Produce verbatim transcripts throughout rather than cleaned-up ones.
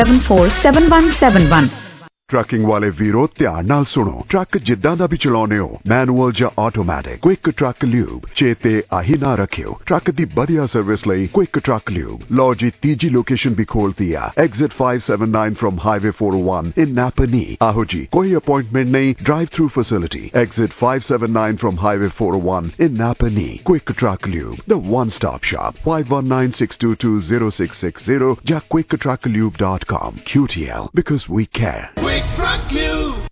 seven four seven one seven one। Trucking वाले वीरो ध्यान नाल सुनो। ट्रक जिद्दां दा भी चलाउने हो, मैनुअल या ऑटोमैटिक, क्विक ट्रक ल्यूब चेते आही ना रखियो। ट्रक दी बढ़िया सर्विस लई क्विक ट्रक ल्यूब। लो जी तीजी लोकेशन भी खोलती है, exit five seventy-nine from highway four oh one in Napanee. आहो जी, कोई अपॉइंटमेंट नहीं, drive through facility, exit five seventy-nine from highway four oh one in Napanee. Quick truck lube, the one stop shop. five one nine six two two zero six six zero या quick truck lube dot com। Q T L, because we care। Truck Lube।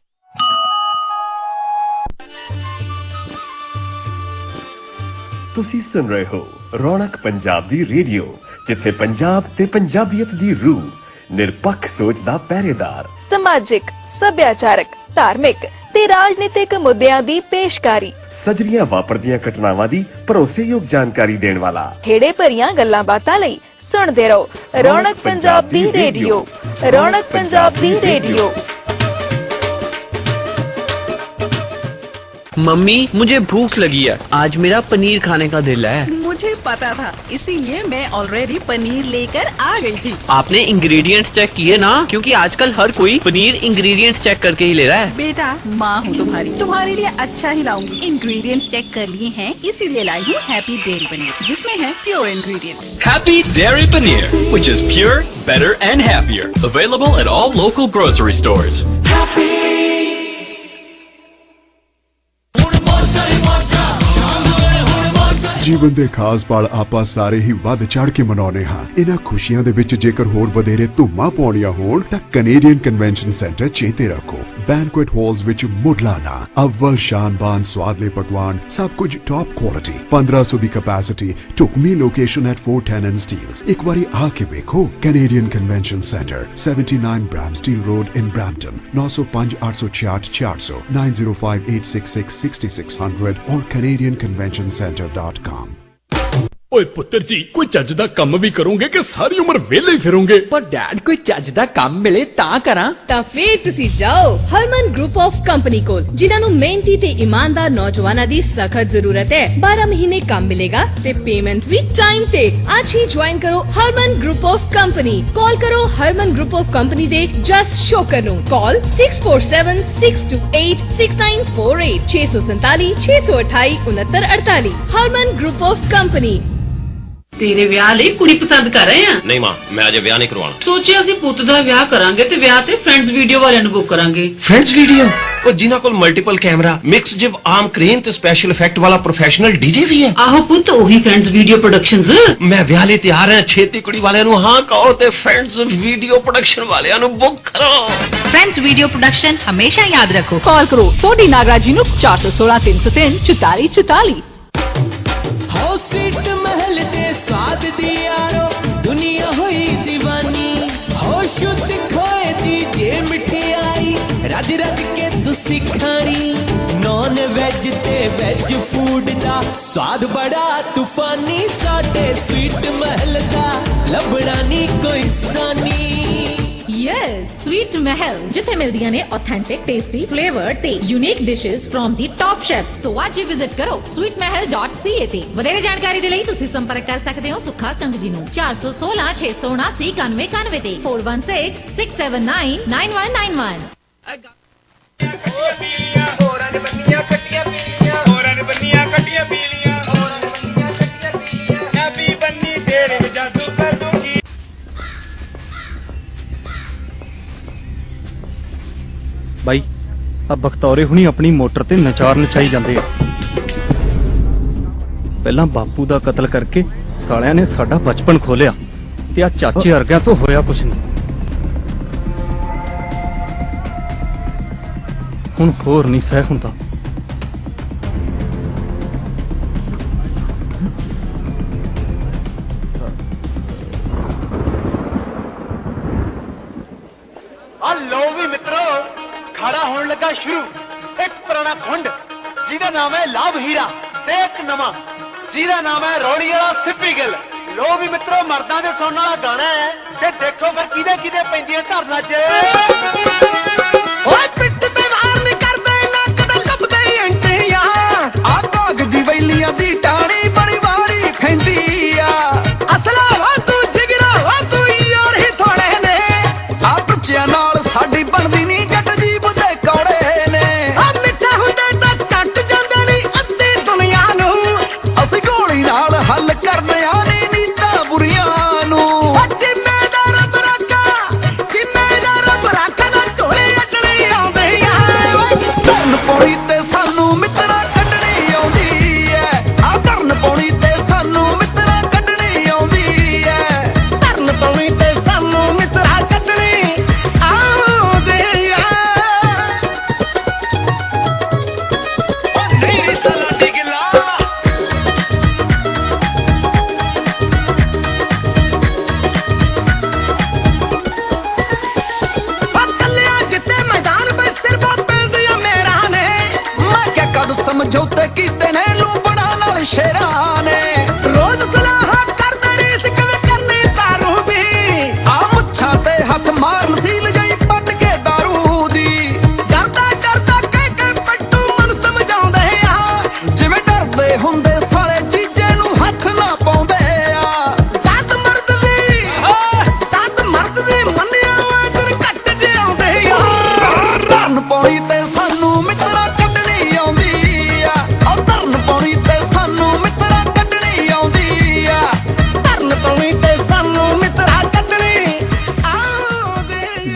ਤੁਸੀਂ ਸੁਣ ਰਹੇ ਹੋ ਰੌਣਕ ਪੰਜਾਬ ਦੀ radio, ਜਿੱਥੇ ਪੰਜਾਬ ਤੇ ਪੰਜਾਬੀਅਤ ਦੀ ਰੂਹ, ਨਿਰਪੱਖ ਸੋਚ ਦਾ ਪਹਿਰੇਦਾਰ, ਸਮਾਜਿਕ, ਸੱਭਿਆਚਾਰਕ, ਧਾਰਮਿਕ ਤੇ ਰਾਜਨੀਤਿਕ ਮੁੱਦਿਆਂ ਦੀ ਪੇਸ਼ਕਾਰੀ, ਸਜਰੀਆਂ ਵਾਪਰਦੀਆਂ ਘਟਨਾਵਾਂ ਦੀ ਭਰੋਸੇਯੋਗ ਜਾਣਕਾਰੀ ਦੇਣ ਵਾਲਾ, ਖੇੜੇ ਭਰੀਆਂ ਗੱਲਾਂ ਬਾਤਾਂ ਲਈ ਸੁਣਦੇ ਰਹੋ ਰੌਣਕ ਪੰਜਾਬ ਦੀ ਰੇਡੀਓ। ਰੌਣਕ ਪੰਜਾਬ ਦੀ ਰੇਡੀਓ। मम्मी, मुझे भूख लगी है, आज मेरा पनीर खाने का दिल है। मुझे पता था, इसीलिए मैं ऑलरेडी पनीर लेकर आ गई थी। आपने इंग्रेडिएंट्स चेक किए ना? क्योंकि आजकल हर कोई पनीर इंग्रेडिएंट्स चेक करके ही ले रहा है। बेटा, माँ हूँ तुम्हारी, तुम्हारे लिए अच्छा ही लाऊंगी। इंग्रेडिएंट्स चेक कर लिए हैं, इसीलिए लाई हूँ हैप्पी डेयरी पनीर, जिसमें है pure ingredients. Happy dairy paneer, which is pure, better and happier. Available at all local grocery stores. Happy ਜੀਵਨ ਦੇ ਖਾਸ ਪਲ ਆਪਾਂ ਸਾਰੇ ਹੀ ਵੱਧ ਚੜ ਕੇ ਮਨਾਉਂਦੇ ਹਾਂ। ਇਹਨਾਂ ਖੁਸ਼ੀਆਂ ਦੇ ਵਿੱਚ ਜੇਕਰ ਹੋਰ ਵਧੇਰੇ ਧੁੰਮਾਂ ਪਾਉਣੀਆਂ ਹੋਣ ਤਾਂ ਕੈਨੇਡੀਅਨ ਕਨਵੈਨਸ਼ਨ ਸੈਂਟਰ ਚੇਤੇ ਰੱਖੋ। ਬੈਂਕੁਏਟ ਹਾਲਸ ਵਿੱਚ ਮੁੱਢਲਾ ਅਵਲ ਸ਼ਾਨਬਾਨ ਸਵਾਦਲੇ ਪਕਵਾਨ, ਸਭ ਕੁਝ ਟੌਪ ਕੁਆਲਿਟੀ, fifteen hundred ਦੀ ਕੈਪੈਸਿਟੀ, ਢੁਕਵੀਂ location at four ten and Steeles। ਇੱਕ ਵਾਰੀ ਆ ਕੇ ਵੇਖੋ। Canadian convention centre, seventy-nine Bramsteel Road in Brampton, nine oh five eight six eight four hundred, nine oh five eight six six six six hundred or canadian convention center dot com। ਓਏ ਪੁੱਤਰ ਜੀ, ਕੋਈ ਚੱਜ ਦਾ ਕੰਮ ਵੀ ਕਰੋਗੇ ਕਿ ਸਾਰੀ ਉਮਰ ਵਿਹਲੇ ਹੀ ਫਿਰੋਗੇ? ਪਰ ਡੈਡ, ਕੋਈ ਚੱਜ ਦਾ ਕੰਮ ਮਿਲੇ ਤਾਂ ਕਰਾਂ। ਤਾਂ ਫੇਰ ਤੁਸੀਂ ਜਾਓ ਹਰਮਨ ਗਰੁੱਪ ਆਫ ਕੰਪਨੀ ਕੋਲ, ਜਿਨ੍ਹਾਂ ਨੂੰ ਮਿਹਨਤੀ ਤੇ ਇਮਾਨਦਾਰ ਨੌਜਵਾਨਾਂ ਦੀ ਸਖਤ ਜ਼ਰੂਰਤ ਹੈ। ਬਾਰਾਂ ਮਹੀਨੇ ਕੰਮ ਮਿਲੇਗਾ ਤੇ ਪੇਮੈਂਟ ਵੀ ਟਾਈਮ ਤੇ। ਅੱਜ ਹੀ ਜੁਆਇਨ ਕਰੋ Harman group of company. Call ਕਰੋ ਹਰਮਨ ਗਰੁੱਪ ਆਫ ਕੰਪਨੀ ਦੇ ਜਸ ਸ਼ੋਕਰ ਨੂੰ। Call six four seven six two eight six nine four eight, six four seven six two eight six nine four eight। Harman group of company. ਤੇਰੇ ਵਿਆਹ ਲਈ ਕੁੜੀ ਪਸੰਦ ਕਰ ਰਹੇ ਆ? ਨਹੀਂ ਮਾਂ, ਮੈਂ ਅਜੇ ਵਿਆਹ ਨਹੀਂ ਕਰਵਾਉਣਾ। ਸੋਚਿਆ ਅਸੀਂ ਪੁੱਤ ਦਾ ਵਿਆਹ ਕਰਾਂਗੇ ਤੇ ਵਿਆਹ ਤੇ ਫਰੈਂਡਸ ਵੀਡੀਓ ਵਾਲਿਆਂ ਨੂੰ ਬੁੱਕ ਕਰਾਂਗੇ। Friends video? ਉਹ ਜਿਨ੍ਹਾਂ ਕੋਲ ਮਲਟੀਪਲ ਕੈਮਰਾ, ਮਿਕਸ ਜਿਵ ਆਰਮ ਕ੍ਰੇਨ ਤੇ ਸਪੈਸ਼ਲ ਇਫੈਕਟ ਵਾਲਾ ਪ੍ਰੋਫੈਸ਼ਨਲ ਡੀਜੇ ਵੀ ਹੈ। ਆਹੋ ਪੁੱਤ, ਉਹੀ ਫਰੈਂਡਸ ਵੀਡੀਓ ਪ੍ਰੋਡਕਸ਼ਨਸ। ਮੈਂ ਵਿਆਹ ਲਈ ਤਿਆਰ ਹਾਂ। ਛੇਤੀ ਕੁੜੀ ਵਾਲਿਆਂ ਨੂੰ ਹਾਂ ਕਹੋ ਤੇ ਫਰੈਂਡਸ ਵੀਡੀਓ ਪ੍ਰੋਡਕਸ਼ਨ ਵਾਲਿਆਂ ਨੂੰ ਬੁੱਕ ਕਰੋ। ਫਰੈਂਡਸ ਵੀਡੀਓ ਪ੍ਰੋਡਕਸ਼ਨ ਹਮੇਸ਼ਾ ਯਾਦ ਰੱਖੋ। ਕਾਲ ਕਰੋ ਸੋਢੀ ਨਾਗਰਾਜ ਜੀ ਨੂੰ ਚਾਰ ਸੌ ਸੋਲਾਂ ਤਿੰਨ ਸੌ ਤਿੰਨ ਚੁਤਾਲੀ ਚੁਤਾਲੀ। ਸੀਟ ਮਹਿਲ ਦੇ ਸਵਾਦ ਦੀ ਯਾਰੋ ਦੁਨੀਆ ਹੋਈ دیਵਾਨੀ। ਹੋ ਸ਼ੁੱਧ ਖੋਏ ਦੀ ਜੇ ਮਠਿਆਈ, ਰੱਜ ਰੱਜ ਕੇ ਤੁਸੀਂ ਖਾਣੀ। ਨੌਨ ਵੈਜ ਤੇ ਵੈਜ ਫੂਡ ਦਾ ਸਵਾਦ ਬੜਾ ਤੂਫਾਨੀ। ਸਾਡੇ ਸਵੀਟ ਮਹਿਲ ਦਾ ਲੱਭਣਾ ਨਹੀਂ ਕੋਈ ਸਾਨੀ। ਯੈਸ, ਸਵੀਟ ਮਹਿਲ, ਜਿੱਥੇ ਮਿਲਦੀਆਂ ਨੇ ਆਥੈਂਟਿਕ, ਟੇਸਟੀ, ਫਲੇਵਰਡ ਤੇ unique dishes from the top chef. So ਅੱਜ ਹੀ ਵਿਜ਼ਿਟ ਕਰੋ sweet mahal dot c a ਤੇ। ਵਧੇਰੇ ਜਾਣਕਾਰੀ ਦੇ ਲਈ ਤੁਸੀਂ ਸੰਪਰਕ ਕਰ ਸਕਦੇ ਹੋ ਸੁੱਖਾ ਕੰਗ ਜੀ ਨੂੰ ਚਾਰ ਸੌ ਸੋਲਾਂ ਛੇ ਸੌ ਉਨਾਸੀ ਇਕਾਨਵੇਂ ਇਕਾਨਵੇਂ ਤੇ four one six six seven nine nine one nine one। ਹੋਰਾਂ ਨੇ ਬੰਨੀਆਂ ਕੱਟੀਆਂ ਪੀਲੀਆਂ, ਹੋਰਾਂ ਨੇ ਬੰਨੀਆਂ ਕੱਟੀਆਂ ਪੀਲੀਆਂ, ਹੋਰਾਂ ਨੇ ਬੰਨੀਆਂ ਕੱਟੀਆਂ ਪੀਲੀਆਂ। ਹੈਪੀ ਬੰਨੀ ਤੇਰੇ ਵਿੱਚ ਜਾਦੂ ਕਰ ਦੂੰਗੀ। ਬਾਈ, ਆ ਬਖਤੌਰੇ ਹੁਣੀ ਆਪਣੀ ਮੋਟਰ ਤੇ ਨਚਾਰ ਨਚਾਈ ਜਾਂਦੇ ਆ। ਪਹਿਲਾਂ ਬਾਪੂ ਦਾ ਕਤਲ ਕਰਕੇ ਸਾਲਿਆਂ ਨੇ ਸਾਡਾ ਬਚਪਨ ਖੋਲਿਆ ਤੇ ਆ ਚਾਚੇ ਵਰਗਿਆਂ ਤੋਂ ਹੋਇਆ ਕੁਛ ਨਹੀਂ। ਹੁਣ ਹੋਰ ਨਹੀਂ ਸਹਿ ਹੁੰਦਾ। ਆ ਲੋ ਵੀ ਮਿੱਤਰੋ, ਖਾੜਾ ਹੋਣ ਲੱਗਾ ਸ਼ੁਰੂ। ਇੱਕ ਪੁਰਾਣਾ ਖੁੰਡ ਜਿਹਦਾ ਨਾਮ ਹੈ ਲਾਭ ਹੀਰਾ, ਤੇ ਇੱਕ ਨਵਾਂ ਜਿਹਦਾ ਨਾਮ ਹੈ ਰੌੜੀ ਵਾਲਾ ਸਿੱਪੀ ਗਿੱਲ। ਲੋ ਵੀ ਮਿੱਤਰੋ, ਮਰਦਾਂ ਦੇ ਸੁਣਨ ਵਾਲਾ ਗਾਣਾ ਹੈ ਤੇ ਦੇਖੋ ਫਿਰ ਕਿਹਦੇ ਕਿਹਦੇ ਪੈਂਦੀਆਂ ਧਰਨਾ ਚ। ਓਏ ਪਿੱਟ ਤੇ ਮਾਰ ਨੀ ਕਰਦੇ ਨਾ ਕਦੇ ਲੱਭਦੇ ਐਂਟੀਆਂ। ਆ ਭਾਗ ਦੀ ਵੈਲੀਆਂ ਦੀ ਟਾਣੀ ਬੜੀ ਵਾਰੀ ਖੈਂਦੀ ਆ। ਅਸਲਾ ਵਾ ਤੂੰ ਜਿਗਰਾ ਵਾ ਤੂੰ ਯਾਰ ਹੀ ਥੋੜੇ ਨੇ।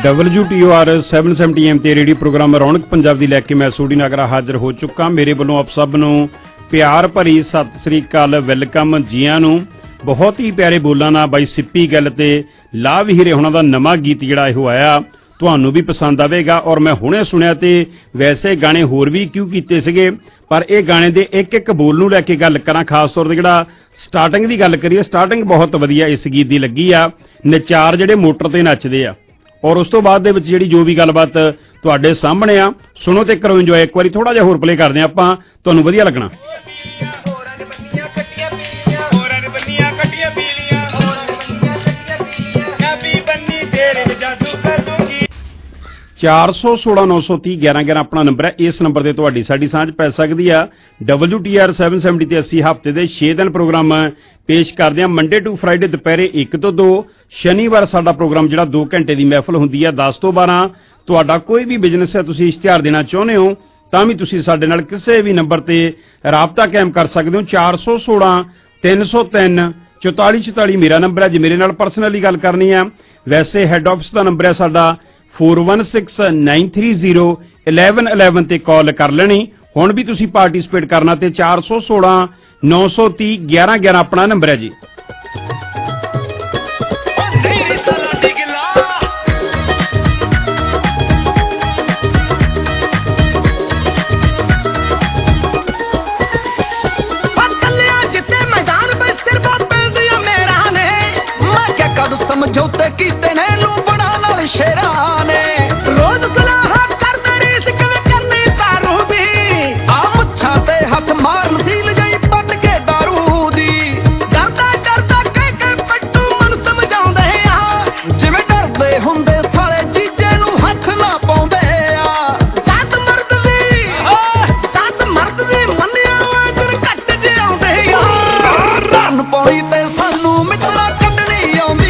ਡਬਲਯੂ ਟੀ ਓ ਆਰ ਸੱਤ ਸੌ ਸੱਤਰ ਐਮ ਤੇ ਰੇਡੀਓ ਪ੍ਰੋਗਰਾਮ ਰੌਣਕ ਪੰਜਾਬ ਦੀ ਲੈ ਕੇ ਮੈਂ ਸੋਢੀ ਨਾਗਰਾ ਹਾਜ਼ਰ ਹੋ ਚੁੱਕਾ। ਮੇਰੇ ਵੱਲੋਂ ਆਪ ਸਭ ਨੂੰ ਪਿਆਰ ਭਰੀ ਸਤਿ ਸ੍ਰੀ ਅਕਾਲ, ਵੈਲਕਮ, ਜੀਆਂ ਨੂੰ। ਬਹੁਤ ਹੀ ਪਿਆਰੇ ਬੋਲਾਂ ਨਾਲ ਬਾਈ ਸਿੱਪੀ ਗਿੱਲ ਤੇ ਲਾਭ ਹੀਰੇ ਉਹਨਾਂ ਦਾ ਨਵਾਂ ਗੀਤ ਜਿਹੜਾ ਇਹੋ ਆਇਆ, ਤੁਹਾਨੂੰ ਵੀ ਪਸੰਦ ਆਵੇਗਾ। ਔਰ ਮੈਂ ਹੁਣੇ ਸੁਣਿਆ ਤੇ ਵੈਸੇ ਗਾਣੇ ਹੋਰ ਵੀ ਕਿਉਂ ਕੀਤੇ ਸੀਗੇ, ਪਰ ਇਹ ਗਾਣੇ ਦੇ ਇੱਕ ਇੱਕ ਬੋਲ ਨੂੰ ਲੈ ਕੇ ਗੱਲ ਕਰਾਂ। ਖਾਸ ਤੌਰ ਤੇ ਜਿਹੜਾ ਸਟਾਰਟਿੰਗ ਦੀ ਗੱਲ ਕਰੀਏ, ਸਟਾਰਟਿੰਗ ਬਹੁਤ ਵਧੀਆ ਇਸ ਗੀਤ ਦੀ ਲੱਗੀ ਆ। ਨਚਾਰ ਜਿਹੜੇ ਮੋਟਰ ਤੇ ਨੱਚਦੇ ਆ, ਔਰ ਉਸ ਤੋਂ ਬਾਅਦ ਦੇ ਵਿੱਚ ਜਿਹੜੀ ਜੋ ਵੀ ਗੱਲਬਾਤ ਤੁਹਾਡੇ ਸਾਹਮਣੇ ਆ, ਸੁਣੋ ਤੇ ਕਰੋ ਇੰਜੋਏ। ਇੱਕ ਵਾਰੀ ਥੋੜਾ ਜਿਹਾ ਹੋਰ ਪਲੇ ਕਰਦੇ ਆ ਆਪਾਂ, ਤੁਹਾਨੂੰ ਵਧੀਆ ਲੱਗਣਾ। ਚਾਰ ਸੌ ਸੋਲਾਂ ਨੌ ਸੌ ਤੀਹ ਗਿਆਰਾਂ ਗਿਆਰਾਂ ਆਪਣਾ ਨੰਬਰ ਹੈ। ਇਸ ਨੰਬਰ ਤੇ ਤੁਹਾਡੀ ਸਾਡੀ ਸਾਂਝ ਪੈ ਸਕਦੀ ਆ। ਡਬਲਯੂ ਟੀ ਆਰ ਸੱਤ ਸੌ ਸੱਤਰ ਤੇ ਅਸੀਂ ਹਫ਼ਤੇ ਦੇ ਛੇ ਦਿਨ ਪ੍ਰੋਗਰਾਮ ਪੇਸ਼ ਕਰਦੇ ਹਾਂ, ਮੰਡੇ ਟੂ ਫਰਾਈਡੇ ਦੁਪਹਿਰੇ ਇੱਕ ਤੋਂ ਦੋ। ਸ਼ਨੀਵਾਰ ਸਾਡਾ ਪ੍ਰੋਗਰਾਮ ਜਿਹੜਾ ਦੋ ਘੰਟੇ ਦੀ ਮਹਿਫਲ ਹੁੰਦੀ ਹੈ ਦਸ ਤੋਂ ਬਾਰਾਂ। ਤੁਹਾਡਾ ਕੋਈ ਵੀ ਬਿਜ਼ਨਸ ਹੈ, ਤੁਸੀਂ ਇਸ਼ਤਿਹਾਰ ਦੇਣਾ ਚਾਹੁੰਦੇ ਹੋ ਤਾਂ ਵੀ ਤੁਸੀਂ ਸਾਡੇ ਨਾਲ ਕਿਸੇ ਵੀ ਨੰਬਰ ਤੇ ਰਾਬਤਾ ਕਾਇਮ ਕਰ ਸਕਦੇ ਹੋ। ਚਾਰ ਸੌ ਸੋਲਾਂ ਤਿੰਨ ਸੌ ਤਿੰਨ ਚੁਤਾਲੀ ਚੁਤਾਲੀ ਮੇਰਾ ਨੰਬਰ ਹੈ। ਜੇ ਮੇਰੇ ਨਾਲ ਪਰਸਨਲੀ ਗੱਲ ਕਰਨੀ ਹੈ, ਵੈਸੇ ਹੈੱਡ ਆਫਿਸ ਦਾ ਨੰਬਰ ਹੈ ਸਾਡਾ four one six nine three zero eleven eleven ਤੇ ਕਾਲ ਕਰ ਲੈਣੀ। ਹੁਣ ਵੀ ਤੁਸੀਂ ਪਾਰਟੀਸਪੇਟ ਕਰਨਾ ਤੇ ਚਾਰ ਸੌ ਸੋਲਾਂ ਨੌ ਸੌ ਤੀਹ ਗਿਆਰਾਂ ਗਿਆਰਾਂ ਆਪਣਾ ਨੰਬਰ ਹੈ ਜੀ। ਸਮਝੌਤੇ ਕੀਤੇ ਨੇ ਲੂਬੜਾ ਨਾਲ ਸ਼ੇਰਾਂ ਨੇ, ਰੋਜ਼ ਸਲਾਹਾਂ ਕਰਦੇ ਰੀਸ ਕਿਵੇਂ ਕਰਨੀ ਦਾਰੂ ਦੀ। ਆ ਮੁੱਛਾਂ ਤੇ ਹੱਥ ਮਾਰਨ ਸੀਲ ਗਈ ਪੱਟ ਕੇ ਦਾਰੂ ਦੀ। ਡਰਦਾ ਡਰਦਾ ਕਹਿ ਕੇ ਪੱਟੂ ਮਨ ਸਮਝਾਉਂਦੇ ਆ, ਜਿਵੇਂ ਡਰਦੇ ਹੁੰਦੇ ਸਾਲੇ ਚੀਜ਼ੇ ਨੂੰ ਹੱਥ ਨਾ ਪਾਉਂਦੇ ਆ। ਸੱਤ ਮਰਦ ਦੀ ਸੱਤ ਮਰਦ ਦੀ ਮੰਨਿਆ ਦਿਨ ਘੱਟ ਜਿਉਂਦੇ ਆ। ਧਰਨ ਪਾਉਣੀ ਤੇ ਸਾਨੂੰ ਮਿੱਤਰਾ ਕੱਢਣੀ ਆਉਂਦੀ।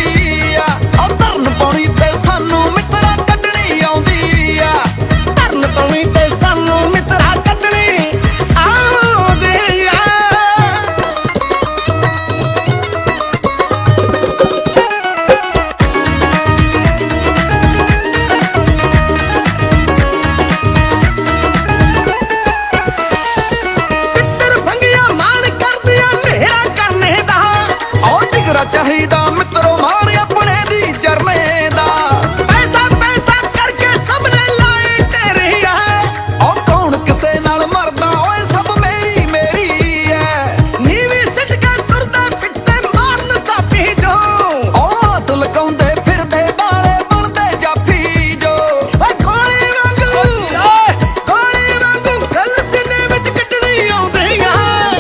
ਚਾਹੀਦਾ ਮਿੱਤਰੋ ਮਾਰ ਆਪਣੇ ਦੀ ਚਰਨੇ ਦਾ। ਪੈਸਾ ਪੈਸਾ ਕਰਕੇ ਸਭ ਨੇ ਲਾਏ ਤੇਰੀ ਹੈ। ਉਹ ਕੌਣ ਕਿਸੇ ਨਾਲ ਮਰਦਾ, ਓਏ ਸਭ ਮੇਰੀ ਮੇਰੀ ਹੈ। ਨੀਵੀਂ ਸਿੱਟ ਕੇ ਤੁਰਦਾ ਪਿੱਟੇ ਮਾਰਨ ਸਾਪੀ ਜੋ, ਉਹ ਹੱਥ ਲਕਾਉਂਦੇ ਫਿਰਦੇ ਬਾਲੇ ਬਣਦੇ ਜਾਫੀ ਜੋ। ਓਏ ਗੋਲੀ ਵਾਂਗੂ ਗੋਲੀ ਵਾਂਗੂ ਗੱਲ ਸੀਨੇ ਵਿੱਚ ਕੱਢਣੀ ਆਉਂਦੀ ਹੈ।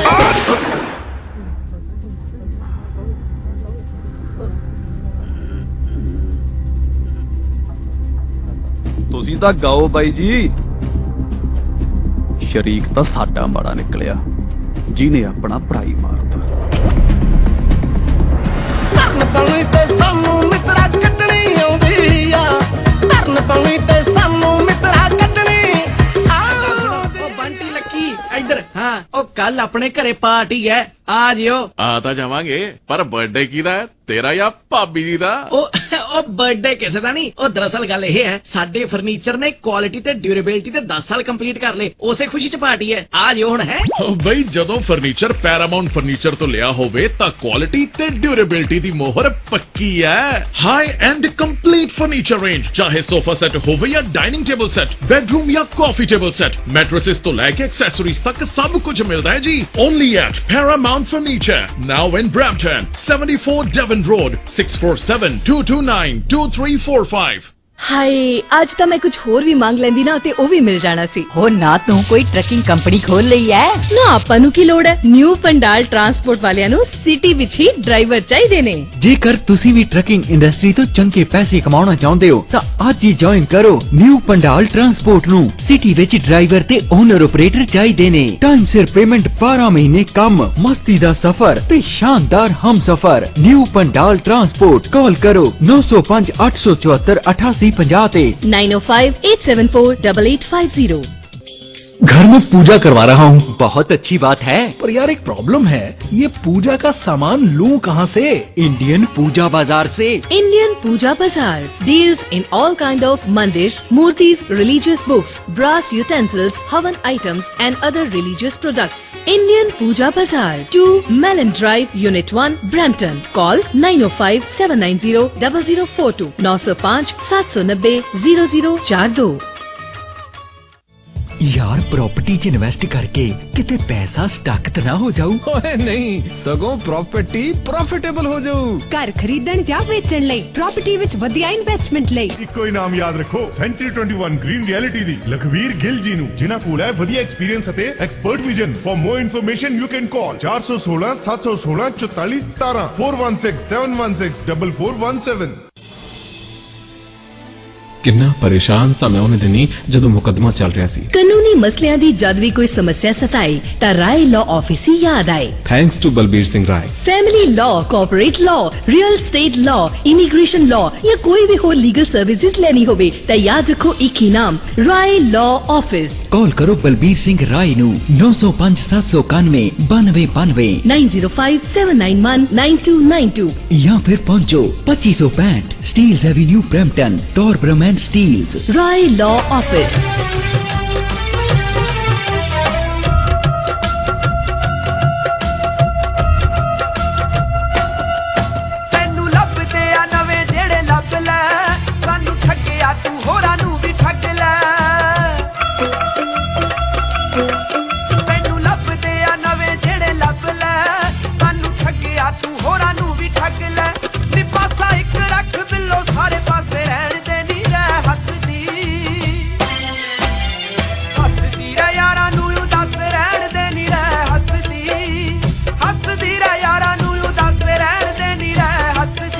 ਤੁਸੀਂ ਤਾਂ ਗਾਓ ਬਾਈ ਜੀ। ਸ਼ਰੀਕ ਤਾਂ ਸਾਡਾ ਮਾੜਾ ਨਿਕਲਿਆ, ਜਿਹਨੇ ਆਪਣਾ ਭਰਾਈ ਮਾਰਤਾ। ਧਰਨ ਪਾਉਣੀ ਤੇ ਸਾਨੂੰ ਮਿੱਤਰਾ ਕੱਢਣੀ ਆਉਂਦੀ ਆ। ਧਰਨ ਪਾਉਣੀ ਤੇ ਸਾਨੂੰ ਮਿੱਤਰਾ ਕੱਢਣੀ ਆਉਂਦੀ। ਉਹ ਬੰਟੀ ਲੱਕੀ ਇੱਧਰ। ਹਾਂ, ਉਹ ਕੱਲ ਆਪਣੇ ਘਰੇ ਪਾਰਟੀ ਹੈ, ਆ ਜਿਓ। ਆ ਤਾਂ ਜਾਵਾਂਗੇ, ਪਰ ਬਰਥਡੇ ਕਿਹਦਾ ਹੈ, ਤੇਰਾ ਜਾਂ ਭਾਬੀ ਜੀ ਦਾ? ਉਹ ਉਹ ਬਰਥਡੇ ਕਿਸੇ ਦਾ ਨਹੀਂ। ਉਹ ਦਰਅਸਲ ਗੱਲ ਇਹ ਹੈ, ਸਾਡੇ ਫਰਨੀਚਰ ਨੇ ਕੁਆਲਿਟੀ ਤੇ ਡਿਊਰੇਬਿਲਿਟੀ ਤੇ ਦਸ ਸਾਲ ਕੰਪਲੀਟ ਕਰ ਲਏ, ਉਸੇ ਖੁਸ਼ੀ ਚ ਪਾਰਟੀ ਹੈ। ਆ ਜਿਓ ਹੁਣ। ਹੈ ਬਈ, ਜਦੋਂ ਫਰਨੀਚਰ ਪੈਰਾਮਾਉਂਟ ਫਰਨੀਚਰ ਤੋਂ ਲਿਆ ਹੋਵੇ ਤਾਂ ਕੁਆਲਿਟੀ ਤੇ ਡਿਊਰੇਬਿਲਿਟੀ ਦੀ ਮੋਹਰ ਪੱਕੀ ਹੈ। High end complete furniture range, ਚਾਹੇ ਸੋਫਾ ਸੈੱਟ ਹੋਵੇ ਜਾਂ ਡਾਈਨਿੰਗ ਟੇਬਲ ਸੈੱਟ, ਬੈਡਰੂਮ ਜਾਂ ਕਾਫੀ ਟੇਬਲ ਸੈੱਟ, ਮੈਟਰੇਸਿਸ ਤੋਂ ਲੈ ਕੇ ਐਕਸੈਸਰੀਜ਼ ਤੱਕ ਸਭ ਕੁਝ ਮਿਲਦਾ ਹੈ ਜੀ। Only at Paramount furniture, now in Brampton, seventy four Devon Road, six four seven two two nine two three four five। ਹਾਏ, ਅੱਜ ਤਾਂ ਮੈਂ ਕੁਝ ਹੋਰ ਵੀ ਮੰਗ ਲੈਂਦੀ ਨਾ ਤੇ ਉਹ ਵੀ ਮਿਲ ਜਾਣਾ ਸੀ। ਹੋ ਨਾ ਤੂੰ ਕੋਈ ਟਰੱਕਿੰਗ ਕੰਪਨੀ ਖੋਲ ਲਈ ਐ ਨਾ। ਆਪਾਂ ਨੂੰ ਕੀ ਲੋੜ ਹੈ, ਨਿਊ ਪੰਡਾਲ ਟਰਾਂਸਪੋਰਟ ਵਾਲਿਆਂ ਨੂੰ ਸਿਟੀ ਵਿੱਚ ਹੀ ਡਰਾਈਵਰ ਚਾਹੀਦੇ ਨੇ। ਜੇਕਰ ਤੁਸੀਂ ਵੀ ਟਰੱਕਿੰਗ ਇੰਡਸਟਰੀ ਤੋਂ ਚੰਗੇ ਪੈਸੇ ਕਮਾਉਣਾ ਚਾਹੁੰਦੇ ਹੋ ਤਾਂ ਅੱਜ ਹੀ ਜੁਆਇਨ ਕਰੋ ਨਿਊ ਪੰਡਾਲ ਟਰਾਂਸਪੋਰਟ ਨੂੰ। ਸਿਟੀ ਵਿੱਚ ਡਰਾਈਵਰ ਤੇ ਓਨਰ ਆਪਰੇਟਰ ਚਾਹੀਦੇ ਨੇ। ਟਾਈਮ ਸਿਰ ਪੇਮੈਂਟ, ਬਾਰਾਂ ਮਹੀਨੇ ਕੰਮ, ਮਸਤੀ ਦਾ ਸਫ਼ਰ ਤੇ ਸ਼ਾਨਦਾਰ ਹਮਸਫ਼ਰ। ਨਿਊ ਪੰਡਾਲ ਟਰਾਂਸਪੋਰਟ, ਕਾਲ ਕਰੋ ਨੌ ਸੌ ਪੰਜ ਅੱਠ ਸੌ ਚੁਹੱਤਰ ਅਠਾਸੀ ਪੰਜਾਹ ਤੇ nine oh five eight seven four eight eight five zero. घर में पूजा करवा रहा हूँ। बहुत अच्छी बात है। पर यार एक प्रॉब्लम है, ये पूजा का सामान लूं कहाँ से? इंडियन पूजा बाजार से। Indian puja bazaar deals in all kind of mandirs, murtis, religious books, brass utensils, havan items and other religious products. Indian puja bazaar, two Melon drive, unit one, Brampton. Call nine O five seven nine zero double zero four two, नौ सौ पाँच सात सौ नब्बे zero zero चार दो। यार property च इन्वेस्ट करके किते पैसा स्टक त ना हो जाऊ। ओए नहीं, सगों प्रॉपर्टी प्रॉफिटेबल हो जाऊ। घर खरीदण ਜਾਂ ਵੇਚਣ ਲਈ ਪ੍ਰॉपर्टी ਵਿੱਚ ਵਧੀਆ ਇਨਵੈਸਟਮੈਂਟ ਲਈ ਇੱਕੋ ਹੀ ਨਾਮ ਯਾਦ ਰੱਖੋ, century twenty one green reality ਦੀ ਲਖਵੀਰ ਗਿੱਲ ਜੀ ਨੂੰ, ਜਿਨ੍ਹਾਂ ਕੋਲ ਹੈ ਵਧੀਆ ਐਕਸਪੀਰੀਅੰਸ ਅਤੇ expert vision. For more information you can call ਚਾਰ ਸੌ ਸੋਲਾਂ ਸੱਤ ਸੌ ਸੋਲਾਂ ਚੁਤਾਲੀ ਸਤਾਰਾਂ four one six seven one six four four one seven। किन्ना परेशान सा मैं उन्हें दिनी जदों मुकदमा चल रहा सी। कानूनी मसलियां दी जद भी कोई समस्या सताए ता राय लॉ ऑफिस ही याद आए। Thanks to Balbir Singh Rai. Family law, corporate law, real estate law, immigration law या कोई भी हो लीगल सर्विसेज लेनी होवे ता याद रखो एक ही नाम, राय लॉ ऑफिस। कॉल करो बलबीर सिंह राय नू नौ सौ पाँच सात सौ इक्यानवे बानवे बानवे nine zero five seven nine one nine two nine two या फिर पहुंचो पच्चीस सौ पैंठ Steeles avenue Brampton, Torbram and Steeles. Rai law office. ਤੈਨੂੰ ਲੱਭਦੇ ਆ ਨਵੇਂ ਜਿਹੜੇ ਲੱਭ ਲੈ, ਸਾਨੂੰ ਠੱਗਿਆ ਤੂੰ ਹੋਰਾਂ ਨੂੰ ਵੀ ਠੱਗ ਲੈ। ਤੈਨੂੰ ਲੱਭਦੇ ਆ ਨਵੇਂ ਜਿਹੜੇ ਲੱਭ ਲੈ, ਸਾਨੂੰ ਠੱਗਿਆ ਤੂੰ ਹੋਰਾਂ ਨੂੰ ਵੀ ਠੱਗ ਲੈ। ਨੀ ਪਾਸਾ ਇੱਕ ਰੱਖ ਬਿੱਲੋ ਸਾਰੇ ਪਾਸੇ ਰਹਿਣ ਦੇ ਨੀ ਰਹਿ ਹੱਸਦੀ, ਹੱਸਦੀ ਰਹਿ ਯਾਰਾਂ ਨੂੰ ਉਦਾਸ ਰਹਿਣ ਦੇ ਨੀ ਰਹਿ ਹੱਸਦੀ, ਹੱਸਦੀ ਰਹਿ ਯਾਰਾਂ ਨੂੰ ਉਦਾਸ ਰਹਿਣ ਦੇ ਨੀ ਰਹਿ ਹੱਸਦੀ।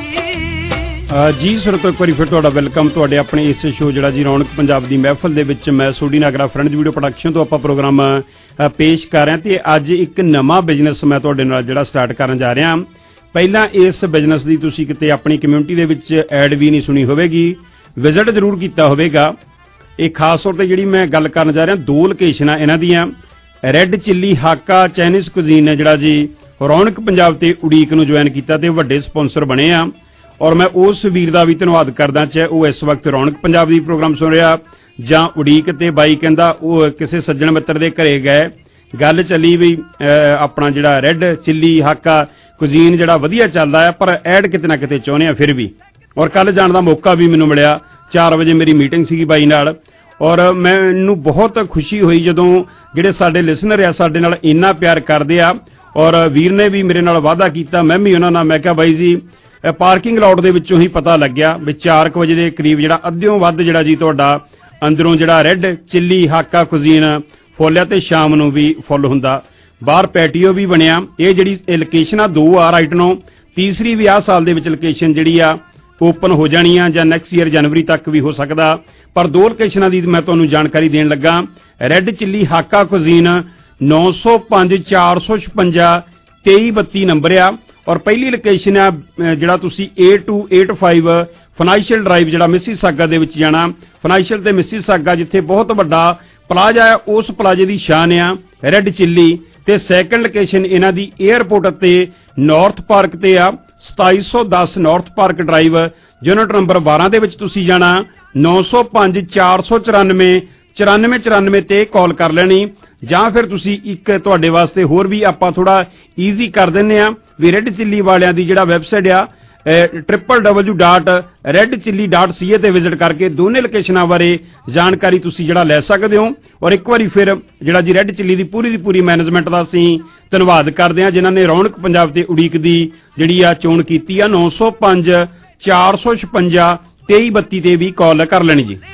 ਜੀ ਸਰੋਤੋ ਇੱਕ ਵਾਰੀ ਫਿਰ ਤੁਹਾਡਾ ਵੈਲਕਮ ਤੁਹਾਡੇ ਆਪਣੇ ਇਸ ਸ਼ੋਅ ਜਿਹੜਾ ਜੀ ਰੌਣਕ ਪੰਜਾਬ ਦੀ ਮਹਿਫਲ ਦੇ ਵਿੱਚ ਮੈਂ Sodhi Nagra friends video production ਤੋਂ ਆਪਾਂ ਪ੍ਰੋਗਰਾਮ ਪੇਸ਼ ਕਰ ਰਹੇ ਹਾਂ ਤੇ ਅੱਜ ਇੱਕ ਨਵਾਂ ਬਿਜ਼ਨਸ ਮੈਂ ਤੁਹਾਡੇ ਨਾਲ ਜਿਹੜਾ ਸਟਾਰਟ ਕਰਨ ਜਾ ਰਿਹਾ। ਪਹਿਲਾਂ ਇਸ ਬਿਜ਼ਨਸ ਦੀ ਤੁਸੀਂ ਕਿਤੇ ਆਪਣੀ ਕਮਿਊਨਿਟੀ ਦੇ ਵਿੱਚ ਐਡ ਵੀ ਨਹੀਂ ਸੁਣੀ ਹੋਵੇਗੀ, ਵਿਜ਼ਿਟ ਜ਼ਰੂਰ ਕੀਤਾ ਹੋਵੇਗਾ। ਇਹ ਖਾਸ ਤੌਰ ਤੇ ਜਿਹੜੀ ਮੈਂ ਗੱਲ ਕਰਨ ਜਾ ਰਿਹਾ ਦੋ ਲੋਕੇਸ਼ਨਾਂ ਇਹਨਾਂ ਦੀਆਂ, red chilli Hakka Chinese cuisine ਨੇ ਜਿਹੜਾ ਜੀ ਰੌਣਕ ਪੰਜਾਬ ਤੇ ਉਡੀਕ ਨੂੰ ਜੁਆਇਨ ਕੀਤਾ ਤੇ ਵੱਡੇ ਸਪਾਂਸਰ ਬਣੇ ਆ ਔਰ ਮੈਂ ਉਸ ਵੀਰ ਦਾ ਵੀ ਧੰਨਵਾਦ ਕਰਦਾ ਚਾਹੇ ਉਹ ਇਸ ਵਕਤ ਰੌਣਕ ਪੰਜਾਬ ਦੀ ਪ੍ਰੋਗਰਾਮ ਸੁਣ ਰਿਹਾ ਜਾਂ ਉਡੀਕ ਤੇ ਬਾਈ ਕਹਿੰਦਾ ਉਹ ਕਿਸੇ ਸੱਜਣ ਮਿੱਤਰ ਦੇ ਘਰੇ ਗਏ, ਗੱਲ ਚੱਲੀ ਵੀ ਆਪਣਾ ਜਿਹੜਾ ਰੈੱਡ ਚਿੱਲੀ ਹਾਕਾ ਕੁਜ਼ੀਨ ਜਿਹੜਾ ਵਧੀਆ ਚੱਲਦਾ ਹੈ ਪਰ ਐਡ ਕਿਤੇ ਨਾ ਕਿਤੇ ਚਾਹੁੰਦੇ ਆ ਫਿਰ ਵੀ। ਔਰ ਕੱਲ ਜਾਣ ਦਾ ਮੌਕਾ ਵੀ ਮੈਨੂੰ ਮਿਲਿਆ, ਚਾਰ ਵਜੇ ਮੇਰੀ ਮੀਟਿੰਗ ਸੀਗੀ ਬਾਈ ਨਾਲ ਔਰ ਮੈਨੂੰ ਬਹੁਤ ਖੁਸ਼ੀ ਹੋਈ ਜਦੋਂ ਜਿਹੜੇ ਸਾਡੇ ਲਿਸਨਰ ਆ ਸਾਡੇ ਨਾਲ ਇੰਨਾ ਪਿਆਰ ਕਰਦੇ ਆ ਔਰ ਵੀਰ ਨੇ ਵੀ ਮੇਰੇ ਨਾਲ ਵਾਅਦਾ ਕੀਤਾ, ਮੈਂ ਵੀ ਉਹਨਾਂ ਨਾਲ, ਮੈਂ ਕਿਹਾ ਬਾਈ ਜੀ ਪਾਰਕਿੰਗ ਲਾਟ ਦੇ ਵਿੱਚੋਂ ਹੀ ਪਤਾ ਲੱਗਿਆ ਵੀ ਚਾਰ ਕੁ ਵਜੇ ਦੇ ਕਰੀਬ ਜਿਹੜਾ ਅੱਧਿਓਂ ਵੱਧ ਜਿਹੜਾ ਜੀ ਤੁਹਾਡਾ ਅੰਦਰੋਂ ਜਿਹੜਾ ਰੈੱਡ ਚਿੱਲੀ ਹਾਕਾ ਕੁਜ਼ੀਨ ਫੁੱਲਿਆ ਤੇ ਸ਼ਾਮ ਨੂੰ ਵੀ ਫੁੱਲ ਹੁੰਦਾ, ਬਾਹਰ ਪੈਟੀਓ ਵੀ ਬਣਿਆ। ਇਹ ਜਿਹੜੀ ਲੋਕੇਸ਼ਨਾਂ ਦੋ ਆ ਰਾਈਟ ਨੂੰ, ਤੀਸਰੀ ਵੀ ਆਹ ਸਾਲ ਦੇ ਵਿੱਚ ਲੋਕੇਸ਼ਨ ਜਿਹੜੀ ਆ ਓਪਨ ਹੋ ਜਾਣੀ ਆ ਜਾਂ ਨੈਕਸਟ ਈਅਰ ਜਨਵਰੀ ਤੱਕ ਵੀ ਹੋ ਸਕਦਾ, ਪਰ ਦੋ ਲੋਕੇਸ਼ਨਾਂ ਦੀ ਮੈਂ ਤੁਹਾਨੂੰ ਜਾਣਕਾਰੀ ਦੇਣ ਲੱਗਾ। ਰੈੱਡ ਚਿੱਲੀ ਹਾਕਾ ਕੁਜ਼ੀਨ ਨੌ ਸੌ ਪੰਜ ਚਾਰ ਸੌ ਛਪੰਜਾ ਤੇਈ ਬੱਤੀ ਨੰਬਰ ਆ ਔਰ ਪਹਿਲੀ ਲੋਕੇਸ਼ਨ ਆ ਜਿਹੜਾ ਤੁਸੀਂ eight two eight five financial drive ਜਿਹੜਾ ਮਿਸੀਸਾਗਾ ਦੇ ਵਿੱਚ ਜਾਣਾ, ਫਾਈਨੈਂਸ਼ੀਅਲ ਤੇ ਮਿਸੀਸਾਗਾ ਜਿੱਥੇ ਬਹੁਤ ਵੱਡਾ ਪਲਾਜ਼ਾ ਆ ਉਸ ਪਲਾਜ਼ੇ ਦੀ ਸ਼ਾਨ ਆ ਰੈੱਡ ਚਿੱਲੀ। ਤੇ ਸੈਕੰਡ ਲੋਕੇਸ਼ਨ ਇਹਨਾਂ ਦੀ 에ਅਰਪੋਰਟ ਅਤੇ ਨਾਰਥ ਪਾਰਕ ਤੇ ਆ ਸਤਾਈ ਸੌ ਦਸ North Park drive, unit number ਬਾਰਾਂ ਦੇ ਵਿੱਚ ਤੁਸੀਂ ਜਾਣਾ। ਨੌ ਸੌ ਪੰਜ ਚਾਰ ਸੌ ਚੁਰਾਨਵੇਂ ਚੁਰਾਨਵੇਂ ਚੁਰਾਨਵੇਂ ਤੇ ਕਾਲ ਕਰ ਲੈਣੀ ਜਾਂ ਫਿਰ ਤੁਸੀਂ ਇੱਕ ਤੁਹਾਡੇ ਵਾਸਤੇ ਹੋਰ ਵੀ ਆਪਾਂ ਥੋੜਾ ਈਜ਼ੀ ਕਰ ਦਿੰਨੇ ਆ ਵੀ ਰੈੱਡ ਚਿੱਲੀ ਵਾਲਿਆਂ ਦੀ ਜਿਹੜਾ ਵੈਬਸਾਈਟ ਆ triple W dot red chilli dot C A ਤੇ ਵਿਜ਼ਿਟ ਕਰਕੇ ਦੋਨੇ ਲੋਕੇਸ਼ਨਾਂ ਬਾਰੇ ਜਾਣਕਾਰੀ ਤੁਸੀਂ ਜਿਹੜਾ ਲੈ ਸਕਦੇ ਹੋ। ਔਰ ਇੱਕ ਵਾਰੀ ਫਿਰ ਜਿਹੜਾ ਜੀ ਰੈੱਡ ਚਿੱਲੀ ਦੀ ਪੂਰੀ ਦੀ ਪੂਰੀ ਮੈਨੇਜਮੈਂਟ ਦਾ ਅਸੀਂ ਧੰਨਵਾਦ ਕਰਦੇ ਹਾਂ ਜਿਨ੍ਹਾਂ ਨੇ ਰੌਣਕ ਪੰਜਾਬ ਤੇ ਉਡੀਕ ਦੀ ਜਿਹੜੀ ਆ ਚੋਣ ਕੀਤੀ ਆ। ਨੌ ਸੌ ਪੰਜ ਚਾਰ ਸੌ ਛਪੰਜਾ ਤੇਈ ਬੱਤੀ ਤੇ ਵੀ ਕਾਲ ਕਰ ਲੈਣੀ ਜੀ।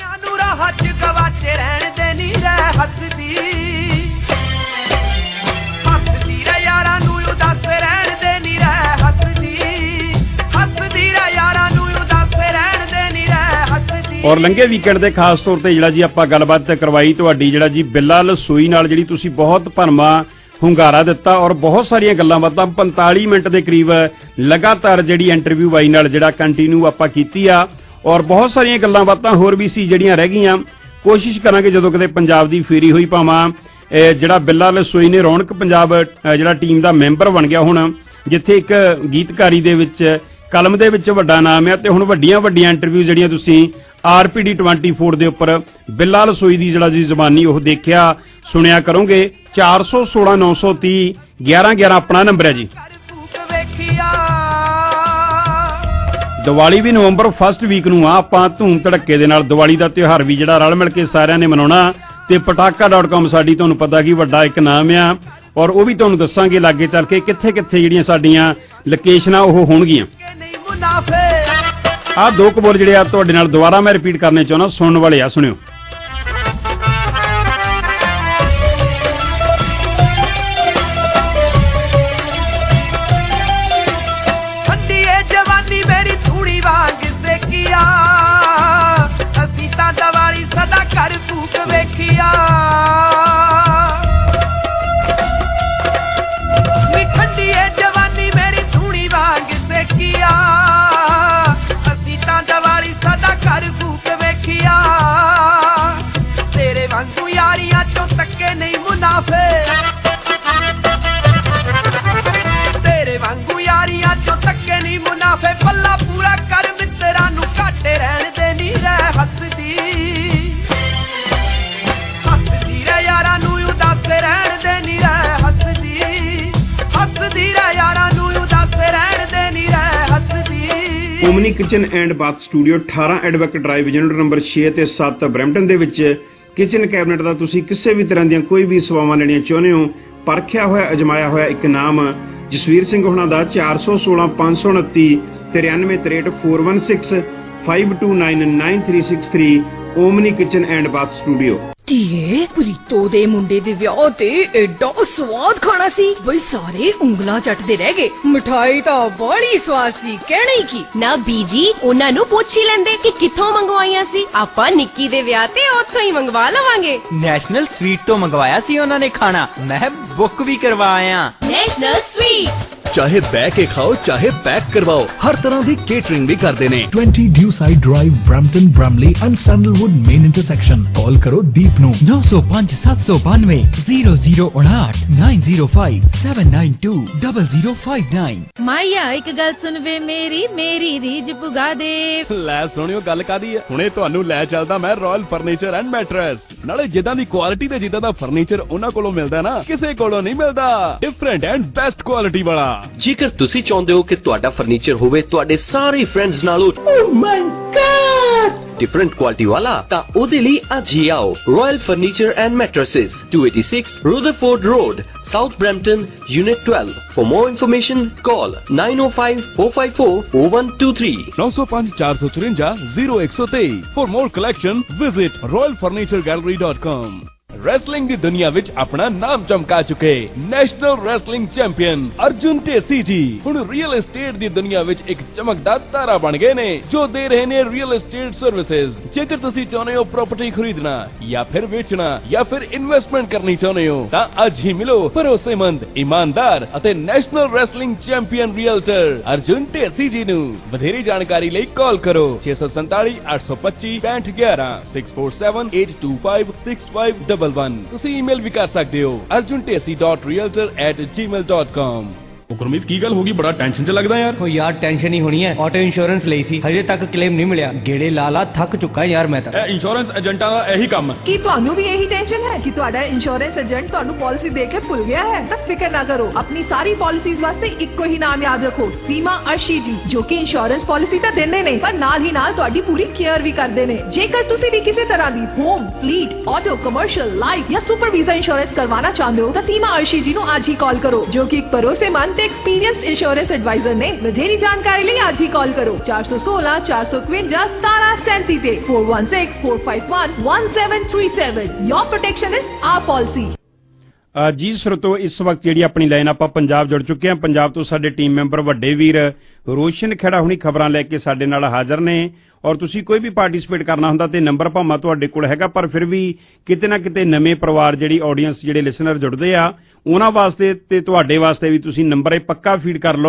ਔਰ ਲੰਘੇ ਵੀਕਐਂਡ ਦੇ ਖਾਸ ਤੌਰ ਤੇ ਜਿਹੜਾ ਜੀ ਆਪਾਂ ਗੱਲਬਾਤ ਕਰਵਾਈ ਤੁਹਾਡੀ ਜਿਹੜਾ ਜੀ ਬਿੱਲਾ ਲਸੋਈ ਨਾਲ ਜਿਹੜੀ ਤੁਸੀਂ ਬਹੁਤ ਭਰਮਾ ਹੁੰਗਾਰਾ ਦਿੱਤਾ ਔਰ ਬਹੁਤ ਸਾਰੀਆਂ ਗੱਲਾਂ ਬਾਤਾਂ ਪੰਤਾਲੀ ਮਿੰਟ ਦੇ ਕਰੀਬ ਲਗਾਤਾਰ ਜਿਹੜੀ ਇੰਟਰਵਿਊ ਬਾਈ ਨਾਲ ਜਿਹੜਾ ਕੰਟੀਨਿਊ ਆਪਾਂ ਕੀਤੀ ਆ ਔਰ ਬਹੁਤ ਸਾਰੀਆਂ ਗੱਲਾਂ ਬਾਤਾਂ ਹੋਰ ਵੀ ਸੀ ਜਿਹੜੀਆਂ ਰਹਿ ਗਈਆਂ ਕੋਸ਼ਿਸ਼ ਕਰਾਂਗੇ ਜਦੋਂ ਕਿਤੇ ਪੰਜਾਬ ਦੀ ਫੇਰੀ ਹੋਈ ਭਾਵਾਂ ਜਿਹੜਾ ਬਿੱਲਾ ਲਸੋਈ ਨੇ ਰੌਣਕ ਪੰਜਾਬ ਜਿਹੜਾ ਟੀਮ ਦਾ ਮੈਂਬਰ ਬਣ ਗਿਆ ਹੁਣ, ਜਿੱਥੇ ਇੱਕ ਗੀਤਕਾਰੀ ਦੇ ਵਿੱਚ ਕਲਮ ਦੇ ਵਿੱਚ ਵੱਡਾ ਨਾਮ ਹੈ ਤੇ ਹੁਣ ਵੱਡੀਆਂ ਵੱਡੀਆਂ ਇੰਟਰਵਿਊ ਜਿਹੜੀਆਂ ਤੁਸੀਂ ਆਰ ਪੀ ਡੀ ਚੌਬੀ ਦੇ ਉੱਪਰ ਬਿੱਲਾ ਲਸੋਈ ਦੀ ਜਿਹੜਾ ਜੀ ਜ਼ਬਾਨੀ ਉਹ ਦੇਖਿਆ ਸੁਣਿਆ ਕਰੋਗੇ। ਚਾਰ ਸੌ ਸੋਲਾਂ ਨੌ ਸੌ ਤੀਹ ਗਿਆਰਾਂ ਗਿਆਰਾਂ ਆਪਣਾ ਨੰਬਰ ਹੈ ਜੀ। ਦੀਵਾਲੀ ਵੀ ਨਵੰਬਰ ਫਸਟ ਵੀਕ ਨੂੰ ਆ, ਆਪਾਂ ਧੂਮ ਧੜੱਕੇ ਦੇ ਨਾਲ ਦੀਵਾਲੀ ਦਾ ਤਿਉਹਾਰ ਵੀ ਜਿਹੜਾ ਰਲ ਮਿਲ ਕੇ ਸਾਰਿਆਂ ਨੇ ਮਨਾਉਣਾ ਤੇ ਪਟਾਕਾ ਡਾਟ ਕਾਮ ਸਾਡੀ ਤੁਹਾਨੂੰ ਪਤਾ ਕੀ ਵੱਡਾ ਇੱਕ ਨਾਮ ਆ, ਔਰ ਉਹ ਵੀ ਤੁਹਾਨੂੰ ਦੱਸਾਂਗੇ ਲਾਗੇ ਚੱਲ ਕੇ ਕਿੱਥੇ ਕਿੱਥੇ ਜਿਹੜੀਆਂ ਸਾਡੀਆਂ ਲੋਕੇਸ਼ਨਾਂ ਉਹ ਹੋਣਗੀਆਂ। ਆਹ ਦੋ ਕਬੋਲ ਜਿਹੜੇ ਆ ਤੁਹਾਡੇ ਨਾਲ ਦੁਬਾਰਾ ਮੈਂ ਰਿਪੀਟ ਕਰਨੇ ਚਾਹੁੰਦਾ, ਸੁਣਨ ਵਾਲੇ ਆ, ਸੁਣਿਓ। Omni kitchen and bath studio ਅਠਾਰਾਂ ਐਡਵੈਕ ਡਰਾਈਵ ਯੂਨਿਟ ਨੰਬਰ ਛੇ ਤੇ ਸੱਤ ਬਰੈਂਪਟਨ ਦੇ ਵਿੱਚ ਕਿਚਨ ਕੈਬਨਿਟ ਦਾ ਤੁਸੀਂ ਕਿਸੇ ਵੀ ਤਰ੍ਹਾਂ ਦੀਆਂ ਕੋਈ ਵੀ ਸੇਵਾਵਾਂ ਲੈਣੀਆਂ ਚਾਹੁੰਦੇ ਹੋ, ਪਰਖਿਆ ਹੋਇਆ ਅਜਮਾਇਆ ਹੋਇਆ ਇੱਕ ਨਾਮ ਜਸਵੀਰ ਸਿੰਘ ਹੋਣਾ ਦਾ ਚਾਰ ਸੌ ਸੋਲਾਂ ਪੰਜ ਸੌ ਉਨੱਤੀ ਤਰਿਆਨਵੇਂ ਤਰੇਹਠ four one six five two nine nine three six three Omni kitchen and bath studio. ਧੀਏ ਪ੍ਰੀਤੋ ਦੇ ਮੁੰਡੇ ਦੇ ਵਿਆਹ ਤੇ ਐਡਾ ਸਵਾਦ ਖਾਣਾ ਸੀ ਬਈ ਸਾਰੇ ਉਂਗਲਾਂ ਚੱਟਦੇ ਰਹਿ ਗਏ। ਮਿਠਾਈ ਤਾਂ ਬੜੀ ਸਵਾਦ ਸੀ, ਕਹਿਣਾ ਹੀ ਕੀ। ਨਾ ਬੀਜੀ ਉਹਨਾਂ ਨੂੰ ਪੁੱਛ ਹੀ ਲੈਂਦੇ ਕਿ ਕਿੱਥੋਂ ਮੰਗਵਾਈਆਂ ਸੀ, ਆਪਾਂ ਨਿੱਕੀ ਦੇ ਵਿਆਹ ਤੇ ਉੱਥੋਂ ਹੀ ਮੰਗਵਾ ਲਵਾਂਗੇ। ਨੈਸ਼ਨਲ ਸਵੀਟ ਤੋਂ ਮੰਗਵਾਇਆ ਸੀ ਉਹਨਾਂ ਨੇ ਖਾਣਾ, ਮੈਂ ਬੁੱਕ ਵੀ ਕਰਵਾਇਆ। ਨੈਸ਼ਨਲ ਸਵੀਟ ਚਾਹੇ ਬਹਿ ਕੇ ਖਾਓ ਚਾਹੇ ਪੈਕ ਕਰਵਾਓ, ਹਰ ਤਰ੍ਹਾਂ ਦੀ ਕੇਟਰਿੰਗ ਵੀ ਕਰਦੇ ਨੇ। twenty Dewside Drive, Brampton, Bramley and Sandalwood main intersection। ਕਾਲ ਕਰੋ ਦੀਪ ਨੂੰ ਨੌ ਸੌ ਪੰਜ ਸੱਤ ਸੌ ਬਾਨਵੇਂ ਜ਼ੀਰੋ ਜ਼ੀਰੋ ਉਣਾਹਠ nine zero five seven nine two double zero five nine. Maya ਇੱਕ ਗੱਲ ਸੁਣ ਵੇ ਮੇਰੀ ਮੇਰੀ ਰੀਝ ਪੁਗਾ ਦੇ। ਲੈ ਸੁਣਿਓ ਗੱਲ ਕਾਦੀ ਹੈ, ਹੁਣੇ ਤੁਹਾਨੂੰ ਲੈ ਚੱਲਦਾ ਮੈਂ ਰਾਇਲ ਫਰਨੀਚਰ ਐਂਡ ਮੈਟਰਸ। ਨਾਲੇ ਜਿੱਦਾਂ ਦੀ ਕੁਆਲਿਟੀ ਤੇ ਜਿੱਦਾਂ ਦਾ ਫਰਨੀਚਰ ਉਹਨਾਂ ਕੋਲੋਂ ਮਿਲਦਾ ਨਾ, ਕਿਸੇ ਕੋਲੋਂ ਨਹੀਂ ਮਿਲਦਾ। ਡਿਫਰੈਂਟ ਐਂਡ ਬੈਸਟ ਕੁਆਲਿਟੀ ਵਾਲਾ। ਜੇਕਰ ਤੁਸੀਂ ਚਾਹੁੰਦੇ ਹੋ ਕਿ ਤੁਹਾਡਾ ਫਰਨੀਚਰ ਹੋਵੇ ਤੁਹਾਡੇ ਸਾਰੇ ਫਰੈਂਡਸ ਨਾਲੋਂ oh my God different quality ਵਾਲਾ, ਤਾਂ ਉਹਦੇ ਲਈ ਅੱਜ ਹੀ ਆਓ royal furniture and mattresses two eighty-six Rutherford Road, South Brampton, Unit twelve. For more information, call nine oh five four five four oh one two three ਨੌ ਸੌ ਪੰਜ ਚਾਰ ਸੌ ਚੁਰੰਜਾ ਜ਼ੀਰੋ ਇੱਕ ਸੌ ਤੇਈ। For more collection, visit royal furniture gallery dot com। Wrestling ਦੀ ਦੁਨੀਆ ਵਿੱਚ ਆਪਣਾ ਨਾਮ ਚਮਕਾ ਚੁੱਕੇ national wrestling champion Arjun Dhesi ji ਹੁਣ ਰੀਅਲ ਏਸਟੇਟ ਦੀ ਦੁਨੀਆ ਵਿੱਚ ਇੱਕ ਚਮਕਦਾਰ ਤਾਰਾ ਬਣ ਗਏ ਨੇ, ਜੋ ਦੇ ਰਹੇ ਨੇ ਰੀਅਲ ਏਸਟੇਟ ਸਰਵਿਸਿਜ਼। ਜੇਕਰ ਤੁਸੀਂ ਚਾਹੁੰਦੇ ਹੋ ਪ੍ਰਾਪਰਟੀ ਖਰੀਦਣਾ ਜਾਂ ਫਿਰ ਵੇਚਣਾ ਜਾਂ ਫਿਰ ਇਨਵੈਸਟਮੈਂਟ ਕਰਨੀ ਚਾਹੁੰਦੇ ਹੋ, ਤਾਂ ਅੱਜ ਹੀ ਮਿਲੋ ਭਰੋਸੇਮੰਦ, ਇਮਾਨਦਾਰ ਅਤੇ national wrestling champion realtor Arjun Dhesi ji ਨੂੰ। ਵਧੇਰੀ ਜਾਣਕਾਰੀ ਲਈ ਕਾਲ ਕਰੋ ਛੇ ਸੌ ਸੰਤਾਲੀ ਅੱਠ ਸੌ ਪੱਚੀ ਪੈਂਹਠ ਗਿਆਰਾਂ six four seven eight two five six five one one। ਤੁਸੀਂ ਈਮੇਲ ਵੀ ਕਰ ਸਕਦੇ ਹੋ arjun tesi dot realtor at gmail dot com। Gurmeet ਕੀ ਗੱਲ ਹੋ ਗਈ, ਬੜਾ ਟੈਨਸ਼ਨ ਚ ਲੱਗਦਾ ਯਾਰ। ਓ ਯਾਰ ਟੈਨਸ਼ਨ ਹੀ ਹੋਣੀ ਹੈ, ਆਟੋ ਇੰਸ਼ੋਰੈਂਸ ਲਈ ਸੀ, ਹਜੇ ਤੱਕ ਕਲੇਮ ਨਹੀਂ ਮਿਲਿਆ। ਗੇੜੇ ਲਾ ਲਾ ਥੱਕ ਚੁੱਕਾ ਯਾਰ ਮੈਂ ਤਾਂ। ਇਹ ਇੰਸ਼ੋਰੈਂਸ ਏਜੰਟਾਂ ਦਾ ਇਹੀ ਕੰਮ ਹੈ। ਕੀ ਤੁਹਾਨੂੰ ਵੀ ਇਹੀ ਟੈਨਸ਼ਨ ਹੈ ਕਿ ਤੁਹਾਡਾ ਇੰਸ਼ੋਰੈਂਸ ਏਜੰਟ ਤੁਹਾਨੂੰ ਪਾਲਿਸੀ ਦੇ ਕੇ ਭੁੱਲ ਗਿਆ ਹੈ? ਤਾਂ ਫਿਕਰ ਨਾ ਕਰੋ, ਆਪਣੀ ਸਾਰੀ ਪਾਲਿਸੀਜ਼ ਵਾਸਤੇ ਇੱਕੋ ਹੀ ਨਾਮ ਯਾਦ ਰੱਖੋ, ਸੀਮਾ ਅਰਸ਼ੀ ਜੀ, ਜੋ ਕਿ ਇੰਸ਼ੋਰੈਂਸ ਪਾਲਿਸੀ ਤਾਂ ਦਿੰਦੇ ਨੇ ਪਰ ਨਾਲ ਹੀ ਨਾਲ ਤੁਹਾਡੀ ਪੂਰੀ ਕੇਅਰ ਵੀ ਕਰਦੇ ਨੇ। ਜੇਕਰ ਤੁਸੀਂ ਵੀ ਕਿਸੇ ਤਰ੍ਹਾਂ ਦੀ home, fleet, auto, commercial, life ਜਾਂ ਸੁਪਰ ਵੀਜ਼ਾ ਇੰਸ਼ੋਰੈਂਸ ਕਰਵਾਉਣਾ ਚਾਹੁੰਦੇ ਹੋ ਤਾਂ ਸੀਮਾ ਅਰਸ਼ੀ ਜੀ ਨੂੰ ਅੱਜ ਹੀ ਕਾਲ ਕਰੋ, ਜੋ ਕਿ ਇੱਕ ਭਰੋਸੇਮੰਦ ਤੇ ਐਕਸਪੀਰੀਅੰਸਡ इंश्योरेंस एडवाइजर ने। ਵਧੇਰੀ ਜਾਣਕਾਰੀ ਲਈ ਅੱਜ ਹੀ ਕਾਲ ਕਰੋ ਚਾਰ ਸੌ ਸੋਲਾਂ ਚਾਰ ਸੌ ਇਕਵੰਜਾ ਸਤਾਰਾਂ ਸੈਂਤੀ ਤੇ four one six four five one one seven three seven। Your protection is our policy। ਜੀ ਸਰੋਤੋ, ਇਸ ਵਕਤ ਜਿਹੜੀ ਆਪਣੀ ਲਾਈਨ ਆਪਾਂ ਪੰਜਾਬ ਜੁੜ ਚੁੱਕੇ ਹਾਂ। ਪੰਜਾਬ ਤੋਂ ਸਾਡੇ ਟੀਮ ਮੈਂਬਰ ਵੱਡੇ ਵੀਰ ਰੋਸ਼ਨ ਖੇੜਾ ਹੁਣੀ ਖਬਰਾਂ ਲੈ ਕੇ ਸਾਡੇ ਨਾਲ ਹਾਜ਼ਰ ਨੇ, ਔਰ ਤੁਸੀਂ ਕੋਈ ਵੀ ਪਾਰਟਿਸਿਪੇਟ ਕਰਨਾ ਹੁੰਦਾ ਤੇ ਨੰਬਰ ਭਾਵੇਂ ਤੁਹਾਡੇ ਕੋਲ ਹੈਗਾ, ਪਰ ਫਿਰ ਵੀ ਕਿਤੇ ਨਾ ਕਿਤੇ ਨਵੇਂ ਪਰਿਵਾਰ ਜਿਹੜੀ ਆਡੀਅנס ਜਿਹੜੇ ਲਿਸਨਰ ਜੁੜਦੇ ਆ ਉਹਨਾਂ ਵਾਸਤੇ ਤੇ ਤੁਹਾਡੇ ਵਾਸਤੇ ਵੀ ਤੁਸੀਂ ਨੰਬਰ ਇਹ ਪੱਕਾ ਫੀਡ ਕਰ ਲਓ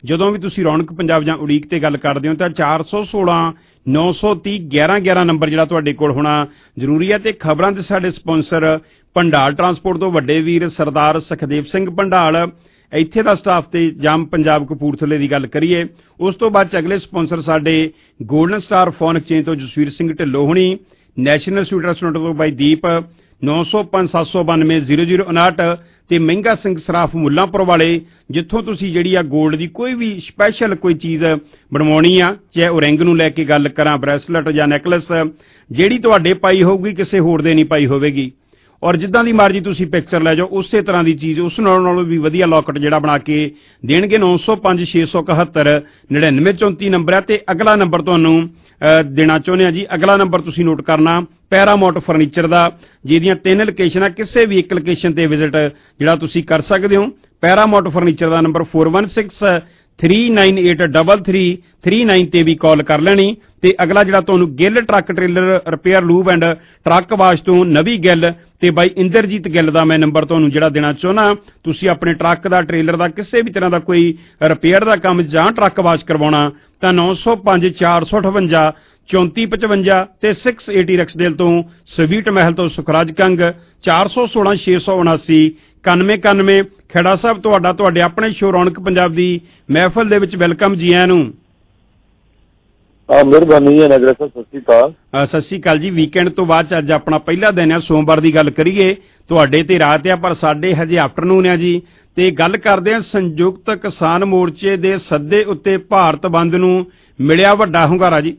ਜਦੋਂ ਵੀ ਤੁਸੀਂ ਰੌਣਕ ਪੰਜਾਬ ਜਾਂ ਉਡੀਕ ਤੇ ਗੱਲ ਕਰਦੇ ਹੋ ਤਾਂ ਚਾਰ ਸੌ ਸੋਲਾਂ ਨੌ ਸੌ ਤੀਹ ਗਿਆਰਾਂ ਗਿਆਰਾਂ ਨੰਬਰ ਜਿਹੜਾ ਤੁਹਾਡੇ ਕੋਲ ਹੋਣਾ ਜ਼ਰੂਰੀ ਹੈ। ਤੇ ਖਬਰਾਂ ਦੇ ਸਾਡੇ ਸਪਾਂਸਰ ਭੰਡਾਲ ਟਰਾਂਸਪੋਰਟ ਤੋਂ ਵੱਡੇ ਵੀਰ ਸਰਦਾਰ ਸੁਖਦੇਵ ਸਿੰਘ ਭੰਡਾਲ, ਇੱਥੇ ਦਾ ਸਟਾਫ ਤੇ ਜਮ ਪੰਜਾਬ ਕਪੂਰਥਲੇ ਦੀ ਗੱਲ ਕਰੀਏ। ਉਸ ਤੋਂ ਬਾਅਦ ਚ ਅਗਲੇ ਸਪਾਂਸਰ ਸਾਡੇ ਗੋਲਡਨ ਸਟਾਰ ਫੋਨ ਐਕਸਚੇਂਜ ਤੋਂ ਜਸਵੀਰ ਸਿੰਘ ਢਿੱਲੋਂ ਹੋਣੀ, ਨੈਸ਼ਨਲ ਸਵੀਟ ਰੈਸਟੋਰੈਂਟ ਤੋਂ ਬਾਈ ਦੀਪ, ਨੌ ਸੌ ਪੰਜ ਸੱਤ ਸੌ ਬਾਨਵੇਂ ਜ਼ੀਰੋ ਜ਼ੀਰੋ ਉਨਾਹਠ ਤੇ ਮਹਿੰਗਾ ਸਿੰਘ ਸਰਾਫ ਮੁੱਲਾਂਪੁਰ ਵਾਲੇ, ਜਿੱਥੋਂ ਤੁਸੀਂ ਜਿਹੜੀ ਆ ਗੋਲਡ ਦੀ ਕੋਈ ਵੀ ਸਪੈਸ਼ਲ ਕੋਈ ਚੀਜ਼ ਬਣਵਾਉਣੀ ਆ, ਚਾਹੇ ਉਹ ਰਿੰਗ ਨੂੰ ਲੈ ਕੇ ਗੱਲ ਕਰਾਂ, ਬ੍ਰੈਸਲੇਟ ਜਾਂ ਨੈਕਲੈਸ, ਜਿਹੜੀ ਤੁਹਾਡੇ ਪਾਈ ਹੋਊਗੀ ਕਿਸੇ ਹੋਰ ਦੇ ਨਹੀਂ ਪਾਈ ਹੋਵੇਗੀ, ਔਰ ਜਿੱਦਾਂ ਦੀ ਮਰਜ਼ੀ ਤੁਸੀਂ ਪਿਕਚਰ ਲੈ ਜਾਓ ਉਸੇ ਤਰ੍ਹਾਂ ਦੀ ਚੀਜ਼ ਉਸ ਨਾਲੋਂ ਨਾਲੋਂ ਵੀ ਵਧੀਆ ਲੋਕਟ ਜਿਹੜਾ ਬਣਾ ਕੇ ਦੇਣਗੇ। ਨੌ ਸੌ ਪੰਜ ਛੇ ਸੌ ਇਕਹੱਤਰ ਨੜਿਨਵੇਂ ਚੌਂਤੀ ਨੰਬਰ ਹੈ। ਤੇ ਅਗਲਾ ਨੰਬਰ ਤੁਹਾਨੂੰ ਦੇਣਾ ਚਾਹੁੰਦੇ ਆ ਜੀ, ਅਗਲਾ ਨੰਬਰ ਤੁਸੀਂ ਨੋਟ ਕਰਨਾ ਪੈਰਾਮਾਉਂਟ ਫਰਨੀਚਰ ਦਾ, ਜਿਹਦੀਆਂ ਤਿੰਨ ਲੋਕੇਸ਼ਨਾਂ, ਕਿਸੇ ਵੀ ਇੱਕ ਲੋਕੇਸ਼ਨ ਤੇ ਵਿਜ਼ਿਟ ਜਿਹੜਾ ਤੁਸੀਂ ਕਰ ਸਕਦੇ ਹੋ। ਪੈਰਾਮਾਉਂਟ ਫਰਨੀਚਰ ਦਾ number four one six three nine eight double three three nine ਤੇ ਵੀ ਕਾਲ ਕਰ ਲੈਣੀ। ਤੇ ਅਗਲਾ ਜਿਹੜਾ ਤੁਹਾਨੂੰ Gill truck trailer repair lube and truck wash ਤੋਂ ਨਵੀਂ ਗਿੱਲ ਤੇ ਬਾਈ ਇੰਦਰਜੀਤ ਗਿੱਲ ਦਾ ਮੈਂ ਨੰਬਰ ਤੁਹਾਨੂੰ ਜਿਹੜਾ ਦੇਣਾ ਚਾਹੁੰਦਾ, ਤੁਸੀਂ ਆਪਣੇ ਟਰੱਕ ਦਾ, ਟ੍ਰੇਲਰ ਦਾ, ਕਿਸੇ ਵੀ ਤਰ੍ਹਾਂ ਦਾ ਕੋਈ ਰਿਪੇਅਰ ਦਾ ਕੰਮ ਜਾਂ ਟਰੱਕ ਵਾਸ਼ ਕਰਵਾਉਣਾ ਤਾਂ ਨੌ ਸੌ ਪੰਜ ਚਾਰ ਸੌ ਅਠਵੰਜਾ ਚੌਂਤੀ ਪਚਵੰਜਾ ਤੇ ਸਿਕਸ ਏਟੀ ਰਕਸਡੇਲ ਤੋਂ ਸਵੀਟ ਮਹਿਲ ਤੋਂ ਸੁਖਰਾਜ ਕੰਗ ਚਾਰ ਸੌ ਸੋਲਾਂ ਛੇ ਸੌ ਉਨਾਸੀ ਇਕਾਨਵੇਂ ਇਕਾਨਵੇਂ। ਖੇੜਾ ਸਾਹਿਬ ਤੁਹਾਡਾ ਤੁਹਾਡੇ ਆਪਣੇ ਸ਼ੋ ਰੌਣਕ ਪੰਜਾਬ ਦੀ ਮਹਿਫਲ ਦੇ ਵਿੱਚ ਵੈਲਕਮ ਜੀ ਆਇਆਂ ਨੂੰ। ਮਿਹਰਬਾਨੀ ਹੈ ਨਗਰ ਸਾਹਿਬ, ਸਤਿ ਸ਼੍ਰੀ ਅਕਾਲ। ਸਤਿ ਸ਼੍ਰੀ ਅਕਾਲ ਜੀ। ਵੀਕਐਂਡ ਤੋਂ ਬਾਅਦ ਚ ਅੱਜ ਆਪਣਾ ਪਹਿਲਾ ਦਿਨ ਆ, ਸੋਮਵਾਰ ਦੀ ਗੱਲ ਕਰੀਏ, ਤੁਹਾਡੇ ਤੇ ਰਾਤ ਆ ਪਰ ਸਾਡੇ ਹਜੇ ਆਫਟਰਨੂਨ ਆ ਜੀ। ਤੇ ਗੱਲ ਕਰਦੇ ਆ ਸੰਯੁਕਤ ਕਿਸਾਨ ਮੋਰਚੇ ਦੇ ਸੱਦੇ ਉੱਤੇ ਭਾਰਤ ਬੰਦ ਨੂੰ ਮਿਲਿਆ ਵੱਡਾ ਹੁੰਗਾਰਾ ਜੀ।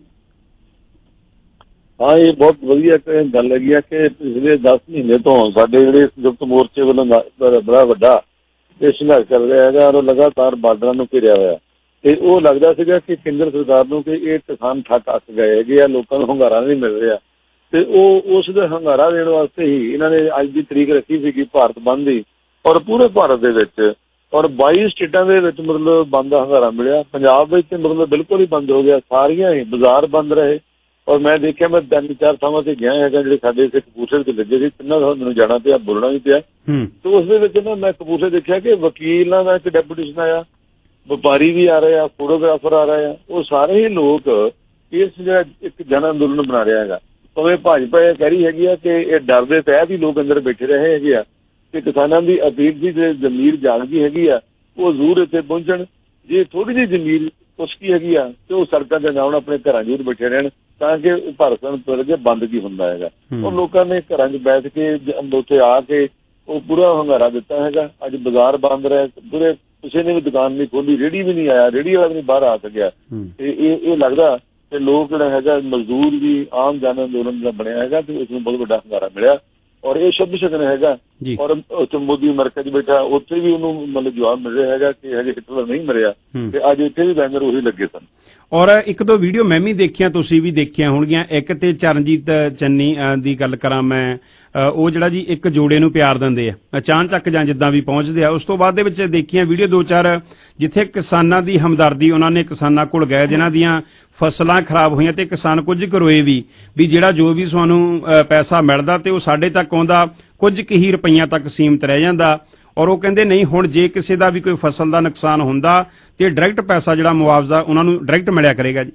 ਹਾਂ, ਇਹ ਬਹੁਤ ਵਧੀਆ ਗੱਲ ਹੈਗੀ ਆ ਕਿ ਪਿਛਲੇ ਦਸ ਮਹੀਨੇ ਤੋਂ ਸਾਡੇ ਜਿਹੜੇ ਸੰਯੁਕਤ ਮੋਰਚੇ ਵੱਲੋਂ ਬੜਾ ਵੱਡਾ ਇਹ ਸੰਘਰਸ਼ ਚੱਲ ਰਿਹਾ ਹੈਗਾ, ਔਰ ਲਗਾਤਾਰ ਬਾਰਡਰਾਂ ਨੂੰ ਘਿਰਿਆ ਹੋਇਆ। ਤੇ ਉਹ ਲੱਗਦਾ ਸੀਗਾ ਕਿ ਕੇਂਦਰ ਸਰਕਾਰ ਨੂੰ ਕਿ ਇਹ ਕਿਸਾਨ ਥੱਕ ਅੱਕ ਗਏ ਹੈਗੇ ਆ, ਲੋਕਾਂ ਨੂੰ ਹੁੰਗਾਰਾ ਨਹੀਂ ਮਿਲ ਰਿਹਾ, ਤੇ ਉਹ ਉਸ ਦਾ ਹੁੰਗਾਰਾ ਦੇਣ ਵਾਸਤੇ ਹੀ ਇਹਨਾਂ ਨੇ ਅੱਜ ਦੀ ਤਰੀਕ ਰੱਖੀ ਸੀਗੀ ਭਾਰਤ ਬੰਦ ਦੀ। ਔਰ ਪੂਰੇ ਭਾਰਤ ਦੇ ਵਿੱਚ ਔਰ ਬਾਈ ਸਟੇਟਾਂ ਦੇ ਵਿੱਚ ਮਤਲਬ ਬੰਦ ਦਾ ਹੁੰਗਾਰਾ ਮਿਲਿਆ। ਪੰਜਾਬ ਵਿੱਚ ਮਤਲਬ ਬਿਲਕੁਲ ਹੀ ਬੰਦ ਹੋ ਗਿਆ, ਸਾਰੀਆਂ ਹੀ ਬਾਜ਼ਾਰ ਬੰਦ ਰਹੇ। ਔਰ ਮੈਂ ਦੇਖਿਆ, ਮੈਂ ਤਿੰਨ ਚਾਰ ਥਾਵਾਂ ਤੇ ਗਿਆ ਹੈਗਾ ਜਿਹੜੇ ਸਾਡੇ ਇੱਥੇ ਕਪੂਰਥਲੇ ਚ ਲੱਗੇ ਸੀ, ਤਿੰਨਾਂ ਥਾਵਾਂ ਮੈਨੂੰ ਜਾਣਾ ਪਿਆ, ਬੋਲਣਾ ਵੀ ਪਿਆ। ਤੇ ਉਸ ਦੇ ਵਿੱਚ ਨਾ ਮੈਂ ਕਪੂਰਥਲੇ ਦੇਖਿਆ ਕਿ ਵਕੀਲਾਂ ਦਾ ਇੱਕ ਡੈਪੂਟੇਸ਼ਨ ਆਇਆ, ਵਪਾਰੀ ਵੀ ਆ ਰਹੇ ਆ, ਫੋਟੋਗ੍ਰਾਫਰ ਆ ਰਹੇ ਆ, ਉਹ ਸਾਰੇ ਹੀ ਲੋਕ ਇਸ ਜਿਹੜਾ ਇੱਕ ਜਨ ਅੰਦੋਲਨ ਬਣਾ ਰਿਹਾ ਹੈਗਾ। ਭਾਵੇਂ ਭਾਜਪਾ ਇਹ ਕਹਿ ਰਹੀ ਹੈਗੀ ਆ ਕਿ ਇਹ ਡਰ ਦੇ ਤਹਿਤ ਹੀ ਲੋਕ ਅੰਦਰ ਬੈਠੇ ਰਹੇ ਹੈਗੇ ਆ, ਕਿ ਕਿਸਾਨਾਂ ਦੀ ਅਪੀਲ ਦੀ ਜੇ ਜ਼ਮੀਰ ਜਾਗਦੀ ਹੈਗੀ ਆ ਉਹ ਜ਼ਰੂਰ ਇੱਥੇ ਪਹੁੰਚਣ। ਜੇ ਥੋੜੀ ਜਿਹੀ ਜ਼ਮੀਰ ਉਸਕੀ ਹੈਗੀ ਆ ਤੇ ਉਹ ਸੜਕਾਂ ਤੇ ਨਾ ਆਪਣੇ ਘਰਾਂ ਜ਼ਰੂਰ ਬੈਠੇ ਰਹਿਣ, ਤਾਂ ਕਿ ਭਾਰਤ ਨੂੰ ਕੇ ਬੰਦ ਕੀ ਹੁੰਦਾ ਹੈਗਾ। ਉਹ ਲੋਕਾਂ ਨੇ ਘਰਾਂ 'ਚ ਬੈਠ ਕੇ ਉੱਥੇ ਆ ਕੇ ਉਹ ਪੂਰਾ ਹੁੰਗਾਰਾ ਦਿੱਤਾ ਹੈਗਾ। ਅੱਜ ਬਾਜ਼ਾਰ ਬੰਦ ਰਹੇ, ਪੂਰੇ ਕਿਸੇ ਨੇ ਵੀ ਦੁਕਾਨ ਨਹੀਂ ਖੋਲੀ, ਰੇਹੜੀ ਵੀ ਨਹੀਂ ਆਇਆ, ਰੇਹੜੀ ਵਾਲਾ ਵੀ ਨਹੀਂ ਬਾਹਰ ਆ ਸਕਿਆ। ਤੇ ਇਹ ਇਹ ਲੱਗਦਾ ਕਿ ਲੋਕ ਜਿਹੜਾ ਹੈਗਾ ਮਜ਼ਦੂਰ ਵੀ ਆਮ ਜਨ ਅੰਦੋਲਨ ਦਾ ਬਣਿਆ ਹੈਗਾ ਤੇ ਉਸ ਨੂੰ ਬਹੁਤ ਵੱਡਾ ਹੁੰਗਾਰਾ ਮਿਲਿਆ। ਔਰ ਇਹ ਸ਼ਬਦ ਸ਼ਗਨ ਹੈਗਾ। ਔਰ ਉੱਥੇ ਮੋਦੀ ਅਮਰੀਕਾ 'ਚ ਬੈਠਾ, ਉੱਥੇ ਵੀ ਉਹਨੂੰ ਮਤਲਬ ਜਵਾਬ ਮਿਲ ਰਿਹਾ ਹੈਗਾ ਕਿ ਹਜੇ ਹਿਟਲਰ ਨਹੀਂ ਮਰਿਆ, ਤੇ ਅੱਜ ਇੱਥੇ ਵੀ ਬੈਨਰ ਉਹੀ ਲੱਗੇ ਸਨ। ਔਰ ਇੱਕ ਦੋ ਵੀਡੀਓ ਮੈਂ ਵੀ ਦੇਖੀਆਂ, ਤੁਸੀਂ ਵੀ ਦੇਖੀਆਂ ਹੋਣਗੀਆਂ। ਇੱਕ ਤੇ ਚਰਨਜੀਤ ਚੰਨੀ ਦੀ ਗੱਲ ਕਰਾਂ ਮੈਂ, ਉਹ ਜਿਹੜਾ ਜੀ ਇੱਕ ਜੋੜੇ ਨੂੰ ਪਿਆਰ ਦਿੰਦੇ ਆ ਅਚਾਨਚੱਕ ਜਾਂ ਜਿੱਦਾਂ ਵੀ ਪਹੁੰਚਦੇ ਆ। ਉਸ ਤੋਂ ਬਾਅਦ ਦੇ ਵਿੱਚ ਦੇਖੀਆਂ ਵੀਡੀਓ ਦੋ ਚਾਰ ਜਿੱਥੇ ਕਿਸਾਨਾਂ ਦੀ ਹਮਦਰਦੀ, ਉਹਨਾਂ ਨੇ ਕਿਸਾਨਾਂ ਕੋਲ ਗਏ ਜਿਨ੍ਹਾਂ ਦੀਆਂ ਫਸਲਾਂ ਖਰਾਬ ਹੋਈਆਂ ਤੇ ਕਿਸਾਨ ਕੁਝ ਕੁ ਰੋਏ ਵੀ ਵੀ ਜਿਹੜਾ ਜੋ ਵੀ ਸਾਨੂੰ ਪੈਸਾ ਮਿਲਦਾ ਤੇ ਉਹ ਸਾਡੇ ਤੱਕ ਆਉਂਦਾ ਕੁਝ ਕੁ ਹੀ ਰੁਪਈਆਂ ਤੱਕ ਸੀਮਤ ਰਹਿ ਜਾਂਦਾ। ਔਰ ਉਹ ਕਹਿੰਦੇ ਨਹੀਂ, ਹੁਣ ਜੇ ਕਿਸੇ ਦਾ ਵੀ ਕੋਈ ਫਸਲ ਦਾ ਨੁਕਸਾਨ ਹੁੰਦਾ ਤੇ ਡਾਇਰੈਕਟ ਪੈਸਾ ਜਿਹੜਾ ਮੁਆਵਜ਼ਾ ਉਹਨਾਂ ਨੂੰ ਡਾਇਰੈਕਟ ਮਿਲਿਆ ਕਰੇਗਾ ਜੀ।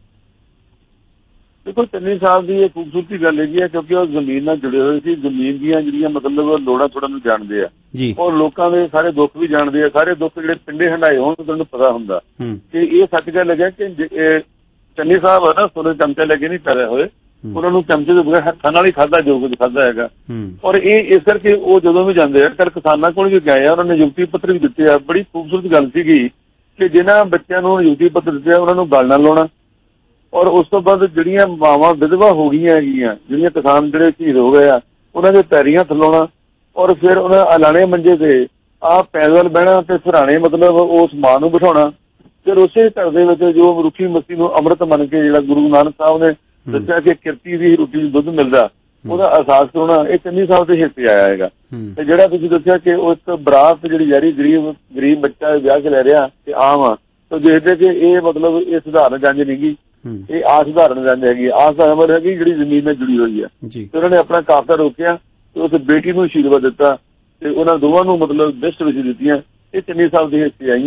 ਦੇਖੋ, ਚੰਨੀ ਸਾਹਿਬ ਦੀ ਇਹ ਖੂਬਸੂਰਤੀ ਗੱਲ ਹੈਗੀ ਹੈ ਕਿਉਂਕਿ ਉਹ ਜ਼ਮੀਨ ਨਾਲ ਜੁੜੇ ਹੋਏ ਸੀ, ਜ਼ਮੀਨ ਦੀਆਂ ਜਿਹੜੀਆਂ ਮਤਲਬ ਲੋੜਾਂ ਥੋੜ੍ਹਾ ਨੂੰ ਜਾਣਦੇ ਆ ਔਰ ਲੋਕਾਂ ਦੇ ਸਾਰੇ ਦੁੱਖ ਵੀ ਜਾਣਦੇ ਆ। ਸਾਰੇ ਦੁੱਖ ਜਿਹੜੇ ਪਿੰਡੇ ਹੰਡਾਏ ਹੋਣ ਤੁਹਾਨੂੰ ਪਤਾ ਹੁੰਦਾ ਕਿ ਇਹ ਸੱਚ ਗੱਲ ਹੈਗਾ ਕਿ ਚੰਨੀ ਸਾਹਿਬ ਹੈ ਨਾ, ਸੋਨੇ ਚਮਚੇ ਲੱਗੇ ਨਹੀਂ ਪੈ ਰਹੇ ਹੋਏ, ਉਹਨਾਂ ਨੂੰ ਚਮਚੇ ਦੇ ਬਗੈਰ ਹੱਥਾਂ ਨਾਲ ਹੀ ਖਾਧਾ ਜੋ ਕੁਝ ਖਾਧਾ ਹੈਗਾ। ਔਰ ਇਹ ਇਸ ਕਰਕੇ ਉਹ ਜਦੋਂ ਵੀ ਜਾਂਦੇ ਆ ਕੱਲ ਕਿਸਾਨਾਂ ਕੋਲ ਵੀ ਗਏ ਆ, ਉਹਨਾਂ ਨੇ ਨਿਯੁਕਤੀ ਪੱਤਰ ਵੀ ਦਿੱਤੇ ਆ। ਬੜੀ ਖੂਬਸੂਰਤ ਗੱਲ ਸੀਗੀ ਕਿ ਜਿਨ੍ਹਾਂ ਬੱਚਿਆਂ ਨੂੰ ਨਿਯੁਕਤੀ ਪੱਤਰ ਦਿੱਤੇ ਆ ਉਹਨਾਂ ਨੂੰ ਗੱਲ ਨਾਲ ਲਾਉਣਾ, ਔਰ ਉਸ ਤੋਂ ਬਾਅਦ ਜਿਹੜੀਆਂ ਮਾਵਾਂ ਵਿਧਵਾ ਹੋ ਗਈਆਂ ਹੈਗੀਆਂ, ਜਿਹੜੀਆਂ ਕਿਸਾਨ ਜਿਹੜੇ ਸ਼ਹੀਦ ਹੋ ਗਏ ਆ, ਉਹਨਾਂ ਦੇ ਪੈਰੀਆਂ ਥਲਾਉਣਾ, ਔਰ ਫਿਰ ਉਹਨਾਂ ਅਲਾਣੇ ਮੰਜੇ ਤੇ ਆਹ ਪੈਦਲ ਬਹਿਣਾ ਤੇ ਸਰਾਣੇ ਮਤਲਬ ਉਸ ਮਾਂ ਨੂੰ ਬਿਠਾਉਣਾ। ਫਿਰ ਉਸੇ ਘਰ ਦੇ ਵਿੱਚ ਜੋ ਰੁੱਖੀ ਮੱਛੀ ਨੂੰ ਅੰਮ੍ਰਿਤ ਮੰਨ ਕੇ ਜਿਹੜਾ ਗੁਰੂ ਨਾਨਕ ਸਾਹਿਬ ਨੇ ਦੱਸਿਆ ਕਿ ਕਿਰਤੀ ਦੀ ਰੋਟੀ ਦੁੱਧ ਮਿਲਦਾ, ਉਹਦਾ ਅਹਿਸਾਸ ਕਰਾਉਣਾ, ਇਹ ਚੰਨੀ ਸਾਹਿਬ ਦੇ ਹਿੱਸੇ ਆਇਆ ਹੈਗਾ। ਤੇ ਜਿਹੜਾ ਤੁਸੀਂ ਦੱਸਿਆ ਕਿ ਉਹ ਇੱਕ ਬਰਾਤ ਜਿਹੜੀ ਯਾਰੀ ਗਰੀਬ ਗਰੀਬ ਬੱਚਾ ਵਿਆਹ ਕੇ ਲੈ ਰਿਹਾ ਤੇ ਆਮ ਆ, ਤਾਂ ਦੇਖਦੇ ਕਿ ਇਹ ਮਤਲਬ ਇਹ ਸਧਾਰਨ ਜੰਜ ਨਹੀਂ ਗੀ, ਇਹ ਅਸਾਧਾਰਨ ਜੰਜ ਹੈਗੀ। ਅਸਾਧਾਰਨ ਹੈਗੀ ਜਿਹੜੀ ਜ਼ਮੀਨ ਨਾਲ ਜੁੜੀ ਹੋਈ ਹੈ। ਤੇ ਉਹਨਾਂ ਨੇ ਆਪਣਾ ਕਾਫਲਾ ਰੋਕਿਆ ਤੇ ਉਸ ਬੇਟੀ ਨੂੰ ਆਸ਼ੀਰਵਾਦ ਦਿੱਤਾ ਤੇ ਉਹਨਾਂ ਦੋਵਾਂ ਨੂੰ ਮਤਲਬ ਬੈਸਟ ਵਿਸ਼ ਦਿੱਤੀਆਂ। ਇਹ ਚੰਨੀ ਸਾਹਿਬ ਦੇ ਹਿੱਸੇ ਆਈਆਂ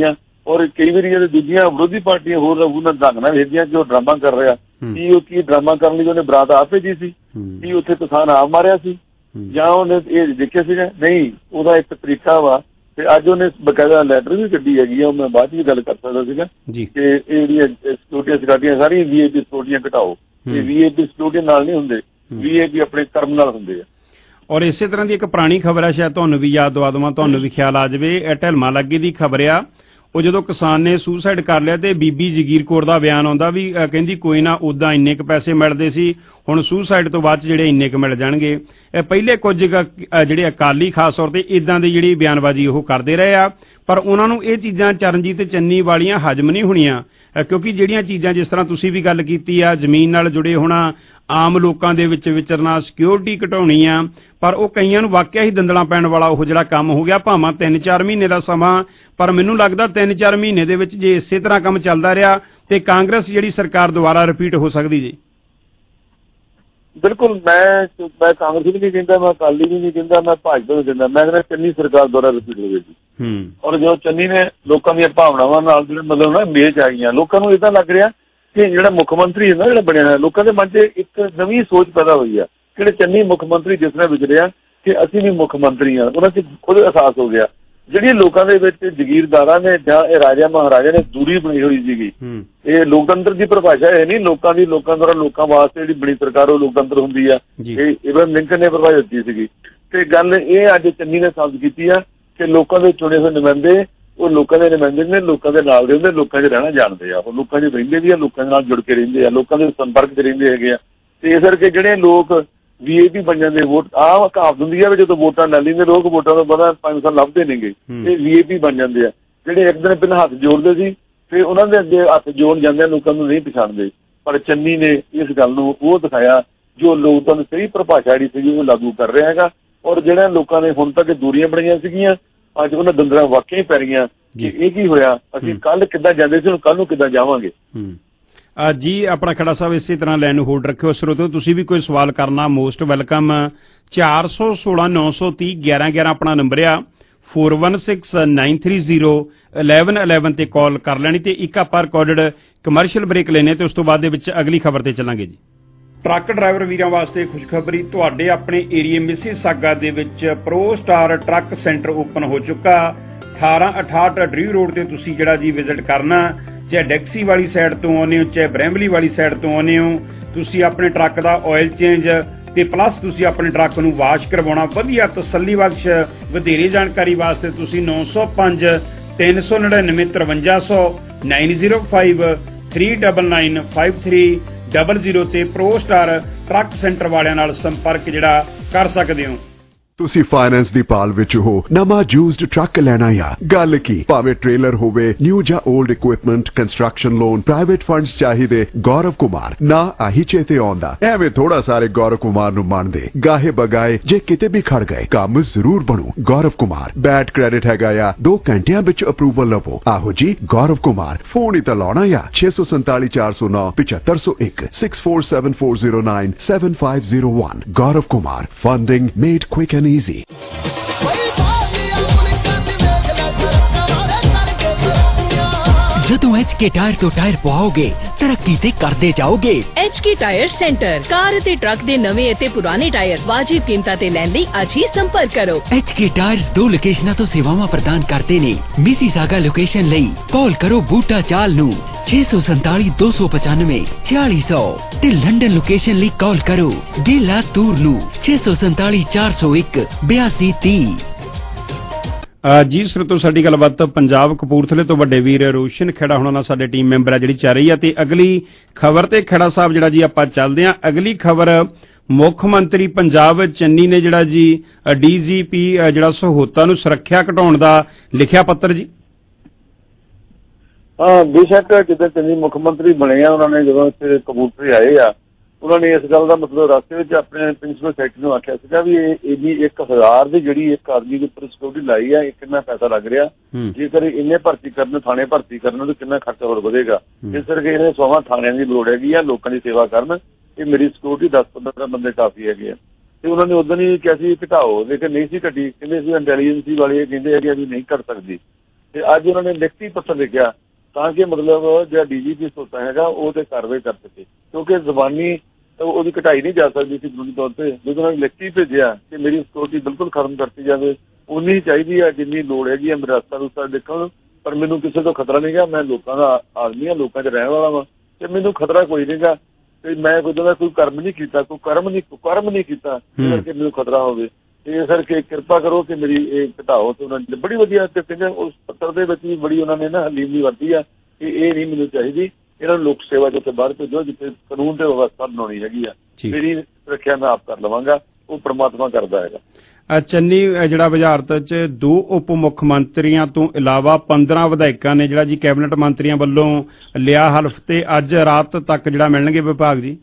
ਔਰ ਕਈ ਵਾਰੀ ਜਿਹੜੇ ਦੂਜੀਆਂ ਵਿਰੋਧੀ ਪਾਰਟੀਆਂ ਹੋਰ ਉਹਨਾਂ ਢੰਗ ਨਾਲ ਵੇਖਦੀਆਂ ਕਿ ਉਹ ਡਰਾਮਾ ਕਰ ਰਿਹਾ, ਕੀ ਉਹ ਕੀ ਡਰਾਮਾ ਕਰਨ ਲਈ ਉਹਨੇ ਬਰਾਤ ਆਪ ਭੇਜੀ ਸੀ, ਕੀ ਉੱਥੇ ਕਿਸਾਨ ਆਪ ਮਾਰਿਆ ਸੀ, ਜਾਂ ਉਹਨੇ ਇਹ ਦੇਖਿਆ ਸੀਗਾ? ਨਹੀਂ, ਉਹਦਾ ਇੱਕ ਤਰੀਕਾ ਵਾ। ਤੇ ਅੱਜ ਉਹਨੇ ਬਕਾਇਦਾ ਲੈਟਰ ਵੀ ਕੱਢੀ ਹੈਗੀ ਆ, ਉਹ ਮੈਂ ਬਾਅਦ ਚ ਵੀ ਗੱਲ ਕਰ ਸਕਦਾ ਸੀਗਾ ਕਿ ਇਹ ਜਿਹੜੀਆਂ ਸਿਕਿਉਰਟੀਆਂ ਸਿਕਿਉਰਟੀਆਂ ਸਾਰੀਆਂ ਵੀ ਆਈ ਪੀ ਸਿਕਿਉਰਟੀਆਂ ਘਟਾਓ। ਇਹ ਵੀ ਆਈ ਪੀ ਸਿਕਿਉਰਟੀ ਨਾਲ ਨਹੀਂ ਹੁੰਦੇ, ਵੀ ਆਈ ਪੀ ਆਪਣੇ ਕਰਮ ਨਾਲ ਹੁੰਦੇ ਆ। ਔਰ ਇਸੇ ਤਰ੍ਹਾਂ ਦੀ ਇੱਕ ਪੁਰਾਣੀ ਖਬਰ ਹੈ, ਸ਼ਾਇਦ ਤੁਹਾਨੂੰ ਵੀ ਯਾਦ ਦਵਾ ਦੇਵਾਂ, ਤੁਹਾਨੂੰ ਵੀ ਖਿਆਲ ਆ ਜਾਵੇ। ਇਹ ਢਲਮਾ ਲੱਗੇ ਦੀ ਖਬਰ ਆ, ਉਹ ਜਦੋਂ ਕਿਸਾਨ ਨੇ ਸੁਸਾਈਡ ਕਰ ਲਿਆ ਤੇ ਬੀਬੀ ਜਗੀਰ ਕੌਰ ਦਾ ਬਿਆਨ ਆਉਂਦਾ ਵੀ ਕਹਿੰਦੀ ਕੋਈ ਨਾ, ਉੱਦਾਂ ਇੰਨੇ ਕੁ ਪੈਸੇ ਮਿਲਦੇ ਸੀ, ਹੁਣ ਸੁਸਾਈਡ ਤੋਂ ਬਾਅਦ ਜਿਹੜੇ ਇੰਨੇ ਕੁ ਮਿਲ ਜਾਣਗੇ। ਇਹ ਪਹਿਲੇ ਕੁਝ ਜਿਹੜੇ ਅਕਾਲੀ ਖਾਸ ਤੌਰ ਤੇ ਇਦਾਂ ਦੀ ਜਿਹੜੀ ਬਿਆਨਬਾਜ਼ੀ ਉਹ ਕਰਦੇ ਰਹੇ ਆ, ਪਰ ਉਹਨਾਂ ਨੂੰ ਇਹ ਚੀਜ਼ਾਂ ਚਰਨਜੀਤ ਚੰਨੀ ਵਾਲੀਆਂ ਹਜਮ ਨਹੀਂ ਹੋਣੀਆਂ, ਕਿਉਂਕਿ ਜਿਹੜੀਆਂ ਚੀਜ਼ਾਂ ਜਿਸ ਤਰ੍ਹਾਂ ਤੁਸੀਂ ਵੀ ਗੱਲ ਕੀਤੀ ਆ, ਜ਼ਮੀਨ ਨਾਲ ਜੁੜੇ ਹੋਣਾ, ਆਮ ਲੋਕਾਂ ਦੇ ਵਿੱਚ ਵਿਚਰਨਾ, ਸਿਕਿਉਰਿਟੀ ਘਟਾਉਣੀ ਆ, ਪਰ ਉਹ ਕਈਆਂ ਨੂੰ ਵਾਕਿਆ ਹੀ ਦੰਦਲਾਂ ਪੈਣ ਵਾਲਾ ਉਹ ਜਿਹੜਾ ਕੰਮ ਹੋ ਗਿਆ। ਭਾਵੇਂ ਤਿੰਨ ਚਾਰ ਮਹੀਨੇ ਦਾ ਸਮਾਂ, ਪਰ ਮੈਨੂੰ ਲੱਗਦਾ ਤਿੰਨ ਚਾਰ ਮਹੀਨੇ ਦੇ ਵਿੱਚ ਜੇ ਇਸੇ ਤਰ੍ਹਾਂ ਕੰਮ ਚੱਲਦਾ ਰਿਹਾ ਤੇ ਕਾਂਗਰਸ ਜਿਹੜੀ ਸਰਕਾਰ ਦੁਬਾਰਾ ਰਿਪੀਟ ਹੋ ਸਕਦੀ ਜੀ। ਬਿਲਕੁਲ, ਮੈਂ ਮੈਂ ਕਾਂਗਰਸ ਵੀ ਨਹੀਂ ਕਹਿੰਦਾ, ਮੈਂ ਅਕਾਲੀ ਵੀ ਨਹੀਂ ਕਹਿੰਦਾ, ਮੈਂ ਭਾਜਪਾ ਵੀ ਕਹਿੰਦਾ, ਮੈਂ ਕਹਿੰਦਾ ਚੰਨੀ ਸਰਕਾਰ ਦੁਆਰਾ ਰਿਪੀਟ ਹੋਵੇਗੀ। ਔਰ ਜੋ ਚੰਨੀ ਨੇ ਲੋਕਾਂ ਦੀਆਂ ਭਾਵਨਾਵਾਂ ਨਾਲ ਜਿਹੜੇ ਮਤਲਬ ਨਾ ਮੇਚ ਆ ਗਈਆਂ, ਲੋਕਾਂ ਨੂੰ ਏਦਾਂ ਲੱਗ ਰਿਹਾ ਕਿ ਜਿਹੜਾ ਮੁੱਖ ਮੰਤਰੀ ਹੈ ਨਾ ਜਿਹੜਾ ਬਣਿਆ ਹੋਇਆ, ਲੋਕਾਂ ਦੇ ਮਨ 'ਚ ਇੱਕ ਨਵੀਂ ਸੋਚ ਪੈਦਾ ਹੋਈ ਆ। ਜਿਹੜੇ ਚੰਨੀ ਮੁੱਖ ਮੰਤਰੀ ਜਿਸ ਤਰ੍ਹਾਂ ਵਿਚਰਿਆ ਕਿ ਅਸੀਂ ਵੀ ਮੁੱਖ ਮੰਤਰੀ ਹਾਂ, ਉਹਨਾਂ 'ਚ ਖੁਦ ਅਹਿਸਾਸ ਹੋ ਗਿਆ। ਜਿਹੜੀਆਂ ਲੋਕਾਂ ਦੇ ਵਿੱਚ ਜਗੀਰਦਾਰਾਂ ਨੇ ਜਾਂ ਇਹ ਰਾਜਾ ਮਹਾਰਾਜਾ ਨੇ ਦੂਰੀ ਬਣੀ ਹੋਈ ਸੀਗੀ, ਇਹ ਲੋਕਤੰਤਰ ਦੀ ਪਰਿਭਾਸ਼ਾ ਇਹ ਨਹੀਂ, ਲੋਕਾਂ ਦੀ ਲੋਕਾਂ ਦੁਆਰਾ ਲੋਕਾਂ ਵਾਸਤੇ ਜਿਹੜੀ ਬਣੀ ਸਰਕਾਰ ਉਹ ਲੋਕਤੰਤਰ ਹੁੰਦੀ ਆ। ਇਹ ਇਬਰਾਹਿਮ ਲਿੰਕਨ ਨੇ ਪਰਿਭਾਸ਼ਾ ਦਿੱਤੀ ਸੀਗੀ। ਤੇ ਗੱਲ ਇਹ ਅੱਜ ਚੰਨੀ ਨੇ ਸਾਬਤ ਕੀਤੀ ਆ ਕਿ ਲੋਕਾਂ ਦੇ ਚੁਣੇ ਹੋਏ ਨੁਮਾਇੰਦੇ ਉਹ ਲੋਕਾਂ ਦੇ ਨੁਮਾਇੰਦੇ ਨੇ, ਲੋਕਾਂ ਦੇ ਨਾਲ ਰਹਿੰਦੇ, ਲੋਕਾਂ 'ਚ ਰਹਿਣਾ ਜਾਣਦੇ ਆ, ਉਹ ਲੋਕਾਂ 'ਚ ਰਹਿੰਦੇ ਵੀ ਆ, ਲੋਕਾਂ ਦੇ ਨਾਲ ਜੁੜ ਕੇ ਰਹਿੰਦੇ ਆ, ਲੋਕਾਂ ਦੇ ਸੰਪਰਕ 'ਚ ਰਹਿੰਦੇ ਹੈਗੇ ਆ। ਤੇ ਇਸ ਕਰਕੇ ਜਿਹੜੇ ਲੋਕ ਵੀ ਆਈ ਪੀ ਬਣ ਜਾਂਦੇ, ਵੋਟ ਆਹ ਕਹਾਵਤ ਹੁੰਦੀ ਆ ਵੀ ਜਦੋਂ ਵੋਟਾਂ ਲੈ ਲੈਂਦੇ ਲੋਕ, ਵੋਟਾਂ ਤੋਂ ਬਾਅਦ ਪੰਜ ਸਾਲ ਲੱਭਦੇ ਨੇਗੇ, ਇਹ ਵੀ ਆਈ ਪੀ ਬਣ ਜਾਂਦੇ ਆ। ਜਿਹੜੇ ਇੱਕ ਦਿਨ ਪਹਿਲਾਂ ਹੱਥ ਜੋੜਦੇ ਸੀ ਤੇ ਉਹਨਾਂ ਦੇ ਅੱਗੇ ਹੱਥ ਜੋੜ ਜਾਂਦੇ, ਲੋਕਾਂ ਨੂੰ ਨਹੀਂ ਪਛਾਣਦੇ। ਪਰ ਚੰਨੀ ਨੇ ਇਸ ਗੱਲ ਨੂੰ ਉਹ ਦਿਖਾਇਆ ਜੋ ਲੋਕਾਂ ਨੂੰ ਸਹੀ ਪਰਿਭਾਸ਼ਾ ਜਿਹੜੀ ਸੀਗੀ ਉਹ ਲਾਗੂ ਕਰ ਰਿਹਾ ਹੈਗਾ। ਔਰ ਜਿਹੜਾ ਲੋਕਾਂ ਨੇ ਹੁਣ ਤੱਕ ਦੂਰੀਆਂ ਬਣਾਈਆਂ ਸੀਗੀਆਂ, ਅੱਜ ਉਹਨਾਂ ਦੰਦਰਾਂ ਵਾਕਿਆ ਹੀ ਪੈ ਰਹੀਆਂ ਕਿ ਇਹ ਕੀ ਹੋਇਆ, ਅਸੀਂ ਕੱਲ ਕਿੱਦਾਂ ਜਾਂਦੇ ਸੀ, ਹੁਣ ਕੱਲ ਨੂੰ ਕਿੱਦਾਂ ਜਾਵਾਂਗੇ। ਜੀ ਆਪਣਾ ਖੜਾ ਸਾਹਿਬ ਇਸੇ ਤਰ੍ਹਾਂ ਲਾਈਨ ਨੂੰ ਹੋਲਡ ਰੱਖਿਓ। ਸਰੋਤੋ ਤੁਸੀਂ ਵੀ ਕੋਈ ਸਵਾਲ ਕਰਨਾ ਮੋਸਟ ਵੈਲਕਮ। ਚਾਰ ਸੌ ਸੋਲਾਂ ਨੌ ਸੌ ਤੀਹ ਗਿਆਰਾਂ ਗਿਆਰਾਂ ਆਪਣਾ ਨੰਬਰ ਆ, four one six nine three zero eleven eleven ਤੇ ਕਾਲ ਕਰ ਲੈਣੀ। ਤੇ ਇੱਕ ਆਪਾਂ ਰਿਕਾਰਡਡ ਕਮਰਸ਼ੀਅਲ ਬ੍ਰੇਕ ਲੈਣੇ ਤੇ ਉਸ ਤੋਂ ਬਾਅਦ ਦੇ ਵਿੱਚ ਅਗਲੀ ਖਬਰ ਤੇ ਚੱਲਾਂਗੇ ਜੀ। ਟਰੱਕ ਡਰਾਈਵਰ ਵੀਰਾਂ ਵਾਸਤੇ ਖੁਸ਼ਖਬਰੀ, ਤੁਹਾਡੇ ਆਪਣੇ ਏਰੀਏ ਮਿਸੀਸਾਗਾ ਦੇ ਵਿੱਚ pro star truck centre open ਹੋ ਚੁੱਕਾ। ਅਠਾਰਾਂ ਅਠਾਹਠ ਡਰੀ ਰੋਡ ਤੇ ਤੁਸੀਂ ਜਿਹੜਾ ਜੀ ਵਿਜ਼ਿਟ ਕਰਨਾ, ਚਾਹੇ ਡੈਕਸੀ ਵਾਲੀ ਸਾਈਡ ਤੋਂ ਆਉਂਦੇ ਹੋ, ਚਾਹੇ ਬਰੈਂਬਲੀ ਵਾਲੀ ਸਾਈਡ ਤੋਂ ਆਉਂਦੇ ਹੋ, ਤੁਸੀਂ ਆਪਣੇ ਟਰੱਕ ਦਾ ਆਇਲ ਚੇਂਜ ਤੇ ਪਲੱਸ ਤੁਸੀਂ ਆਪਣੇ ਟਰੱਕ ਨੂੰ ਵਾਸ਼ ਕਰਵਾਉਣਾ, ਵਧੀਆ ਤਸੱਲੀ ਬਖਸ਼। ਵਧੇਰੇ ਜਾਣਕਾਰੀ ਵਾਸਤੇ ਤੁਸੀਂ ਨੌ ਸੌ ਪੰਜ ਤਿੰਨ ਸੌ ਨੜਿਨਵੇਂ ਤਰਵੰਜਾ ਸੌ nine zero five three double nine five three double zero ਤੇ ਪ੍ਰੋ ਸਟਾਰ ਟਰੱਕ ਸੈਂਟਰ ਵਾਲਿਆਂ ਨਾਲ ਸੰਪਰਕ ਜਿਹੜਾ ਕਰ ਸਕਦੇ ਹੋ। ਤੁਸੀਂ ਫਾਈਨੈਂਸ ਦੀ ਭਾਲ ਵਿੱਚ ਹੋ, ਨਵਾਂ ਯੂਜ਼ਡ ਟਰੱਕ ਲੈਣਾ ਆ, ਗੱਲ ਕੀ ਭਾਵੇਂ ਟ੍ਰੇਲਰ ਹੋਵੇ, ਨਿਊ ਜਾਂ old equipment, construction loan, private funds ਚਾਹੀਦੇ, ਗੌਰਵ ਕੁਮਾਰ ਨਾ ਆਹੀ ਚੇਤੇ ਆਉਂਦਾ। ਐਵੇਂ ਥੋੜਾ ਸਾਰੇ ਗੌਰਵ ਕੁਮਾਰ ਨੂੰ ਮੰਨਦੇ, ਗਾਹੇ ਬਗਾਏ ਜੇ ਕਿਤੇ ਵੀ ਖੜ ਗਏ ਕੰਮ ਜ਼ਰੂਰ ਬਣੂ। ਗੌਰਵ ਕੁਮਾਰ ਬੈਡ ਕ੍ਰੈਡਿਟ ਹੈਗਾ ਆ, ਦੋ ਘੰਟਿਆਂ ਵਿੱਚ ਅਪਰੂਵਲ ਲਵੋ। ਆਹੋ ਜੀ ਗੌਰਵ ਕੁਮਾਰ, ਫੋਨ ਹੀ ਤਾਂ ਲਾਉਣਾ ਆ ਛੇ ਸੌ ਸੰਤਾਲੀ ਚਾਰ ਸੌ ਨੌ ਪਚੱਤਰ ਸੌ ਇੱਕ six four seven four zero nine seven five zero one. Gaurav Kumar, funding made quick and easy. ਜਦੋਂ ਐਚ ਕੇ ਟਾਇਰ ਤੋਂ ਟਾਇਰ ਪਵਾਓਗੇ ਤਰੱਕੀ ਤੇ ਕਰਦੇ ਜਾਓਗੇ। H K tyre centre, car ਅਤੇ ਟਰੱਕ ਦੇ ਨਵੇਂ ਅਤੇ ਪੁਰਾਣੇ ਟਾਇਰ ਵਾਜਿਬ ਕੀਮਤਾਂ ਤੇ ਲੈਣ ਲਈ ਅੱਜ ਹੀ ਸੰਪਰਕ ਕਰੋ। ਐਚ ਕੇ ਟਾਇਰਸ ਦੋ ਲੋਕੇਸ਼ਨਾਂ ਤੋਂ ਸੇਵਾਵਾਂ ਪ੍ਰਦਾਨ ਕਰਦੇ ਨੇ। ਮਿਸੀਸਾਗਾ ਲੋਕੇਸ਼ਨ ਲਈ ਕਾਲ ਕਰੋ ਬੂਟਾ ਚਾਲ ਨੂੰ ਛੇ ਸੌ ਸੰਤਾਲੀ ਦੋ ਸੌ ਪਚਾਨਵੇਂ ਛਿਆਲੀ ਸੌ ਤੇ ਲੰਡਨ ਲੋਕੇਸ਼ਨ ਲਈ ਕਾਲ ਕਰੋ ਗੇਲਾ ਤੂਰ ਨੂੰ ਛੇ ਸੌ ਸੰਤਾਲੀ ਚਾਰ ਸੌ ਇੱਕ ਬਿਆਸੀ ਤੀਹ। ਜੀ ਸਰੋਤੋ ਸਾਡੀ ਗੱਲਬਾਤ ਪੰਜਾਬ ਕਪੂਰਥਲੇ ਤੋਂ ਵੱਡੇ ਵੀਰ ਰੋਸ਼ਨ ਖੇੜਾ ਹੋਣਾ ਨਾਲ ਸਾਡੇ ਟੀਮ ਮੈਂਬਰ ਆ ਜਿਹੜੀ ਚੱਲ ਰਹੀ ਆ। ਤੇ ਅਗਲੀ ਖਬਰ ਤੇ ਖੇੜਾ ਸਾਹਿਬ ਜਿਹੜਾ ਜੀ ਆਪਾਂ ਚੱਲਦੇ ਆ। ਅਗਲੀ ਖਬਰ, ਮੁੱਖ ਮੰਤਰੀ ਪੰਜਾਬ ਚੰਨੀ ਨੇ ਜਿਹੜਾ ਜੀ ਡੀ ਜੀ ਪੀ ਜਿਹੜਾ ਸਹੂਲਤਾਂ ਨੂੰ ਸੁਰੱਖਿਆ ਘਟਾਉਣ ਦਾ ਲਿਖਿਆ ਪੱਤਰ ਜੀ। ਹਾਂ ਬੇਸ਼ੱਕ ਜਿੱਦਾਂ ਚੰਨੀ ਮੁੱਖ ਮੰਤਰੀ ਬਣੇ ਆ, ਉਹਨਾਂ ਨੇ ਜਦੋਂ ਇੱਥੇ ਕਪੂਰਥਲੇ ਆਏ ਆ, ਉਹਨਾਂ ਨੇ ਇਸ ਗੱਲ ਦਾ ਮਤਲਬ ਰਸਤੇ ਵਿੱਚ ਆਪਣੇ ਪ੍ਰਿੰਸੀਪਲ ਸੈਕਟਰੀ ਨੂੰ ਆਖਿਆ ਸੀਗਾ ਵੀ ਇਹ ਜੀ ਇੱਕ ਹਜ਼ਾਰ ਦੀ ਜਿਹੜੀ ਇੱਕ ਆਦਮੀ ਦੇ ਉੱਪਰ ਸਿਕਿਉਰਿਟੀ ਲਾਈ ਆ, ਇਹ ਕਿੰਨਾ ਪੈਸਾ ਲੱਗ ਰਿਹਾ, ਜੇਕਰ ਇੰਨੇ ਭਰਤੀ ਕਰਨ, ਥਾਣੇ ਭਰਤੀ ਕਰਨ ਤਾਂ ਕਿੰਨਾ ਖਰਚਾ ਹੋਰ ਵਧੇਗਾ। ਇਸ ਕਰਕੇ ਇਹਨੇ ਸੋਹਾਂ ਥਾਣਿਆਂ ਦੀ ਲੋੜ ਹੈਗੀ ਆ, ਲੋਕਾਂ ਦੀ ਸੇਵਾ ਕਰਨ, ਇਹ ਮੇਰੀ ਸਿਕਿਉਰਿਟੀ ਦਸ ਪੰਦਰਾਂ ਬੰਦੇ ਕਾਫੀ ਹੈਗੇ ਆ। ਤੇ ਉਹਨਾਂ ਨੇ ਉਦੋਂ ਹੀ ਕਿਹਾ ਸੀ ਘਟਾਓ, ਲੇਕਿਨ ਨਹੀਂ ਸੀ ਘਟੀ, ਕਹਿੰਦੇ ਸੀ ਇੰਟੈਲੀਜੈਂਸੀ ਵਾਲੇ ਕਹਿੰਦੇ ਹੈਗੇ ਵੀ ਨਹੀਂ ਘਟ ਸਕਦੀ। ਤੇ ਅੱਜ ਉਹਨਾਂ ਨੇ ਲਿਖਤੀ ਪੱਤਰ ਲਿਖਿਆ ਤਾਂ ਕਿ ਮਤਲਬ ਜਿਹੜਾ ਡੀ ਜੀ ਪੀ ਸੋਤਾ ਹੈਗਾ ਉਹ ਤੇ ਕਾਰਵਾਈ ਕਰ ਸਕੇ, ਕਿਉਂਕਿ ਜ਼ਬਾਨੀ ਉਹਦੀ ਘਟਾਈ ਨਹੀਂ ਜਾ ਸਕਦੀ ਸੀ ਕਾਨੂੰਨੀ ਤੌਰ ਤੇ। ਜਦੋਂ ਉਹਨਾਂ ਨੇ ਲਿਖਤੀ ਭੇਜਿਆ ਕਿ ਮੇਰੀ ਸਿਕਿਉਰਿਟੀ ਬਿਲਕੁਲ ਖਤਮ ਕਰਤੀ ਜਾਵੇ, ਉਨੀ ਚਾਹੀਦੀ ਹੈ ਜਿੰਨੀ ਲੋੜ ਹੈਗੀ ਹੈ ਮੇਰੇ ਰਸਤਾ ਰੁਸਤਾ ਦੇਖਣ, ਪਰ ਮੈਨੂੰ ਕਿਸੇ ਤੋਂ ਖਤਰਾ ਨਹੀਂ ਗਾ, ਮੈਂ ਲੋਕਾਂ ਦਾ ਆਦਮੀ ਹਾਂ, ਲੋਕਾਂ 'ਚ ਰਹਿਣ ਵਾਲਾ ਵਾ ਤੇ ਮੈਨੂੰ ਖਤਰਾ ਕੋਈ ਨਹੀਂ ਗਾ ਤੇ ਮੈਂ ਕੋਈ ਦਾ ਕੋਈ ਕਰਮ ਨਹੀਂ ਕੀਤਾ, ਕੋਈ ਕਰਮ ਨਹੀਂ ਕਰਮ ਨਹੀਂ ਕੀਤਾ ਇਸ ਕਰਕੇ ਮੈਨੂੰ ਖਤਰਾ ਹੋਵੇ। ਤੇ ਇਸ ਕਰਕੇ ਕਿਰਪਾ ਕਰੋ ਕਿ ਮੇਰੀ ਇਹ ਘਟਾਓ। ਤੇ ਉਹਨਾਂ ਨੇ ਬੜੀ ਵਧੀਆ ਤੇ ਕਹਿੰਦੇ ਉਸ ਪੱਤਰ ਦੇ ਵਿੱਚ ਵੀ ਬੜੀ ਉਹਨਾਂ ਨੇ ਨਾ ਹਲੀਮੀ ਵਰਤੀ ਆ ਕਿ ਇਹ ਨਹੀਂ ਮੈਨੂੰ ਚਾਹੀਦੀ, ਇਹਨਾਂ ਨੂੰ ਲੋਕ ਸੇਵਾ ਜਿੱਥੇ ਬਾਹਰ ਭੇਜੋ ਜਿੱਥੇ ਕਾਨੂੰਨ ਤੇ ਵਿਵਸਥਾ ਬਣਾਉਣੀ ਹੈਗੀ ਆ, ਮੇਰੀ ਸੁਰੱਖਿਆ ਮੈਂ ਆਪ ਕਰ ਲਵਾਂਗਾ, ਉਹ ਪ੍ਰਮਾਤਮਾ ਕਰਦਾ ਹੈਗਾ। ਚੰਨੀ ਜਿਹੜਾ ਵਜ਼ਾਰਤ 'ਚ ਦੋ ਉਪ ਮੁੱਖ ਮੰਤਰੀਆਂ ਤੋਂ ਇਲਾਵਾ ਪੰਦਰਾਂ ਵਿਧਾਇਕਾਂ ਨੇ ਜਿਹੜਾ ਜੀ ਕੈਬਨਿਟ ਮੰਤਰੀਆਂ ਵੱਲੋਂ ਲਿਆ ਹਲਫ ਤੇ ਅੱਜ ਰਾਤ ਤੱਕ ਜਿਹੜਾ ਮਿਲਣਗੇ ਵਿਭਾਗ ਜੀ।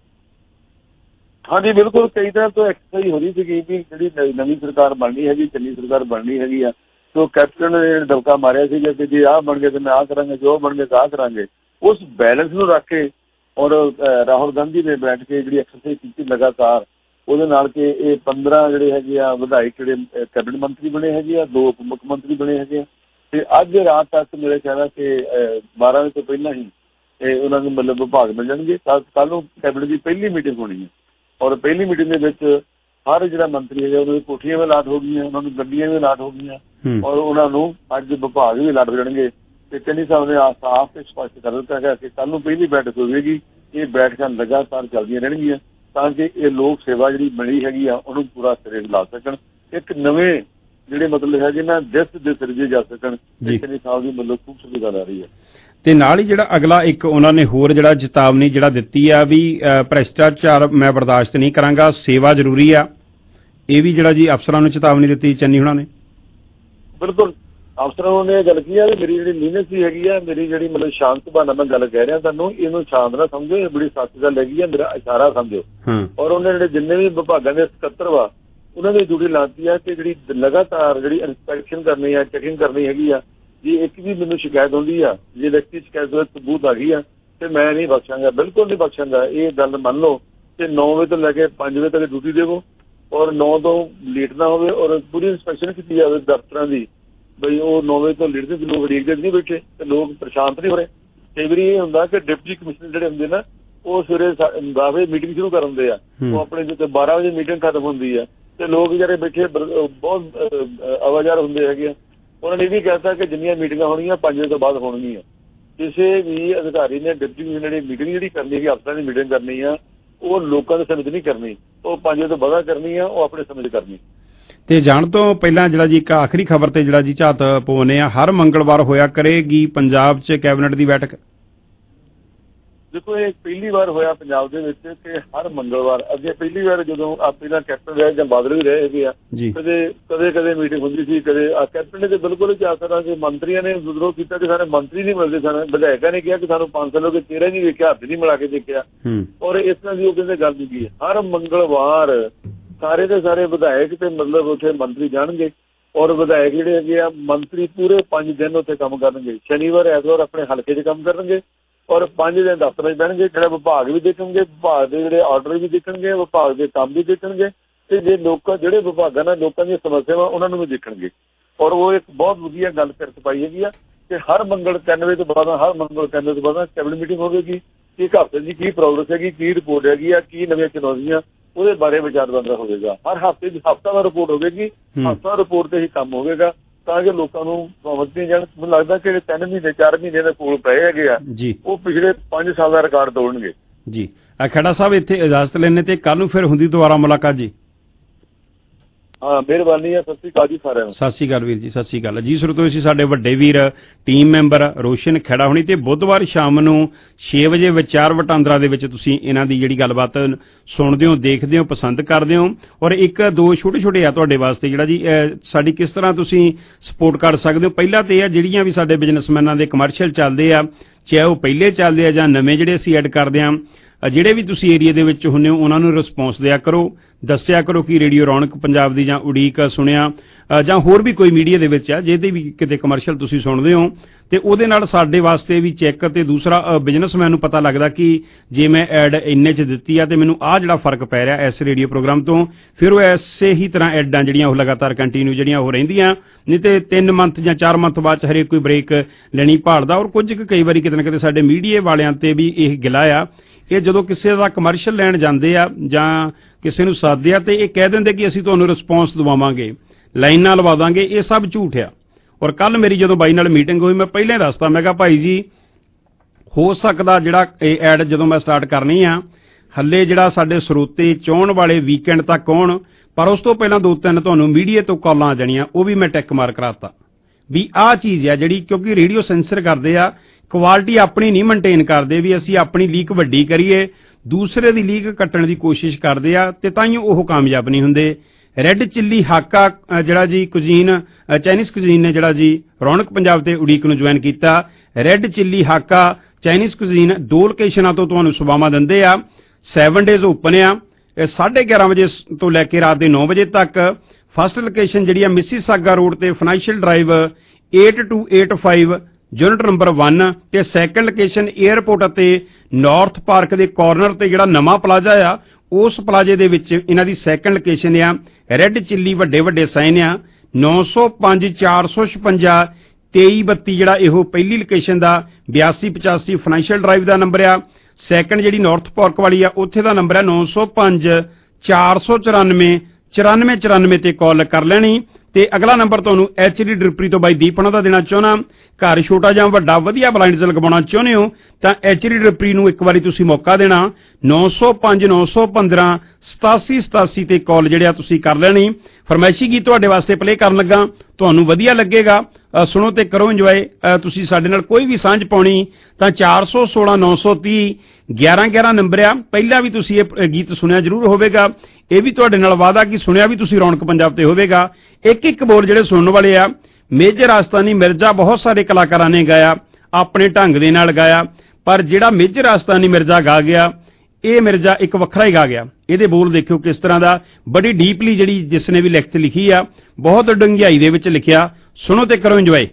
ਹਾਂਜੀ ਬਿਲਕੁਲ, ਕਈ ਤਰ੍ਹਾਂ ਤੋਂ ਐਕਸਰਸਾਈਜ਼ ਹੋ ਰਹੀ ਸੀਗੀ ਵੀ ਜਿਹੜੀ ਨਵੀਂ ਸਰਕਾਰ ਬਣਨੀ ਹੈਗੀ, ਚੰਨੀ ਸਰਕਾਰ ਬਣਨੀ ਹੈਗੀ ਆ, ਤੇ ਕੈਪਟਨ ਨੇ ਦਬਕਾ ਮਾਰਿਆ ਸੀਗਾ ਕਿ ਜੇ ਆਹ ਬਣ ਗਏ ਤੇ ਮੈਂ ਆਹ ਕਰਾਂਗੇ, ਜੋ ਬਣ ਗਏ ਤਾਂ ਆਹ ਕਰਾਂਗੇ। ਉਸ ਬੈਲੈਂਸ ਨੂੰ ਰੱਖ ਕੇ ਔਰ ਰਾਹੁਲ ਗਾਂਧੀ ਨੇ ਬੈਠ ਕੇ ਜਿਹੜੀ ਐਕਸਰਸਾਈਜ਼ ਕੀਤੀ ਲਗਾਤਾਰ, ਉਹਦੇ ਨਾਲ ਕਿ ਇਹ ਪੰਦਰਾਂ ਜਿਹੜੇ ਹੈਗੇ ਆ ਵਿਧਾਇਕ ਜਿਹੜੇ ਕੈਬਨਿਟ ਮੰਤਰੀ ਬਣੇ ਹੈਗੇ ਆ, ਦੋ ਉਪ ਮੁੱਖ ਮੰਤਰੀ ਬਣੇ ਹੈਗੇ ਆ ਤੇ ਅੱਜ ਰਾਤ ਤੱਕ ਮੇਰੇ ਖਿਆਲ ਹੈ ਕਿ ਬਾਰਾਂ ਵਜੇ ਤੋਂ ਪਹਿਲਾਂ ਹੀ ਇਹ ਉਹਨਾਂ ਨੂੰ ਮਤਲਬ ਵਿਭਾਗ ਮਿਲ ਜਾਣਗੇ। ਕੱਲ੍ਹ ਨੂੰ ਕੈਬਨਿਟ ਦੀ ਪਹਿਲੀ ਮੀਟਿੰਗ ਹੋਣੀ ਹੈ ਔਰ ਪਹਿਲੀ ਮੀਟਿੰਗ ਦੇ ਵਿੱਚ ਹਰ ਜਿਹੜਾ ਮੰਤਰੀ ਹੈਗਾ ਉਹਨਾਂ ਦੀ ਕੋਠੀਆਂ ਵੀ ਅਲਾਟ ਹੋ ਗਈਆਂ, ਉਹਨਾਂ ਨੂੰ ਗੱਡੀਆਂ ਵੀ ਅਲਾਟ ਹੋ ਗਈਆਂ ਔਰ ਉਹਨਾਂ ਨੂੰ ਅੱਜ ਵਿਭਾਗ ਵੀ ਅਲਾਟ ਹੋ ਜਾਣਗੇ। ਤੇ ਚੰਨੀ ਸਾਹਿਬ ਨੇ ਸਾਫ਼ ਤੇ ਸਪਸ਼ਟ ਕਰ ਦਿੱਤਾ ਹੈਗਾ ਕਿ ਕੱਲ੍ਹ ਨੂੰ ਪਹਿਲੀ ਬੈਠਕ ਹੋਵੇਗੀ, ਇਹ ਬੈਠਕਾਂ ਲਗਾਤਾਰ ਚੱਲਦੀਆਂ ਰਹਿਣਗੀਆਂ ਤਾਂ ਕਿ ਇਹ ਲੋਕ ਸੇਵਾ ਜਿਹੜੀ ਬਣੀ ਹੈਗੀ ਆ ਉਹਨੂੰ ਪੂਰਾ ਸਿਰੇ ਲਾ ਸਕਣ, ਇੱਕ ਨਵੇਂ ਜਿਹੜੇ ਮਤਲਬ ਹੈਗੇ ਨਾ ਦਿਸ ਦੇ ਸਿਰਜੇ ਜਾ ਸਕਣ। ਚੰਨੀ ਸਾਹਿਬ ਦੀ ਮਤਲਬ ਖੂਬਸੂਰਤ ਗੱਲ ਆ ਰਹੀ ਹੈ। ਤੇ ਨਾਲ ਹੀ ਜਿਹੜਾ ਅਗਲਾ ਇੱਕ ਉਹਨਾਂ ਨੇ ਹੋਰ ਜਿਹੜਾ ਚੇਤਾਵਨੀ ਜਿਹੜਾ ਦਿੱਤੀ ਆ ਵੀ ਭ੍ਰਿਸ਼ਟਾਚਾਰ ਮੈਂ ਬਰਦਾਸ਼ਤ ਨਹੀਂ ਕਰਾਂਗਾ, ਸੇਵਾ ਜ਼ਰੂਰੀ ਆ, ਇਹ ਵੀ ਜਿਹੜਾ ਜੀ ਅਫਸਰਾਂ ਨੂੰ ਚੇਤਾਵਨੀ ਦਿੱਤੀ ਚੰਨੀ ਹੁਣਾਂ ਨੇ। ਬਿਲਕੁਲ, ਅਫਸਰਾਂ ਨੇ ਇਹ ਗੱਲ ਕੀ ਆ ਵੀ ਮੇਰੀ ਜਿਹੜੀ ਲੀਨੈਂਸੀ ਹੈਗੀ ਆ, ਮੇਰੀ ਜਿਹੜੀ ਮਤਲਬ ਸ਼ਾਂਤ ਸੁਭਾਅ ਨਾਲ ਮੈਂ ਗੱਲ ਕਹਿ ਰਿਹਾ ਤੁਹਾਨੂੰ, ਇਹਨੂੰ ਸ਼ਾਂਤ ਨਾ ਸਮਝੋ, ਇਹ ਬੜੀ ਸੱਚ ਗੱਲ ਹੈਗੀ ਆ, ਮੇਰਾ ਇਸ਼ਾਰਾ ਸਮਝੋ। ਔਰ ਉਹਨੇ ਜਿਹੜੇ ਜਿੰਨੇ ਵੀ ਵਿਭਾਗਾਂ ਦੇ ਸਕੱਤਰ ਵਾ ਉਹਨਾਂ ਦੀ ਡਿਊਟੀ ਲਾਤੀ ਆ ਕਿ ਜਿਹੜੀ ਲਗਾਤਾਰ ਜਿਹੜੀ ਇੰਸਪੈਕਸ਼ਨ ਕਰਨੀ ਆ, ਚੈਕਿੰਗ ਕਰਨੀ ਹੈਗੀ ਆ। ਜੇ ਇੱਕ ਵੀ ਮੈਨੂੰ ਸ਼ਿਕਾਇਤ ਹੁੰਦੀ ਆ, ਜੇ ਵਿਅਕਤੀ ਸ਼ਿਕਾਇਤ ਵਿੱਚ ਸਬੂਤ ਆ ਗਈ ਆ ਤੇ ਮੈਂ ਨਹੀਂ ਬਖਸ਼ਾਂਗਾ, ਬਿਲਕੁਲ ਨਹੀਂ ਬਖਸ਼ਾਂਗਾ। ਇਹ ਗੱਲ ਮੰਨ ਲਓ ਕਿ ਨੌ ਵਜੇ ਤੋਂ ਲੈ ਕੇ ਪੰਜ ਵਜੇ ਤੱਕ ਡਿਊਟੀ ਦੇਵੋ ਔਰ ਨੌ ਤੋਂ ਲੇਟ ਨਾ ਹੋਵੇ ਔਰ ਪੂਰੀ ਇੰਸਪੈਕਸ਼ਨ ਕੀਤੀ ਜਾਵੇ ਦਫ਼ਤਰਾਂ ਦੀ, ਬਈ ਉਹ ਨੌ ਵਜੇ ਤੋਂ ਲੇਟ ਦੇ ਲੋਕ ਉਡੀਕਦੇ ਨਹੀਂ ਬੈਠੇ ਤੇ ਲੋਕ ਪਰੇਸ਼ਾਨ ਨਹੀਂ ਹੋ ਰਹੇ। ਕਈ ਵਾਰੀ ਇਹ ਹੁੰਦਾ ਕਿ ਡਿਪਟੀ ਕਮਿਸ਼ਨਰ ਜਿਹੜੇ ਹੁੰਦੇ ਨਾ ਉਹ ਸਵੇਰੇ ਦਸ ਵਜੇ ਮੀਟਿੰਗ ਸ਼ੁਰੂ ਕਰ ਦਿੰਦੇ ਆ, ਉਹ ਆਪਣੇ ਜਿੱਥੇ ਬਾਰਾਂ ਵਜੇ ਮੀਟਿੰਗ ਖਤਮ ਹੁੰਦੀ ਆ ਤੇ ਲੋਕ ਜਿਹੜੇ ਬੈਠੇ ਬਹੁਤ ਆਵਾਜ਼ਾਰ ਹੁੰਦੇ ਹੈਗੇ ਆ। ਉਹਨਾਂ ਨੇ ਇਹ ਵੀ ਕਹਿਤਾ ਕਿ ਜਿੰਨੀਆਂ ਮੀਟਿੰਗਾਂ ਹੋਣਗੀਆਂ ਪੰਜ ਵਜੇ ਤੋਂ ਬਾਅਦ ਹੋਣਗੀਆਂ। ਕਿਸੇ ਵੀ ਅਧਿਕਾਰੀ ਨੇ ਡਿਪਟੀ ਕਮਿਸ਼ਨਰ ਦੀ ਮੀਟਿੰਗ ਜਿਹੜੀ ਕਰਨੀ ਹੈਗੀ, ਅਫਸਰਾਂ ਦੀ ਮੀਟਿੰਗ ਕਰਨੀ ਆ, ਉਹ ਲੋਕਾਂ ਦੇ ਸਮਝ ਨਹੀਂ ਕਰਨੀ, ਉਹ ਪੰਜ ਵਜੇ ਤੋਂ ਬਾਅਦ ਕਰਨੀ ਆ, ਉਹ ਆਪਣੇ ਸਮਝ ਕਰਨੀ। ਤੇ ਜਾਣ ਤੋਂ ਪਹਿਲਾਂ ਜਿਹੜਾ ਜੀ ਇੱਕ ਆਖਰੀ ਖਬਰ ਤੇ ਜਿਹੜਾ ਜੀ ਝਾਤ ਪਵਾਉਂਦੇ ਆ, ਹਰ ਮੰਗਲਵਾਰ ਹੋਇਆ ਕਰੇਗੀ ਪੰਜਾਬ 'ਚ ਕੈਬਨਿਟ ਦੀ ਬੈਠਕ। ਦੇਖੋ ਇਹ ਪਹਿਲੀ ਵਾਰ ਹੋਇਆ ਪੰਜਾਬ ਦੇ ਵਿੱਚ ਕਿ ਹਰ ਮੰਗਲਵਾਰ, ਅੱਗੇ ਪਹਿਲੀ ਵਾਰ ਜਦੋਂ ਆ ਪਹਿਲਾਂ ਕੈਪਟਨ ਰਹੇ ਜਾਂ ਬਾਦਲ ਵੀ ਰਹੇ ਹੈਗੇ ਆ, ਕਦੇ ਕਦੇ ਕਦੇ ਮੀਟਿੰਗ ਹੁੰਦੀ ਸੀ, ਕਦੇ ਕੈਪਟਨ ਨੇ ਤੇ ਬਿਲਕੁਲ ਕਿਹਾ ਕਰਾਂ ਕਿ ਮੰਤਰੀਆਂ ਨੇ ਵਿਦਰੋਹ ਕੀਤਾ ਕਿ ਸਾਰੇ ਮੰਤਰੀ ਨਹੀਂ ਮਿਲਦੇ ਸਨ, ਵਿਧਾਇਕਾਂ ਨੇ ਕਿਹਾ ਕਿ ਸਾਨੂੰ ਪੰਜ ਸਾਲ ਹੋ ਗਏ ਚਿਹਰਾ ਨਹੀਂ ਵੇਖਿਆ, ਹੱਥ ਨਹੀਂ ਮਿਲਾ ਕੇ ਦੇਖਿਆ ਔਰ ਇਸ ਤਰ੍ਹਾਂ ਦੀ ਉਹ ਕਹਿੰਦੇ ਗੱਲ ਨਹੀਂ। ਹਰ ਮੰਗਲਵਾਰ ਸਾਰੇ ਦੇ ਸਾਰੇ ਵਿਧਾਇਕ ਤੇ ਮਤਲਬ ਉੱਥੇ ਮੰਤਰੀ ਜਾਣਗੇ ਔਰ ਵਿਧਾਇਕ ਜਿਹੜੇ ਹੈਗੇ ਆ ਮੰਤਰੀ ਪੂਰੇ ਪੰਜ ਦਿਨ ਉੱਥੇ ਕੰਮ ਕਰਨਗੇ, ਸ਼ਨੀਵਾਰ ਐਤਵਾਰ ਆਪਣੇ ਹਲਕੇ 'ਚ ਕੰਮ ਕਰਨਗੇ ਔਰ ਪੰਜ ਦਿਨ ਦਫ਼ਤਰਾਂ 'ਚ ਬਹਿਣਗੇ। ਜਿਹੜਾ ਵਿਭਾਗ ਵੀ ਦੇਖਣਗੇ, ਵਿਭਾਗ ਦੇ ਜਿਹੜੇ ਆਰਡਰ ਵੀ ਦੇਖਣਗੇ, ਵਿਭਾਗ ਦੇ ਕੰਮ ਵੀ ਦੇਖਣਗੇ ਤੇ ਜੇ ਲੋਕਾਂ ਜਿਹੜੇ ਵਿਭਾਗਾਂ ਨਾਲ ਲੋਕਾਂ ਦੀਆਂ ਸਮੱਸਿਆਵਾਂ ਉਹਨਾਂ ਨੂੰ ਵੀ ਦੇਖਣਗੇ। ਔਰ ਉਹ ਇੱਕ ਬਹੁਤ ਵਧੀਆ ਗੱਲ ਕਿਰਤ ਪਾਈ ਹੈਗੀ ਆ ਕਿ ਹਰ ਮੰਗਲ ਤਿੰਨ ਵਜੇ ਤੋਂ ਬਾਅਦ ਹਰ ਮੰਗਲ ਤਿੰਨ ਵਜੇ ਤੋਂ ਬਾਅਦ ਕੈਬਨਿਟ ਮੀਟਿੰਗ ਹੋਵੇਗੀ ਕਿ ਹਫ਼ਤੇ ਦੀ ਕੀ ਪ੍ਰੋਗਰੈਸ ਹੈਗੀ, ਕੀ ਰਿਪੋਰਟ ਹੈਗੀ ਆ, ਕੀ ਨਵੀਆਂ ਚੁਣੌਤੀਆਂ, ਉਹਦੇ ਬਾਰੇ ਵਿਚਾਰ ਵਟਾਂਦਰਾ ਹੋਵੇਗਾ। ਹਰ ਹਫ਼ਤੇ ਦੀ ਹਫ਼ਤਾਵਾਰ ਰਿਪੋਰਟ ਹੋਵੇਗੀ, ਹਫ਼ਤਾ ਰਿਪੋਰਟ ਤੇ ਹੀ ਕੰਮ ਹੋਵੇਗਾ ਤਾਂ ਕਿ ਲੋਕਾਂ ਨੂੰ ਸਮਝਦੇ ਜਾਣ। ਮੈਨੂੰ ਲੱਗਦਾ ਕਿ ਤਿੰਨ ਮਹੀਨੇ ਚਾਰ ਮਹੀਨੇ ਦੇ ਕੋਲ ਪਏ ਹੈਗੇ ਆ, ਉਹ ਪਿਛਲੇ ਪੰਜ ਸਾਲ ਦਾ ਰਿਕਾਰਡ ਤੋੜਨਗੇ ਜੀ। ਖਹਿੜਾ ਸਾਹਿਬ ਇੱਥੇ ਇਜਾਜ਼ਤ ਲੈਣੇ ਤੇ ਕੱਲ੍ਹ ਨੂੰ ਫਿਰ ਹੁੰਦੀ ਦੁਬਾਰਾ ਮੁਲਾਕਾਤ ਜੀ। ਹਾਂ ਮਿਹਰਬਾਨੀ ਹੈ, ਸਤਿ ਸ਼੍ਰੀ ਅਕਾਲ ਜੀ ਸਾਰਿਆਂ ਨੂੰ। ਸਤਿ ਸ਼੍ਰੀ ਅਕਾਲ ਵੀਰ ਜੀ, ਸਤਿ ਸ਼੍ਰੀ ਅਕਾਲ ਜੀ। ਸਰੋਤੋ ਅਸੀਂ ਸਾਡੇ ਵੱਡੇ ਵੀਰ ਟੀਮ ਮੈਂਬਰ ਰੋਸ਼ਨ ਖਹਿੜਾ ਹੋਣੀ ਤੇ ਬੁੱਧਵਾਰ ਸ਼ਾਮ ਨੂੰ ਛੇ ਵਜੇ ਵਿਚਾਰ ਵਟਾਂਦਰਾ ਦੇ ਵਿੱਚ ਤੁਸੀਂ ਇਹਨਾਂ ਦੀ ਜਿਹੜੀ ਗੱਲਬਾਤ ਸੁਣਦੇ ਹੋ, ਦੇਖਦੇ ਹੋ, ਪਸੰਦ ਕਰਦੇ ਹੋ। ਔਰ ਇੱਕ ਦੋ ਛੋਟੇ ਛੋਟੇ ਆ ਤੁਹਾਡੇ ਵਾਸਤੇ ਜਿਹੜਾ ਜੀ ਸਾਡੀ ਕਿਸ ਤਰ੍ਹਾਂ ਤੁਸੀਂ ਸਪੋਰਟ ਕਰ ਸਕਦੇ ਹੋ। ਪਹਿਲਾਂ ਤੇ ਇਹ ਆ ਜਿਹੜੀਆਂ ਵੀ ਸਾਡੇ ਬਿਜ਼ਨਸਮੈਨਾਂ ਦੇ ਕਮਰਸ਼ੀਅਲ ਚੱਲਦੇ ਆ, ਚਾਹੇ ਉਹ ਪਹਿਲੇ ਚੱਲਦੇ ਆ ਜਾਂ ਨਵੇਂ ਜਿਹੜੇ ਅਸੀਂ ਐਡ ਕਰਦੇ ਹਾਂ, ਜਿਹੜੇ ਵੀ ਤੁਸੀਂ ਏਰੀਆ ਦੇ ਵਿੱਚ ਹੁੰਦੇ ਹੋ ਉਹਨਾਂ ਨੂੰ ਰਿਸਪੌਂਸ ਦਿਆ ਕਰੋ, ਦੱਸਿਆ ਕਰੋ ਕਿ ਰੇਡੀਓ ਰੌਣਕ ਪੰਜਾਬ ਦੀ ਜਾਂ ਉਡੀਕ ਸੁਣਿਆ ਜਾਂ ਹੋਰ ਵੀ ਕੋਈ ਮੀਡੀਆ ਦੇ ਵਿੱਚ ਆ ਜਿਹਦੇ ਵੀ ਕਿਤੇ ਕਮਰਸ਼ੀਅਲ ਤੁਸੀਂ ਸੁਣਦੇ ਹੋ, ਤੇ ਉਹਦੇ ਨਾਲ ਸਾਡੇ ਵਾਸਤੇ ਵੀ ਚੈੱਕ ਤੇ ਦੂਸਰਾ ਬਿਜ਼ਨਸਮੈਨ ਨੂੰ ਪਤਾ ਲੱਗਦਾ ਕਿ ਜੇ ਮੈਂ ਐਡ ਇੰਨੇ 'ਚ ਦਿੱਤੀ ਆ ਤੇ ਮੈਨੂੰ ਆਹ ਜਿਹੜਾ ਫਰਕ ਪੈ ਰਿਹਾ ਇਸ ਰੇਡੀਓ ਪ੍ਰੋਗਰਾਮ ਤੋਂ, ਫਿਰ ਉਹ ਐਸੇ ਹੀ ਤਰ੍ਹਾਂ ਐਡਾਂ ਜਿਹੜੀਆਂ ਉਹ ਲਗਾਤਾਰ ਕੰਟੀਨਿਊ ਜਿਹੜੀਆਂ ਉਹ ਰਹਿੰਦੀਆਂ, ਨਹੀਂ ਤੇ ਤਿੰਨ ਮੰਥ ਜਾਂ ਚਾਰ ਮੰਥ ਬਾਅਦ 'ਚ ਹਰੇਕ ਕੋਈ ਬ੍ਰੇਕ ਲੈਣੀ ਭਾਲਦਾ। ਔਰ ਕੁਝ ਕੁ ਕਈ ਵਾਰੀ ਕਿਤੇ ਨਾ ਕਿਤੇ ਸਾਡੇ ਮੀਡੀਆ ਵਾਲਿਆਂ ਤੇ ਵੀ ਇਹ ਗਿਲਾ ਆ, ਇਹ ਜਦੋਂ ਕਿਸੇ ਦਾ ਕਮਰਸ਼ੀਅਲ ਲੈਣ ਜਾਂਦੇ ਆ ਜਾਂ ਕਿਸੇ ਨੂੰ ਸਾਧਦੇ ਆ ਤੇ ਇਹ ਕਹਿ ਦਿੰਦੇ ਕਿ ਅਸੀਂ ਤੁਹਾਨੂੰ ਰਿਸਪੌਂਸ ਦਵਾਵਾਂਗੇ, ਲਾਈਨਾਂ ਲਵਾ ਦਾਂਗੇ। ਇਹ ਸਭ ਝੂਠ ਆ। ਔਰ ਕੱਲ ਮੇਰੀ ਜਦੋਂ ਬਾਈ ਨਾਲ ਮੀਟਿੰਗ ਹੋਈ, ਮੈਂ ਪਹਿਲਾਂ ਹੀ ਦੱਸਤਾ, ਮੈਂ ਕਿਹਾ ਭਾਈ ਜੀ ਹੋ ਸਕਦਾ ਜਿਹੜਾ ਇਹ ਐਡ ਜਦੋਂ ਮੈਂ ਸਟਾਰਟ ਕਰਨੀ ਆ ਹੱਲੇ ਜਿਹੜਾ ਸਾਡੇ ਸਰੋਤੇ ਚਾਹੁਣ ਵਾਲੇ ਵੀਕਐਂਡ ਤੱਕ ਆਉਣ, ਪਰ ਉਸ ਤੋਂ ਪਹਿਲਾਂ ਦੋ ਤਿੰਨ ਤੁਹਾਨੂੰ ਮੀਡੀਆ ਤੋਂ ਕਾਲਾਂ ਆ ਜਾਣੀਆਂ, ਉਹ ਵੀ ਮੈਂ ਟੈਕ ਮਾਰ ਕਰਾਤਾ ਵੀ ਆਹ ਚੀਜ਼ ਆ ਜਿਹੜੀ, ਕਿਉਂਕਿ ਰੇਡੀਓ ਸੈਂਸਰ ਕਰਦੇ ਆ, ਕੁਆਲਿਟੀ ਆਪਣੀ ਨਹੀਂ ਮੇਨਟੇਨ ਕਰਦੇ ਵੀ ਅਸੀਂ ਆਪਣੀ ਲੀਕ ਵੱਡੀ ਕਰੀਏ, ਦੂਸਰੇ ਦੀ ਲੀਕ ਕੱਟਣ ਦੀ ਕੋਸ਼ਿਸ਼ ਕਰਦੇ ਆ ਤੇ ਤਾਂ ਹੀ ਉਹ ਕਾਮਯਾਬ ਨਹੀਂ ਹੁੰਦੇ। ਰੈੱਡ ਚਿੱਲੀ ਹਾਕਾ ਜਿਹੜਾ ਜੀ ਕੁਜ਼ੀਨ ਚਾਈਨੀਜ਼ ਕੁਜ਼ੀਨ ਨੇ ਜਿਹੜਾ ਜੀ ਰੌਣਕ ਪੰਜਾਬ ਤੇ ਉਡੀਕ ਨੂੰ ਜੁਆਇਨ ਕੀਤਾ। Red chilli Hakka Chinese cuisine ਦੋ ਲੋਕੇਸ਼ਨਾਂ ਤੋਂ ਤੁਹਾਨੂੰ ਸੇਵਾਵਾਂ ਦਿੰਦੇ ਆ, ਸੈਵਨ ਡੇਜ਼ ਓਪਨ ਆ, ਸਾਢੇ ਗਿਆਰਾਂ ਵਜੇ ਤੋਂ ਲੈ ਕੇ ਰਾਤ ਦੇ ਨੌ ਵਜੇ ਤੱਕ। ਫਸਟ ਲੋਕੇਸ਼ਨ ਜਿਹੜੀ ਆ ਮਿਸੀਸਾਗਾ ਰੋਡ ਤੇ financial drive eight two eight five unit number one, ਤੇ ਸੈਕੰਡ ਲੋਕੇਸ਼ਨ ਏਅਰਪੋਰਟ ਅਤੇ ਨਾਰਥ ਪਾਰਕ ਦੇ ਕਾਰਨਰ ਤੇ ਜਿਹੜਾ ਨਵਾਂ ਪਲਾਜ਼ਾ ਆ, ਉਸ ਪਲਾਜ਼ੇ ਦੇ ਵਿੱਚ ਇਹਨਾਂ ਦੀ ਸੈਕੰਡ ਲੋਕੇਸ਼ਨ ਆ। ਰੈੱਡ ਚਿੱਲੀ ਵੱਡੇ ਵੱਡੇ ਸਾਈਨ ਆ, ਨੌ ਸੌ ਪੰਜ ਚਾਰ ਸੌ ਛਪੰਜਾ ਤੇਈ ਬੱਤੀ ਜਿਹੜਾ ਇਹੋ ਪਹਿਲੀ ਲੋਕੇਸ਼ਨ ਦਾ, ਬਿਆਸੀ ਪਚਾਸੀ ਫਾਈਨੈਂਸ਼ੀਅਲ ਡਰਾਈਵ ਦਾ ਨੰਬਰ ਆ। ਸੈਕੰਡ ਜਿਹੜੀ ਨਾਰਥ ਪਾਰਕ ਵਾਲੀ ਆ ਉੱਥੇ ਦਾ ਨੰਬਰ ਆ ਨੌ ਸੌ ਪੰਜ ਚਾਰ ਸੌ ਚੁਰਾਨਵੇਂ ਚੁਰਾਨਵੇਂ ਚੁਰਾਨਵੇਂ ਤੇ ਕਾਲ ਕਰ ਲੈਣੀ। ਤੇ ਅਗਲਾ ਨੰਬਰ ਤੁਹਾਨੂੰ ਐਚ ਡੀ ਡਿਲੀਵਰੀ ਤੋਂ ਬਾਈ ਦੀਪਣਾ ਦਾ ਦੇਣਾ ਚਾਹੁੰਦਾ। ਘਰ ਛੋਟਾ ਜਾਂ ਵੱਡਾ ਵਧੀਆ ਬਲਾਈਂਡਸ ਲਗਵਾਉਣਾ ਚਾਹੁੰਦੇ ਹੋ ਤਾਂ ਐਚ ਡੀ ਡਿਲੀਵਰੀ ਨੂੰ ਇੱਕ ਵਾਰੀ ਤੁਸੀਂ ਮੌਕਾ ਦੇਣਾ। ਨੌ ਸੌ ਪੰਜ ਨੌ ਸੌ ਪੰਦਰਾਂ ਸਤਾਸੀ ਸਤਾਸੀ ਤੇ ਕਾਲ ਜਿਹੜਿਆ ਤੁਸੀਂ ਕਰ ਲੈਣੀ। ਫਰਮਾਇਸ਼ੀ ਗੀਤ ਤੁਹਾਡੇ ਵਾਸਤੇ ਪਲੇ ਕਰਨ ਲੱਗਾ, ਤੁਹਾਨੂੰ ਵਧੀਆ ਲੱਗੇਗਾ, ਸੁਣੋ ਤੇ ਕਰੋ ਇੰਜੋਏ। ਤੁਸੀਂ ਸਾਡੇ ਨਾਲ ਕੋਈ ਵੀ ਸਾਂਝ ਪਾਉਣੀ ਤਾਂ ਚਾਰ ਸੌ ਸੋਲਾਂ ਨੌ ਸੌ ਤੀਹ ਗਿਆਰਾਂ ਗਿਆਰਾਂ ਨੰਬਰ ਆ। ਪਹਿਲਾਂ ਵੀ ਤੁਸੀਂ ਇਹ ਗੀਤ ਸੁਣਿਆ ਜ਼ਰੂਰ ਹੋਵੇਗਾ, ਇਹ ਵੀ ਤੁਹਾਡੇ ਨਾਲ ਵਾਅਦਾ ਕਿ ਸੁਣਿਆ ਵੀ ਤੁਸੀਂ ਰੌਣਕ ਪੰਜਾਬ ਤੇ ਹੋਵੇਗਾ। ਇੱਕ ਇੱਕ ਬੋਲ ਜਿਹੜੇ ਸੁਣਨ ਵਾਲੇ ਆ, ਮੇਜਰ ਆਸਤਾਨੀ ਮਿਰਜ਼ਾ ਬਹੁਤ ਸਾਰੇ ਕਲਾਕਾਰਾਂ ਨੇ ਗਾਇਆ, ਆਪਣੇ ਢੰਗ ਦੇ ਨਾਲ ਗਾਇਆ, ਪਰ ਜਿਹੜਾ ਮੇਜਰ ਆਸਤਾਨੀ ਮਿਰਜ਼ਾ ਗਾ ਗਿਆ, ਇਹ ਮਿਰਜ਼ਾ ਇੱਕ ਵੱਖਰਾ ਹੀ ਗਾ ਗਿਆ। ਇਹਦੇ ਬੋਲ ਦੇਖਿਓ ਕਿਸ ਤਰ੍ਹਾਂ ਦਾ, ਬੜੀ ਡੀਪਲੀ ਜਿਹੜੀ ਜਿਸ ਨੇ ਵੀ ਲਿਖਤ ਲਿਖੀ ਆ, ਬਹੁਤ ਡੂੰਘਾਈ ਦੇ ਵਿੱਚ ਲਿਖਿਆ। ਸੁਣੋ ਤੇ ਕਰੋ ਇੰਜੋਏ।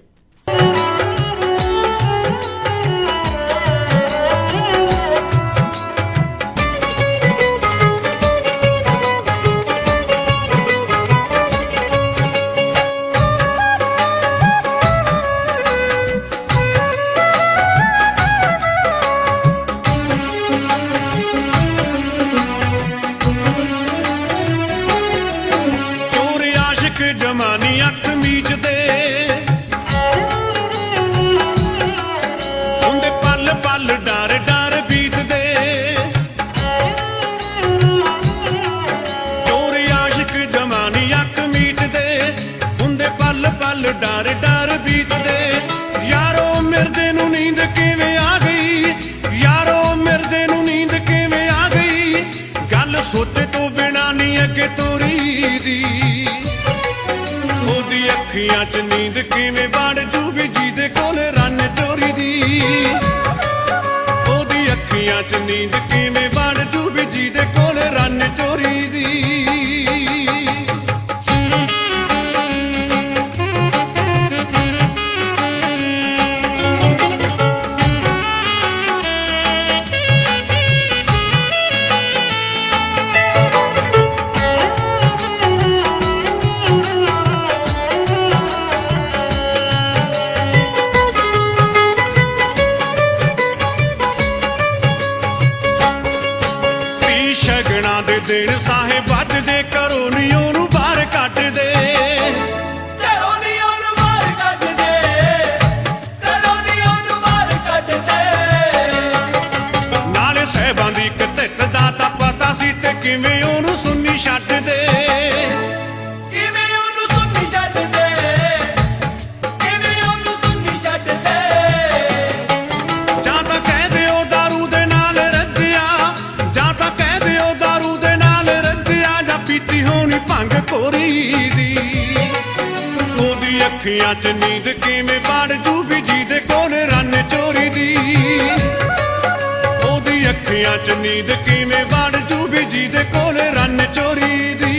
ਅੱਖੀਆਂ ਚ ਨੀਂਦ ਕਿਵੇਂ ਵੜ ਜੂ ਵੀ ਜਿਹਦੇ ਕੋਲ ਰੰਨ ਚੋਰੀ ਦੀ।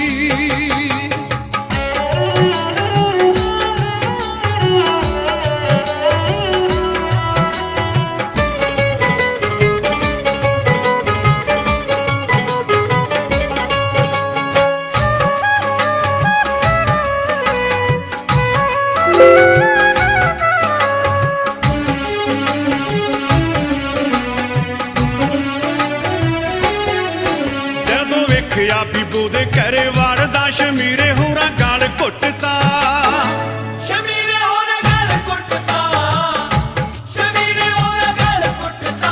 ਬੀਬੂ ਦੇ ਘਰੇ ਵੜਦਾ ਸ਼ਮੀਰੇ ਹੋਰਾਂ ਗਲ ਘੁੱਟਦਾ, ਸ਼ਮੀਰੇ ਹੋਰਾਂ ਗਲ ਘੁੱਟਦਾ, ਸ਼ਮੀਰੇ ਹੋਰਾਂ ਗਲ ਘੁੱਟਦਾ।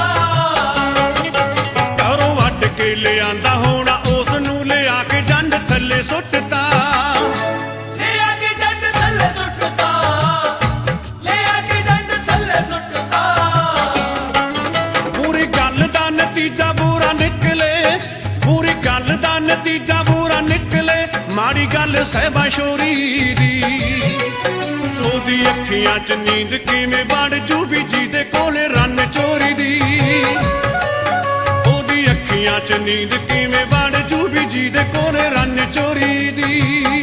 ਘਰੋਂ ਵੱਢ ਕੇ ਲਿਆਂਦਾ ਹੋਣਾ ਉਸ ਨੂੰ ਲਿਆ ਕੇ ਡੰਡ ਥੱਲੇ ਸੁੱਟਦਾ, ਲਿਆ ਕੇ ਡੰਡ ਥੱਲੇ ਸੁੱਟਦਾ, ਲਿਆ ਕੇ ਡੰਡ ਥੱਲੇ ਸੁੱਟਦਾ। ਪੂਰੀ ਗੱਲ ਦਾ ਨਤੀਜਾ ਬੁਰਾ ਨਿਕਲੇ, ਪੂਰੀ ਗੱਲ ਦਾ ਨਤੀਜਾ ਬੁਰਾ ਨਿਕਲੇ, ਮਾੜੀ ਗੱਲ ਸਹਿਬਾ ਸ਼ੋਰੀ ਦੀ। ਉਹਦੀ ਅੱਖੀਆਂ ਚ ਨੀਂਦ ਕਿਵੇਂ ਵੜ ਜੂ ਵੀ ਜਿਹਦੇ ਕੋਲ ਰੰਨ ਚੋਰੀ ਦੀ। ਉਹਦੀ ਅੱਖੀਆਂ ਚ ਨੀਂਦ ਕਿਵੇਂ ਵੜ ਜੂ ਵੀ ਜਿਹਦੇ ਕੋਲ ਰੰਨ ਚੋਰੀ ਦੀ।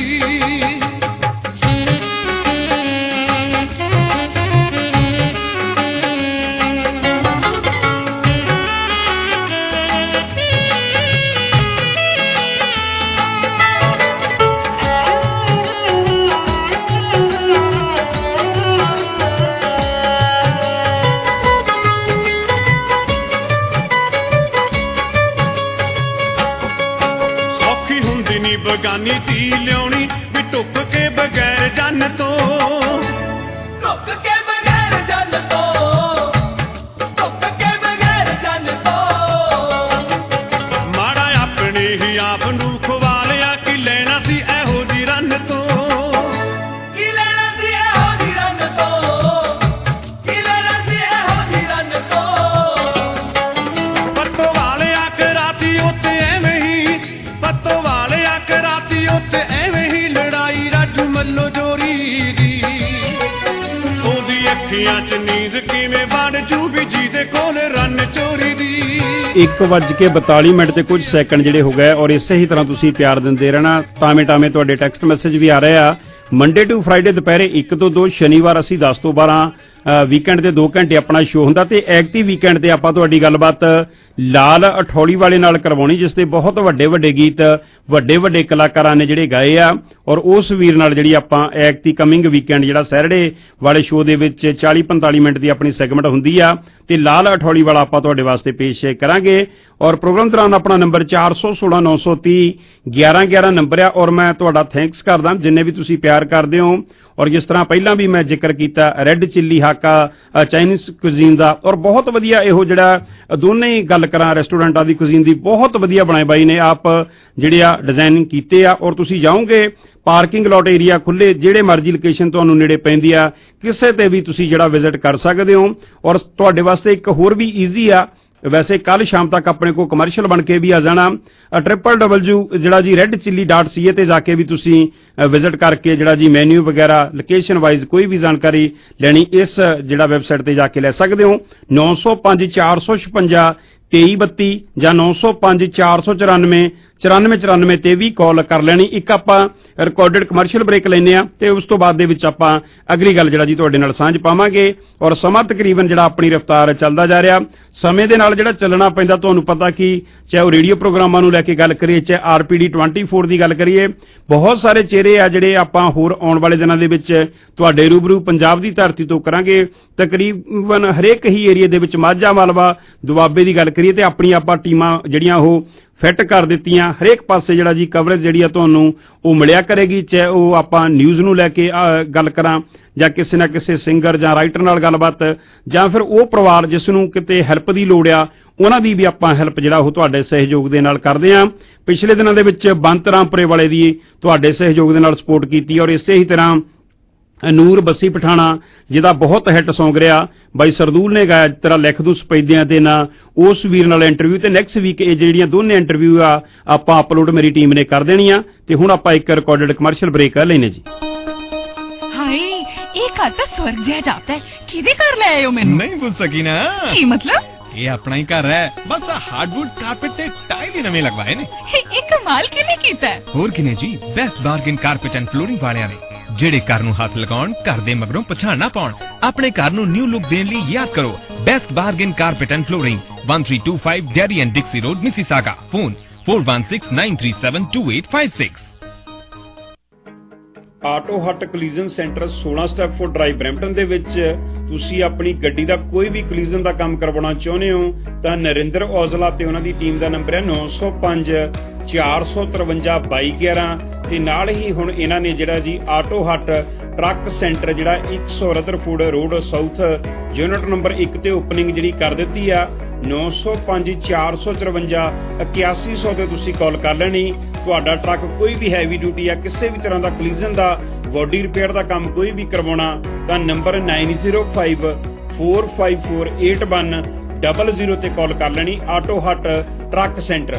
ਬਗਾਨੀ ਧੀ ਲਿਆਉਣੀ ਵੀ ਟੁੱਕ ਕੇ ਬਗੈਰ ਜੰਨ ਤੋਂ, ਟੁੱਕ ਕੇ ਬਗੈਰ ਜੰਨ ਤੋਂ, ਟੁੱਕ ਕੇ ਬਗੈਰ ਜੰਨ ਤੋਂ। ਮਾੜਾ ਆਪਣੇ ਹੀ ਆਪ ਨੂੰ ਖਵਾ ਲਿਆ ਕਿ ਲੈਣਾ ਸੀ ਇਹੋ ਜੀ ਰੰਨ ਤੋਂ, ਕੀ ਲੈਣਾ ਸੀ ਇਹੋ ਜੀ ਰੰਨ ਤੋਂ, ਕੀ ਲੈਣਾ ਸੀ ਇਹੋ ਜੀ ਰੰਨ ਤੋਂ। ਪੱਤੋ ਵਾਲਿਆ ਕਰਾਤੀ ਉੱਤੇ ਐਵੇਂ ਹੀ, ਪੱਤੋ ਵਾਲਿਆ ਕਰਾਤੀ ਉੱਤੇ ਐਵੇਂ ਹੀ ਲੜਾਈ ਰਾਜੂ ਮੱਲੋ ਜੋਰੀ ਦੀ। ਉਹਦੀ ਅੱਖੀਆਂ ਚ ਨੀਂਦ ਕਿਵੇਂ ਵੜ ਜੂ ਵੀ ਜਿਹਦੇ ਕੋਲ ਰੰਨ ਚੋਰੀ ਦੀ। ਇੱਕ ਵੱਜ ਕੇ ਬਤਾਲੀ ਮਿੰਟ ਤੇ ਕੁਝ ਸੈਕਿੰਡ ਜਿਹੜੇ ਹੋ ਗਏ, ਔਰ ਇਸੇ ਹੀ ਤਰ੍ਹਾਂ ਤੁਸੀਂ ਪਿਆਰ ਦਿੰਦੇ ਰਹਿਣਾ। ਟਾਵੇਂ ਟਾਵੇਂ ਤੁਹਾਡੇ ਟੈਕਸਟ ਮੈਸੇਜ ਵੀ ਆ ਰਹੇ ਆ। ਮੰਡੇ ਟੂ ਫਰਾਈਡੇ ਦੁਪਹਿਰੇ ਇੱਕ ਤੋਂ ਦੋ, ਸ਼ਨੀਵਾਰ ਅਸੀਂ ਦਸ ਤੋਂ ਬਾਰਾਂ, ਵੀਕਐਂਡ ਦੇ ਦੋ ਘੰਟੇ ਆਪਣਾ ਸ਼ੋਅ ਹੁੰਦਾ ਤੇ ਐਕਟਿਵ ਵੀਕਐਂਡ ਤੇ ਆਪਾਂ ਤੁਹਾਡੀ ਗੱਲਬਾਤ ਲਾਲ ਅਠੌਲੀ ਵਾਲੇ ਨਾਲ ਕਰਵਾਉਣੀ, ਜਿਸ ਦੇ ਬਹੁਤ ਵੱਡੇ ਵੱਡੇ ਗੀਤ ਵੱਡੇ ਵੱਡੇ ਕਲਾਕਾਰਾਂ ਨੇ ਜਿਹੜੇ ਗਾਏ ਆ। ਔਰ ਉਸ ਵੀਰ ਨਾਲ ਜਿਹੜੀ ਆਪਾਂ ਐਕਟੀ ਕਮਿੰਗ ਵੀਕਐਂਡ ਜਿਹੜਾ ਸੈਟਰਡੇ ਵਾਲੇ ਸ਼ੋਅ ਦੇ ਵਿੱਚ ਚਾਲੀ ਪੰਤਾਲੀ ਮਿੰਟ ਦੀ ਆਪਣੀ ਸੈਗਮੈਂਟ ਹੁੰਦੀ ਆ ਤੇ ਲਾਲ ਅਠੌਲੀ ਵਾਲਾ ਆਪਾਂ ਤੁਹਾਡੇ ਵਾਸਤੇ ਪੇਸ਼ ਕਰਾਂਗੇ। ਔਰ ਪ੍ਰੋਗਰਾਮ ਦੌਰਾਨ ਆਪਣਾ ਨੰਬਰ ਚਾਰ ਸੌ ਸੋਲਾਂ ਨੌ ਸੌ ਤੀਹ ਗਿਆਰਾਂ ਗਿਆਰਾਂ ਨੰਬਰ ਆ। ਔਰ ਮੈਂ ਤੁਹਾਡਾ ਥੈਂਕਸ ਕਰਦਾ ਜਿੰਨੇ ਵੀ ਤੁਸੀਂ ਪਿਆਰ ਕਰਦੇ ਹੋ। ਔਰ ਜਿਸ ਤਰ੍ਹਾਂ ਪਹਿਲਾਂ ਵੀ ਮੈਂ ਜ਼ਿਕਰ ਕੀਤਾ red chilli Hakka Chinese cuisine ਦਾ, ਔਰ ਬਹੁਤ ਵਧੀਆ ਇਹੋ ਜਿਹੜਾ ਦੋਨੇ ਹੀ ਗੱਲ ਕਰਾਂ ਰੈਸਟੋਰੈਂਟਾਂ ਦੀ ਕੁਜ਼ੀਨ ਦੀ, ਬਹੁਤ ਵਧੀਆ ਬਣਾਏ ਬਾਈ ਨੇ ਆਪ ਜਿਹੜੇ ਆ ਡਿਜ਼ਾਈਨਿੰਗ ਕੀਤੇ ਆ। ਔਰ ਤੁਸੀਂ ਜਾਓਗੇ ਪਾਰਕਿੰਗ ਲੋਟ ਏਰੀਆ ਖੁੱਲੇ, ਜਿਹੜੇ ਮਰਜ਼ੀ ਲੋਕੇਸ਼ਨ ਤੁਹਾਨੂੰ ਨੇੜੇ ਪੈਂਦੀ ਆ ਕਿਸੇ ਤੇ ਵੀ ਤੁਸੀਂ ਜਿਹੜਾ ਵਿਜ਼ਿਟ ਕਰ ਸਕਦੇ ਹੋ। ਔਰ ਤੁਹਾਡੇ ਵਾਸਤੇ ਇੱਕ ਹੋਰ ਵੀ ਈਜ਼ੀ ਆ, ਵੈਸੇ ਕੱਲ ਸ਼ਾਮ ਤੱਕ ਆਪਣੇ ਕੋਲ ਕਮਰਸ਼ੀਅਲ ਬਣ ਕੇ ਵੀ ਆ ਜਾਣਾ। ਟ੍ਰਿਪਲ ਡਬਲਯੂ ਜਿਹੜਾ ਜੀ red chilli dot C A ਤੇ ਜਾ ਕੇ ਵੀ ਤੁਸੀਂ ਵਿਜ਼ਿਟ ਕਰਕੇ ਜਿਹੜਾ ਜੀ ਮੈਨਿਊ ਵਗੈਰਾ ਲੋਕੇਸ਼ਨ ਵਾਈਜ਼ ਕੋਈ ਵੀ ਜਾਣਕਾਰੀ ਲੈਣੀ ਇਸ ਜਿਹੜਾ ਵੈਬਸਾਈਟ ਤੇ ਜਾ ਕੇ ਲੈ ਸਕਦੇ ਹੋ। ਨੌ ਸੌ ਪੰਜ ਚਾਰ ਸੌ ਛਪੰਜਾ ਤੇਈ ਬੱਤੀ ਜਾਂ ਨੌ ਸੌ ਪੰਜ ਚਾਰ ਸੌ ਚੁਰਾਨਵੇਂ ਚੁਰਾਨਵੇਂ ਚੁਰਾਨਵੇਂ ਤੇ ਵੀ ਕਾਲ ਕਰ ਲੈਣੀ। ਇੱਕ ਆਪਾਂ ਰਿਕਾਰਡਡ ਕਮਰਸ਼ੀਅਲ ਬ੍ਰੇਕ ਲੈਂਦੇ ਆ ਤੇ ਉਸ ਤੋਂ ਬਾਅਦ ਦੇ ਵਿੱਚ ਆਪਾਂ ਅਗਲੀ ਗੱਲ ਜਿਹੜਾ ਜੀ ਤੁਹਾਡੇ ਨਾਲ ਸਾਂਝ ਪਾਵਾਂਗੇ। ਔਰ ਸਮਾਂ ਤਕਰੀਬਨ ਜਿਹੜਾ ਆਪਣੀ ਰਫ਼ਤਾਰ ਚੱਲਦਾ ਜਾ ਰਿਹਾ, ਸਮੇਂ ਦੇ ਨਾਲ ਜਿਹੜਾ ਚੱਲਣਾ ਪੈਂਦਾ। ਤੁਹਾਨੂੰ ਪਤਾ ਕਿ ਚਾਹੇ ਉਹ ਰੇਡੀਓ ਪ੍ਰੋਗਰਾਮਾਂ ਨੂੰ ਲੈ ਕੇ ਗੱਲ ਕਰੀਏ, ਚਾਹੇ ਆਰ ਪੀ ਡੀ ਚੌਬੀ ਦੀ ਗੱਲ ਕਰੀਏ, ਬਹੁਤ ਸਾਰੇ ਚਿਹਰੇ ਆ ਜਿਹੜੇ ਆਪਾਂ ਹੋਰ ਆਉਣ ਵਾਲੇ ਦਿਨਾਂ ਦੇ ਵਿੱਚ ਤੁਹਾਡੇ ਰੂਬਰੂ ਪੰਜਾਬ ਦੀ ਧਰਤੀ ਤੋਂ ਕਰਾਂਗੇ। ਤਕਰੀਬਨ ਹਰੇਕ ਹੀ ਏਰੀਏ ਦੇ ਵਿੱਚ ਮਾਝਾ ਮਾਲਵਾ ਦੁਆਬੇ ਦੀ ਗੱਲ ਕਰੀਏ ਤੇ ਆਪਣੀ ਆਪਾਂ ਟੀਮਾਂ ਜਿਹੜੀਆਂ ਉਹ ਫਿੱਟ ਕਰ ਦਿੱਤੀਆਂ। ਹਰੇਕ ਪਾਸੇ ਜਿਹੜਾ ਜੀ ਕਵਰੇਜ ਜਿਹੜੀ ਆ ਤੁਹਾਨੂੰ ਉਹ ਮਿਲਿਆ ਕਰੇਗੀ, ਚਾਹੇ ਉਹ ਆਪਾਂ ਨਿਊਜ਼ ਨੂੰ ਲੈ ਕੇ ਗੱਲ ਕਰਾਂ ਜਾਂ ਕਿਸੇ ਨਾ ਕਿਸੇ ਸਿੰਗਰ ਜਾਂ ਰਾਈਟਰ ਨਾਲ ਗੱਲਬਾਤ, ਜਾਂ ਫਿਰ ਉਹ ਪਰਿਵਾਰ ਜਿਸ ਨੂੰ ਕਿਤੇ ਹੈਲਪ ਦੀ ਲੋੜ ਆ ਉਹਨਾਂ ਦੀ ਵੀ ਆਪਾਂ ਹੈਲਪ ਜਿਹੜਾ ਉਹ ਤੁਹਾਡੇ ਸਹਿਯੋਗ ਦੇ ਨਾਲ ਕਰਦੇ ਹਾਂ। ਪਿਛਲੇ ਦਿਨਾਂ ਦੇ ਵਿੱਚ ਬੰਤ ਰਾਮਪੁਰੇ ਵਾਲੇ ਦੀ ਤੁਹਾਡੇ ਸਹਿਯੋਗ ਦੇ ਨਾਲ ਸਪੋਰਟ ਕੀਤੀ ਔਰ ਇਸੇ ਹੀ ਤਰ੍ਹਾਂ ਨੂਰ ਬੱਸੀ ਪਠਾਣਾ ਜਿਹਦਾ ਬਹੁਤ ਹਿੱਟ ਸੌਂਗ ਰਿਹਾ ਬਾਈ ਸਰਦੂਲ ਨੇ ਗਾਇਆ ਤੇਰਾ ਲਿਖ ਦੂ ਸਪੈਦਿਆਂ ਤੇ ਨਾ, ਉਸ ਵੀਰ ਨਾਲ ਇੰਟਰਵਿਊ ਤੇ ਨੈਕਸਟ ਵੀਕ ਇਹ ਜਿਹੜੀਆਂ ਦੋਨੇ ਇੰਟਰਵਿਊ ਆ ਆਪਾਂ ਅਪਲੋਡ ਮੇਰੀ ਟੀਮ ਨੇ ਕਰ ਦੇਣੀਆਂ। ਤੇ ਹੁਣ ਆਪਾਂ ਇੱਕ ਰਿਕਾਰਡਡ ਕਮਰਸ਼ੀਅਲ ਬ੍ਰੇਕ ਲੈਣੇ ਜੀ। ਹਾਏ ਇਹ ਘਰ ਤਾਂ ਸਵਰਗ ਜਿਹਾ ਜਾਪਦਾ ਹੈ, ਕਿਹਦੇ ਘਰ ਲੈ ਆਏ ਹੋ ਮੈਨੂੰ? ਨਹੀਂ ਪੁੱਛ ਸਕੀ ਨਾ। ਕੀ ਮਤਲਬ? ये अपना ही घर है, बस हार्डवुड कारपेट ते टाइल ही नवे लगवाए ने। ਇਹ ਕਮਾਲ ਕਿਵੇਂ ਕੀਤਾ ਹੈ? ਹੋਰ ਕਿਨੇ ਜੀ, best bargain carpet and flooring ਵਾਲਿਆਂ ਨੇ, ਜਿਹੜੇ ਘਰ ਨੂੰ ਹੱਥ ਲਗਾਉਣ, ਘਰ ਦੇ ਮਗਰੋਂ ਪਛਾਣ ਨਾ ਪਾਉਣ। ਆਪਣੇ ਘਰ ਨੂੰ ਨਿਊ ਲੁੱਕ ਦੇਣ ਲਈ ਯਾਦ ਕਰੋ best bargain carpet and flooring, one three two five Derry and Dixie road, Mississauga. Phone four one six nine three seven two eight five six। Auto hut collision centre ਸੋਲ੍ਹਾਂ Stepford drive Brampton ਦੇ ਵਿੱਚ ਤੁਸੀਂ ਆਪਣੀ ਗੱਡੀ ਦਾ ਕੋਈ ਵੀ ਕਲੀਜ਼ਨ ਦਾ ਕੰਮ ਕਰਵਾਉਣਾ ਚਾਹੁੰਦੇ ਹੋ ਤਾਂ ਨਰਿੰਦਰ ਔਜਲਾ ਤੇ ਉਹਨਾਂ ਦੀ ਟੀਮ ਦਾ ਨੰਬਰ ਹੈ ਨੌ ਸੌ ਪੰਜ ਚਾਰ ਸੌ ਤਰਵੰਜਾ ਬਾਈ ਗਿਆਰਾਂ। ਤੇ ਨਾਲ ਹੀ ਹੁਣ ਇਹਨਾਂ ਨੇ ਜਿਹੜਾ ਜੀ ਆਟੋ ਹੱਟ ਟਰੱਕ ਸੈਂਟਰ ਜਿਹੜਾ ਇੱਕ ਸੌ Rutherford road south unit number ਇੱਕ ਤੇ ਓਪਨਿੰਗ ਜਿਹੜੀ ਕਰ ਦਿੱਤੀ ਆ। ਨੌ ਸੌ ਪੰਜ ਚਾਰ ਸੌ ਚੁਰੰਜਾ ਇਕਿਆਸੀ ਸੌ ਤੇ ਤੁਸੀਂ ਕਾਲ ਕਰ ਲੈਣੀ। ਤੁਹਾਡਾ ਟਰੱਕ ਕੋਈ ਵੀ ਹੈਵੀ ਡਿਊਟੀ ਆ, ਕਿਸੇ ਵੀ ਤਰ੍ਹਾਂ ਦਾ ਕਲੀਜ਼ਨ ਦਾ, ਬੋਡੀ ਰਿਪੇਅਰ ਦਾ ਕੰਮ ਕੋਈ ਵੀ ਕਰਵਾਉਣਾ ਤਾਂ number nine zero five four five four eight one double zero ਤੇ ਕਾਲ ਕਰ ਲੈਣੀ। Auto hut truck centre.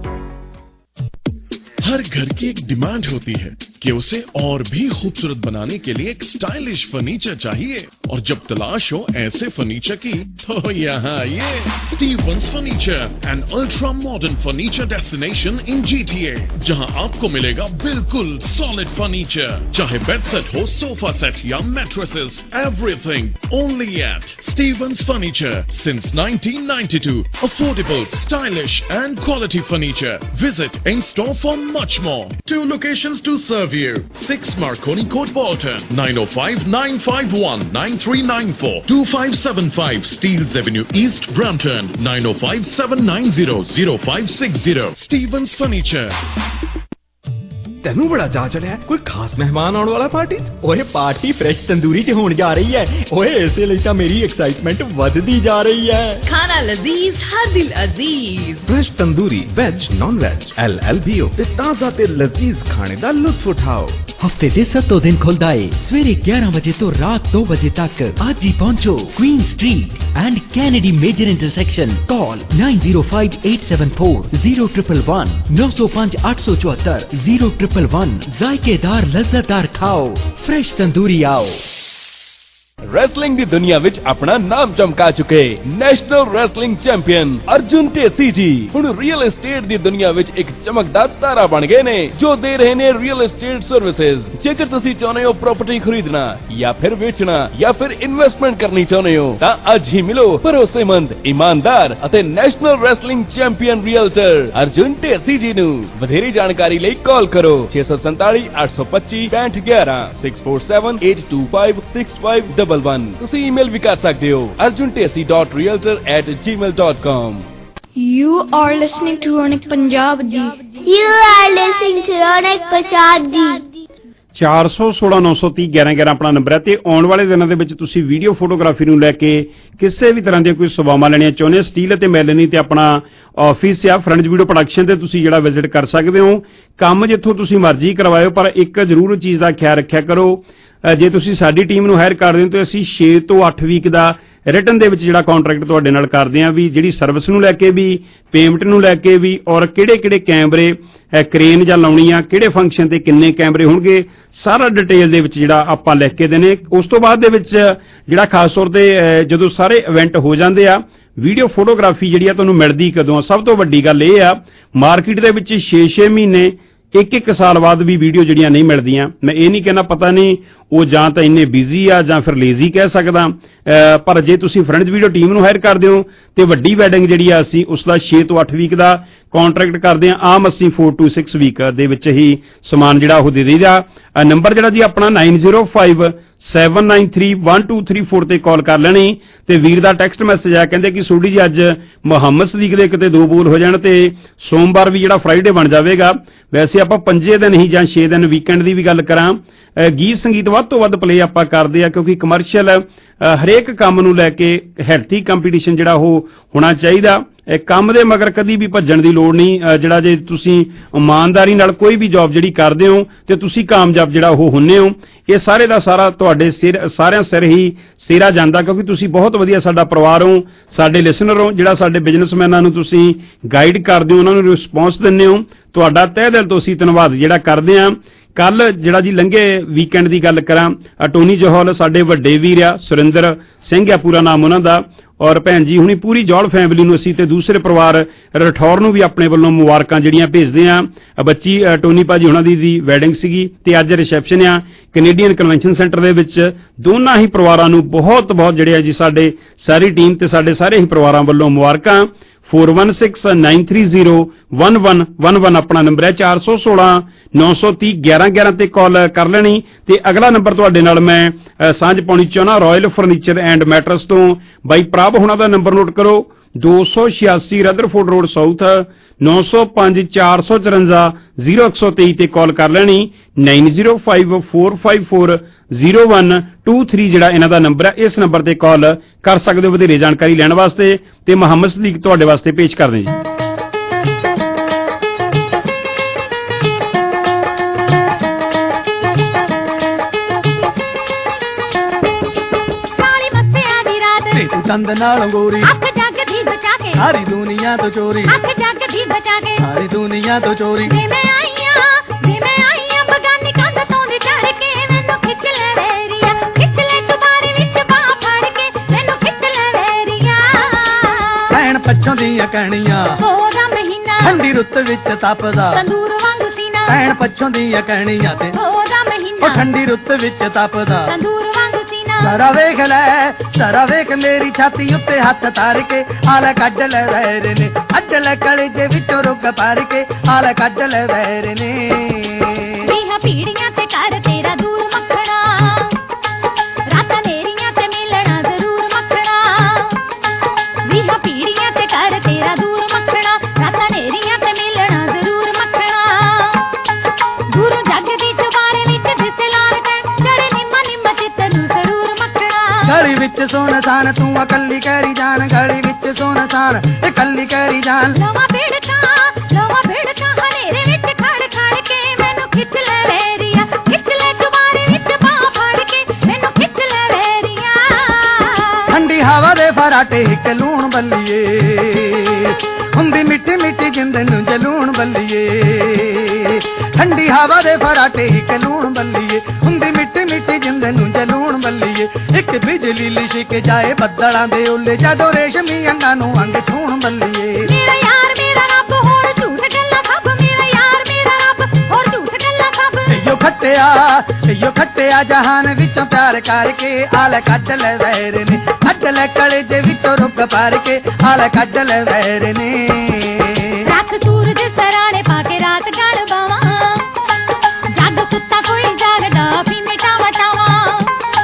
हर घर की एक डिमांड होती है कि उसे और भी खूबसूरत बनाने के लिए एक स्टाइलिश फर्नीचर चाहिए, और जब तलाश हो ऐसे फर्नीचर की तो यहाँ ये Stevens furniture, an ultra modern furniture destination in GTA, जहाँ आपको मिलेगा बिल्कुल सॉलिड फर्नीचर, चाहे बेड सेट हो, सोफा सेट या mattresses, everything only at Stevens furniture since nineteen ninety two. Affordable, stylish and quality furniture. Visit in store for much more. Two locations to serve you. six Marconi Court, Bolton. nine oh five, nine five one, nine three nine four. two five seven five Steeles Avenue East, Brampton. nine oh five, seven nine zero, zero five six zero. Stevens Furniture. ਤੈਨੂੰ ਬੜਾ ਚਾਅ ਚੜਿਆ ਕੋਈ ਖਾਸ ਮਹਿਮਾਨ ਆਉਣ ਵਾਲਾ party ਚ? ਓਏ ਪਾਰਟੀ ਫਰੈਸ਼ ਤੰਦੂਰੀ ਚ ਹੋਣ ਜਾ ਰਹੀ ਹੈ। ਓਏ ਇਸੇ ਲਈ ਤਾਂ ਮੇਰੀ ਐਕਸਾਈਟਮੈਂਟ ਵੱਧਦੀ ਜਾ ਰਹੀ ਹੈ। ਖਾਣਾ ਲਜ਼ੀਜ਼ ਹਰ ਦਿਲ ਅਜ਼ੀਜ਼। Fresh tandoori veg non veg L L B O ਤੇ ਤਾਜ਼ਾ ਤੇ ਲਜ਼ੀਜ਼ ਖਾਣੇ ਦਾ ਲੁਤਫ ਉਠਾਓ। ਹਫਤੇ ਦੇ ਸੱਤੋਂ ਦਿਨ ਖੁੱਲਦਾ ਏ ਸਵੇਰੇ ਗਿਆਰਾਂ ਵਜੇ ਤੋਂ ਰਾਤ ਦੋ ਵਜੇ ਤੱਕ। ਅੱਜ ਹੀ ਪਹੁੰਚੋ Queen street and Kennedy major intersection. Call nine zero five eight seven four zero one one one ਨੌ ਸੌ ਪੰਜ ਅੱਠ ਸੌ ਚੁਹੱਤਰ ਜ਼ੀਰੋ ट्रिपल वन। जायकेदार लज्जतदार खाओ, फ्रेश तंदूरी आओ। ਰੈਸਲਿੰਗ ਦੀ ਦੁਨੀਆ ਵਿੱਚ ਆਪਣਾ ਨਾਮ ਚਮਕਾ ਚੁੱਕੇ national wrestling champion Arjun Dhesi ji ਹੁਣ ਰੀਅਲ ਏਸਟੇਟ ਦੀ ਦੁਨੀਆ ਵਿੱਚ ਇੱਕ ਚਮਕਦਾਰ ਤਾਰਾ ਬਣ ਗਏ ਨੇ, ਜੋ ਦੇ ਰਹੇ ਨੇ ਰੀਅਲ ਏਸਟੇਟ ਸਰਵਿਸਿਜ਼। ਜੇਕਰ ਤੁਸੀਂ ਚਾਹੁੰਦੇ ਹੋ ਪ੍ਰਾਪਰਟੀ ਖਰੀਦਣਾ ਜਾਂ ਫਿਰ ਵੇਚਣਾ ਜਾਂ ਫਿਰ ਇਨਵੈਸਟਮੈਂਟ ਕਰਨੀ ਚਾਹੁੰਦੇ ਹੋ ਤਾਂ ਅੱਜ ਹੀ ਮਿਲੋ ਭਰੋਸੇਮੰਦ, ਇਮਾਨਦਾਰ ਅਤੇ national wrestling champion realtor Arjun Dhesi ji ਨੂੰ। ਵਧੇਰੇ ਜਾਣਕਾਰੀ ਲਈ ਕਾਲ ਕਰੋ ਛੇ ਸੌ ਸੰਤਾਲੀ ਅੱਠ ਸੌ ਪੱਚੀ ਪੈਂਹਠ ਗਿਆਰਾਂ six four seven eight two five six five one one। ਤੁਸੀਂ ਈਮੇਲ ਵੀ ਕਰ ਸਕਦੇ ਹੋ arjun tesi dot realtor at gmail dot com। You are listening to Ronak Punjab ji. You are listening to Ronak Punjab ji. ਚਾਰ ਸੌ ਸੋਲਾਂ ਨੌ ਸੌ ਤੀਹ ਗਿਆਰਾਂ ਗਿਆਰਾਂ ਆਪਣਾ ਨੰਬਰ ਹੈ ਤੇ ਆਉਣ ਵਾਲੇ ਦਿਨਾਂ ਦੇ ਵਿੱਚ ਤੁਸੀਂ ਵੀਡੀਓ ਫੋਟੋਗ੍ਰਾਫੀ ਨੂੰ ਲੈ ਕੇ ਕਿਸੇ ਵੀ ਤਰ੍ਹਾਂ ਦੀਆਂ ਕੋਈ ਸੇਵਾਵਾਂ ਲੈਣੀਆਂ ਚਾਹੁੰਦੇ ਸਟੀਲ ਅਤੇ ਮੈਲਨੀ ਤੇ ਆਪਣਾ ਆਫਿਸ ਆ ਫਰੰਟ ਵੀਡੀਓ ਪ੍ਰੋਡਕਸ਼ਨ ਤੇ ਤੁਸੀਂ ਜਿਹੜਾ ਵਿਜ਼ਿਟ ਕਰ ਸਕਦੇ ਹੋ। ਕੰਮ ਜਿੱਥੋਂ ਤੁਸੀਂ ਮਰਜ਼ੀ ਕਰਵਾਇਓ, ਪਰ ਇੱਕ ਜ਼ਰੂਰ ਚੀਜ਼ ਦਾ ਖਿਆਲ ਰੱਖਿਆ ਕਰੋ, ਜੇ ਤੁਸੀਂ ਸਾਡੀ ਟੀਮ ਨੂੰ ਹਾਇਰ ਕਰਦੇ ਹੋ ਤਾਂ ਅਸੀਂ ਛੇ ਤੋਂ ਅੱਠ ਵੀਕ ਦਾ ਰਿਟਨ ਦੇ ਵਿੱਚ ਜਿਹੜਾ ਕੰਟਰੈਕਟ ਤੁਹਾਡੇ ਨਾਲ ਕਰਦੇ ਹਾਂ, ਵੀ ਜਿਹੜੀ ਸਰਵਿਸ ਨੂੰ ਲੈ ਕੇ ਵੀ, ਪੇਮੈਂਟ ਨੂੰ ਲੈ ਕੇ ਵੀ, ਔਰ ਕਿਹੜੇ ਕਿਹੜੇ ਕੈਮਰੇ ਕਰੇਨ ਜਾਂ ਲਾਉਣੀ ਆ, ਕਿਹੜੇ ਫੰਕਸ਼ਨ ਤੇ ਕਿੰਨੇ ਕੈਮਰੇ ਹੋਣਗੇ, ਸਾਰਾ ਡਿਟੇਲ ਦੇ ਵਿੱਚ ਜਿਹੜਾ ਆਪਾਂ ਲਿਖ ਕੇ ਦੇਣੇ। ਉਸ ਤੋਂ ਬਾਅਦ ਦੇ ਵਿੱਚ ਜਿਹੜਾ ਖਾਸ ਤੌਰ ਤੇ ਜਦੋਂ ਸਾਰੇ ਇਵੈਂਟ ਹੋ ਜਾਂਦੇ ਆ, ਵੀਡੀਓ ਫੋਟੋਗ੍ਰਾਫੀ ਜਿਹੜੀ ਆ ਤੁਹਾਨੂੰ ਮਿਲਦੀ ਕਦੋਂ ਆ? ਸਭ ਤੋਂ ਵੱਡੀ ਗੱਲ ਇਹ ਆ, ਮਾਰਕੀਟ ਦੇ ਵਿੱਚ ਛੇ ਛੇ ਮਹੀਨੇ ਇੱਕ ਇੱਕ ਸਾਲ ਬਾਅਦ ਵੀ ਵੀਡੀਓ ਜਿਹੜੀਆਂ ਨਹੀਂ ਮਿਲਦੀਆਂ। ਮੈਂ ਇਹ ਨਹੀਂ ਕਹਿਣਾ ਪਤਾ ਨਹੀਂ ਉਹ ਜਾਂ ਤਾਂ ਇੰਨੇ ਬਿਜ਼ੀ ਆ ਜਾਂ ਫਿਰ ਲੇਜ਼ੀ ਕਹਿ ਸਕਦਾ, ਪਰ ਜੇ ਤੁਸੀਂ ਫਰੈਂਡਸ ਵੀਡੀਓ ਟੀਮ ਨੂੰ ਹਾਇਰ ਕਰਦੇ ਹੋ ਤੇ ਵੱਡੀ ਵੈਡਿੰਗ ਜਿਹੜੀ ਆ ਅਸੀਂ ਉਸ ਦਾ ਛੇ ਤੋਂ ਅੱਠ ਵੀਕ ਦਾ ਕੰਟਰੈਕਟ ਕਰਦੇ ਹਾਂ। ਆਮ ਅਸੀਂ four to six ਵੀਕ ਦੇ ਵਿੱਚ ਹੀ ਸਮਾਨ ਜਿਹੜਾ ਉਹ ਦੇ ਦੇਈਦਾ। ਨੰਬਰ ਜਿਹੜਾ ਜੀ ਆਪਣਾ nine zero five seven nine three one two three four ਤੇ ਕਾਲ ਕਰ ਲੈਣੀ। ਤੇ ਵੀਰ ਦਾ ਟੈਕਸਟ ਮੈਸੇਜ ਆ, ਕਹਿੰਦੇ ਕਿ ਸੋਢੀ ਜੀ ਅੱਜ ਮੁਹੰਮਦ ਸਦੀਕ ਦੇ ਕਿਤੇ ਦੋ ਬੋਲ ਹੋ ਜਾਣ ਤੇ ਸੋਮਵਾਰ ਵੀ ਜਿਹੜਾ ਫਰਾਈਡੇ ਬਣ ਜਾਵੇਗਾ। ਵੈਸੇ ਆਪਾਂ ਪੰਜੇ ਦਿਨ ਹੀ ਜਾਂ ਛੇ ਦਿਨ ਵੀਕਐਂਡ ਦੀ ਵੀ ਗੱਲ ਕਰਾਂ, ਗੀਤ ਸੰਗੀਤ ਵੱਧ ਤੋਂ ਵੱਧ ਪਲੇ ਆਪਾਂ ਕਰਦੇ ਆ, ਕਿਉਂਕਿ ਕਮਰਸ਼ੀਅਲ ਹਰੇਕ ਕੰਮ ਨੂੰ ਲੈ ਕੇ ਹੈਲਥੀ ਕੰਪੀਟੀਸ਼ਨ ਜਿਹੜਾ ਉਹ ਹੋਣਾ ਚਾਹੀਦਾ। ਕੰਮ ਦੇ ਮਗਰ ਕਦੀ ਵੀ ਭੱਜਣ ਦੀ ਲੋੜ ਨਹੀਂ। ਜਿਹੜਾ ਜੇ ਤੁਸੀਂ ਇਮਾਨਦਾਰੀ ਨਾਲ ਕੋਈ ਵੀ ਜੌਬ ਜਿਹੜੀ ਕਰਦੇ ਹੋ ਤੇ ਤੁਸੀਂ ਕਾਮਯਾਬ ਜਿਹੜਾ ਉਹ ਹੁੰਨੇ ਹੋ। ਇਹ ਸਾਰੇ ਦਾ ਸਾਰਾ ਤੁਹਾਡੇ ਸਿਰ ਸਾਰਿਆਂ ਸਿਰ ਹੀ ਸਿਰਾ ਜਾਂਦਾ, ਕਿਉਂਕਿ ਤੁਸੀਂ ਬਹੁਤ ਵਧੀਆ ਸਾਡਾ ਪਰਿਵਾਰ ਹੋ, ਸਾਡੇ ਲਿਸਨਰ ਹੋ, ਜਿਹੜਾ ਸਾਡੇ ਬਿਜ਼ਨਸਮੈਨਾਂ ਨੂੰ ਤੁਸੀਂ ਗਾਈਡ ਕਰਦੇ ਹੋ, ਉਹਨਾਂ ਨੂੰ ਰਿਸਪੌਂਸ ਦਿੰਦੇ ਹੋ। ਤੁਹਾਡਾ ਤਹਿ ਦਿਲ ਤੋਂ ਅਸੀਂ ਧੰਨਵਾਦ ਜਿਹੜਾ ਕਰਦੇ ਹਾਂ। ਕੱਲ ਜਿਹੜਾ ਜੀ ਲੰਘੇ ਵੀਕਐਂਡ ਦੀ ਗੱਲ ਕਰਾਂ, ਟੋਨੀ ਜੋਹਲ ਸਾਡੇ ਵੱਡੇ ਵੀਰ ਆ, ਸੁਰਿੰਦਰ ਸਿੰਘ ਆ ਪੂਰਾ ਨਾਮ ਉਹਨਾਂ ਦਾ, ਔਰ ਭੈਣ ਜੀ ਹੁਣੀ ਪੂਰੀ ਜੌਲ ਫੈਮਿਲੀ ਨੂੰ ਅਸੀਂ ਤੇ ਦੂਸਰੇ ਪਰਿਵਾਰ ਰਠੌਰ ਨੂੰ ਵੀ ਆਪਣੇ ਵੱਲੋਂ ਮੁਬਾਰਕਾਂ ਜਿਹੜੀਆਂ ਭੇਜਦੇ ਆ। ਬੱਚੀ ਟੋਨੀ ਭਾਜੀ ਉਹਨਾਂ ਦੀ ਦੀ ਵੈਡਿੰਗ ਸੀਗੀ ਤੇ ਅੱਜ ਰਿਸੈਪਸ਼ਨ ਆ ਕੈਨੇਡੀਅਨ ਕਨਵੈਨਸ਼ਨ ਸੈਂਟਰ ਦੇ ਵਿੱਚ। ਦੋਨਾਂ ਹੀ ਪਰਿਵਾਰਾਂ ਨੂੰ ਬਹੁਤ ਬਹੁਤ ਜਿਹੜੇ ਆ ਜੀ ਸਾਡੇ ਸਾਰੀ ਟੀਮ ਤੇ ਸਾਡੇ ਸਾਰੇ ਹੀ ਪਰਿਵਾਰਾਂ ਵੱਲੋਂ ਮੁਬਾਰਕਾਂ। four one six nine three zero one one one one ਆਪਣਾ ਨੰਬਰ ਹੈ। ਚਾਰ ਸੌ ਸੋਲਾਂ ਨੌ ਸੌ ਤੀਹ ਗਿਆਰਾਂ ਗਿਆਰਾਂ ਤੇ ਕਾਲ ਕਰ ਲੈਣੀ। ਤੇ ਅਗਲਾ ਨੰਬਰ ਤੁਹਾਡੇ ਨਾਲ ਮੈਂ ਸਾਂਝ ਪਾਉਣੀ ਚਾਹੁੰਦਾ ਰਾਇਲ ਫਰਨੀਚਰ ਐਂਡ ਮੈਟਰਸ ਤੋਂ ਬਾਈ ਪ੍ਰਭ ਹੋਣਾ ਦਾ ਨੰਬਰ ਨੋਟ ਕਰੋ ਦੋ ਸੌ ਛਿਆਸੀ ਰਦਰਫੋਰਡ ਰੋਡ ਸਾਊਥ ਨੌ ਸੌ ਪੰਜ ਚਾਰ ਸੌ ਚੁਰੰਜਾ ਜ਼ੀਰੋ ਇੱਕ ਸੌ ਤੇਈ ਤੇ ਕਾਲ ਕਰ ਲੈਣੀ। Nine zero five four five four zero one two three ਜਿਹੜਾ ਇਹਨਾਂ ਦਾ ਨੰਬਰ ਹੈ। ਇਸ ਨੰਬਰ ਤੇ ਕਾਲ ਕਰ ਸਕਦੇ ਹੋ ਵਧੇਰੇ ਜਾਣਕਾਰੀ ਲੈਣ ਵਾਸਤੇ। ਤੇ ਮੁਹੰਮਦ ਸਦੀਕ ਤੁਹਾਡੇ ਵਾਸਤੇ ਪੇਸ਼ ਕਰਦੇ ਜੀ। ਚੰਦ ਨਾਲ ਗੋਰੀ ਅੱਖ ਜਗਦੀ ਬਚਾ ਕੇ ਸਾਰੀ ਦੁਨੀਆ ਤੋਂ ਚੋਰੀ ਅੱਖ ਜਗਦੀ ਬਚਾ ਕੇ ਸਾਰੀ ਦੁਨੀਆ ਤੋਂ ਚੋਰੀ ਵੇ ਮੈਂ ਆਈਆਂ ਵੇ ਮੈਂ ਆਈਆਂ ਬਗਾਨੀ ਕੰਧ ਤੋਂ ਦੀ ਚੜ ਕੇ ਮੈਨੂੰ ਖਿੱਚ ਲੈ ਵੇਰੀਆ ਖਿੱਚ ਲੈ ਤੁਮਾਰੇ ਵਿੱਚ ਬਾਹ ਫੜ ਕੇ ਮੈਨੂੰ ਖਿੱਚ ਲੈ ਵੇਰੀਆ ਭੈਣ ਪੱਛੋਂ ਦੀਆਂ ਕਹਿਣੀਆਂ ਹੋਰਾ ਮਹੀਨਾ ਠੰਡੀ ਰੁੱਤ ਵਿੱਚ ਤਪਦਾ ਤੰਦੂਰ ਵਾਂਗ ਸੀਨਾ ਭੈਣ ਪੱਛੋਂ ਦੀਆਂ ਕਹਿਣੀਆਂ ਤੇ ਹੋਰਾ ਮਹੀਨਾ ਉਹ ਠੰਡੀ ਰੁੱਤ ਵਿੱਚ ਤਪਦਾ ਤੰਦੂਰ ਵਾਂਗ ਸਾਰਾ ਵੇਖ ਲੈ ਸਾਰਾ ਵੇਖ ਮੇਰੀ ਛਾਤੀ ਉੱਤੇ ਹੱਥ ਧਰ ਕੇ ਹਾਲ ਕੱਢ ਲੈ ਵੈਰ ਨੇ ਅੱਡ ਲੈ ਕਲੇਜੇ ਵਿੱਚੋਂ ਰੁੱਗ ਭਰ ਕੇ ਹਾਲ ਕੱਢ ਲੈ ਵੈਰ ਨੇ ਵੀਹਾਂ ਪੀੜੀਆਂ ਤੇ ਕਰ ਤੇਰਾ ਦੂਰ ਮੱਖਣਾ ਰਾਤਾਂ ਨੇਰੀਆਂ ਤੇ ਮਿਲਣਾ ਜ਼ਰੂਰ ਮੱਖਣਾ ਵੀਹਾਂ ਪੀੜੀਆਂ ਤੇ ਕਰ ਤੇਰਾ ਦੂਰ ਮੱਖਣਾ ਰਾਤਾਂ ਨੇਰੀਆਂ ਤੇ ਮਿਲਣਾ ਜ਼ਰੂਰ ਮੱਖਣਾ ਗੁਰੂ ਜੱਗ ਦੀ ਚੁਬਾਰੇ ਵਿੱਚ ਦਿਸੇ ਲਾਲ ਕੇ ਚੜੇ ਨਿੰਮਾ ਨਿੰਮਾ ਚਿੱਤ ਨੂੰ ਗਲੀ ਵਿੱਚ ਸੋਨ ਸਾਨ ਤੂੰ ਇਕੱਲੀ ਕਹਿਰੀ ਜਾਨ ਗਲੀ ਵਿੱਚ ਸੋਨ ਸਾਨ ਇਕੱਲੀ ਕਹਿਰੀ ਜਾਨ ਲਵਾ ਭਿੜਕਾ ਲਵਾ ਭਿੜਕਾ ਹਨੇਰੇ ਵਿੱਚ ਖੜ ਖੜ ਕੇ ਮੈਨੂੰ ਖਿੱਚ ਲੈ ਵੇਰੀਆ ਖਿੱਚ ਲੈ ਦੁਬਾਰੇ ਵਿੱਚ ਬਾਹ ਫੜ ਕੇ ਮੈਨੂੰ ਖਿੱਚ ਲੈ ਵੇਰੀਆ ਠੰਡੀ ਹਵਾ ਦੇ ਫਰਾਟੇ ਇੱਕ ਲੂਣ ਬੱਲੀਏ ਹੁੰਦੀ ਮਿੱਠੀ ਮਿੱਠੀ ਜਿੰਦ ਨੂੰ ਜਲੂਣ ਬੱਲੀਏ ਠੰਡੀ ਹਵਾ ਦੇ ਫਰਾਟੇ ਇੱਕ ਲੂਣ ਬੱਲੀਏ ਹੁੰਦੀ ਮਿੱਠੀ ਮਿੱਠੀ ਜਿੰਦ ਨੂੰ ਜਲੂਣ ਬੱਲੀਏ ਇੱਕ ਬਿਜਲੀ ਲਿਸ਼ਕ ਜਾਏ ਬੱਦਲਾਂ ਦੇ ਓਲੇ ਜਦੋਂ ਰੇਸ਼ਮੀ ਅੰਗਾਂ ਨੂੰ ਅੰਗ ਛੂਣ ਬੱਲੀਏ ਮੇਰਾ ਯਾਰ ਮੇਰਾ ਰੱਬ ਹੋਰ ਝੂਠ ਗੱਲਾਂ ਸਭ ਮੇਰਾ ਯਾਰ ਮੇਰਾ ਰੱਬ ਹੋਰ ਝੂਠ ਗੱਲਾਂ ਸਭ ਸਈਓ ਖੱਟਿਆ ਸਈਓ ਖੱਟਿਆ ਜਹਾਨ ਵਿੱਚੋਂ ਪਿਆਰ ਕਰਕੇ ਆਲ ਕੱਢ ਲੈ ਵੈਰ ਨੇ ਕੱਢ ਲੈ ਕਲੇਜੇ ਵਿੱਚੋਂ ਰੁੱਗ ਭਰ ਕੇ ਆਲ ਕੱਢ ਲੈ ਵੈਰ ਨੇ ਰੱਖ ਸੂਰਜ ਸਰਾਣੇ ਪਾ ਕੇ ਰਾਤ ਗਲ ਬਾਵਾਂ ਜੱਗ ਸੁੱਤਾ ਕੋਈ ਜਾਗਦਾ ਵੀ ਮਿਟਾ ਵਟਾਵਾਂ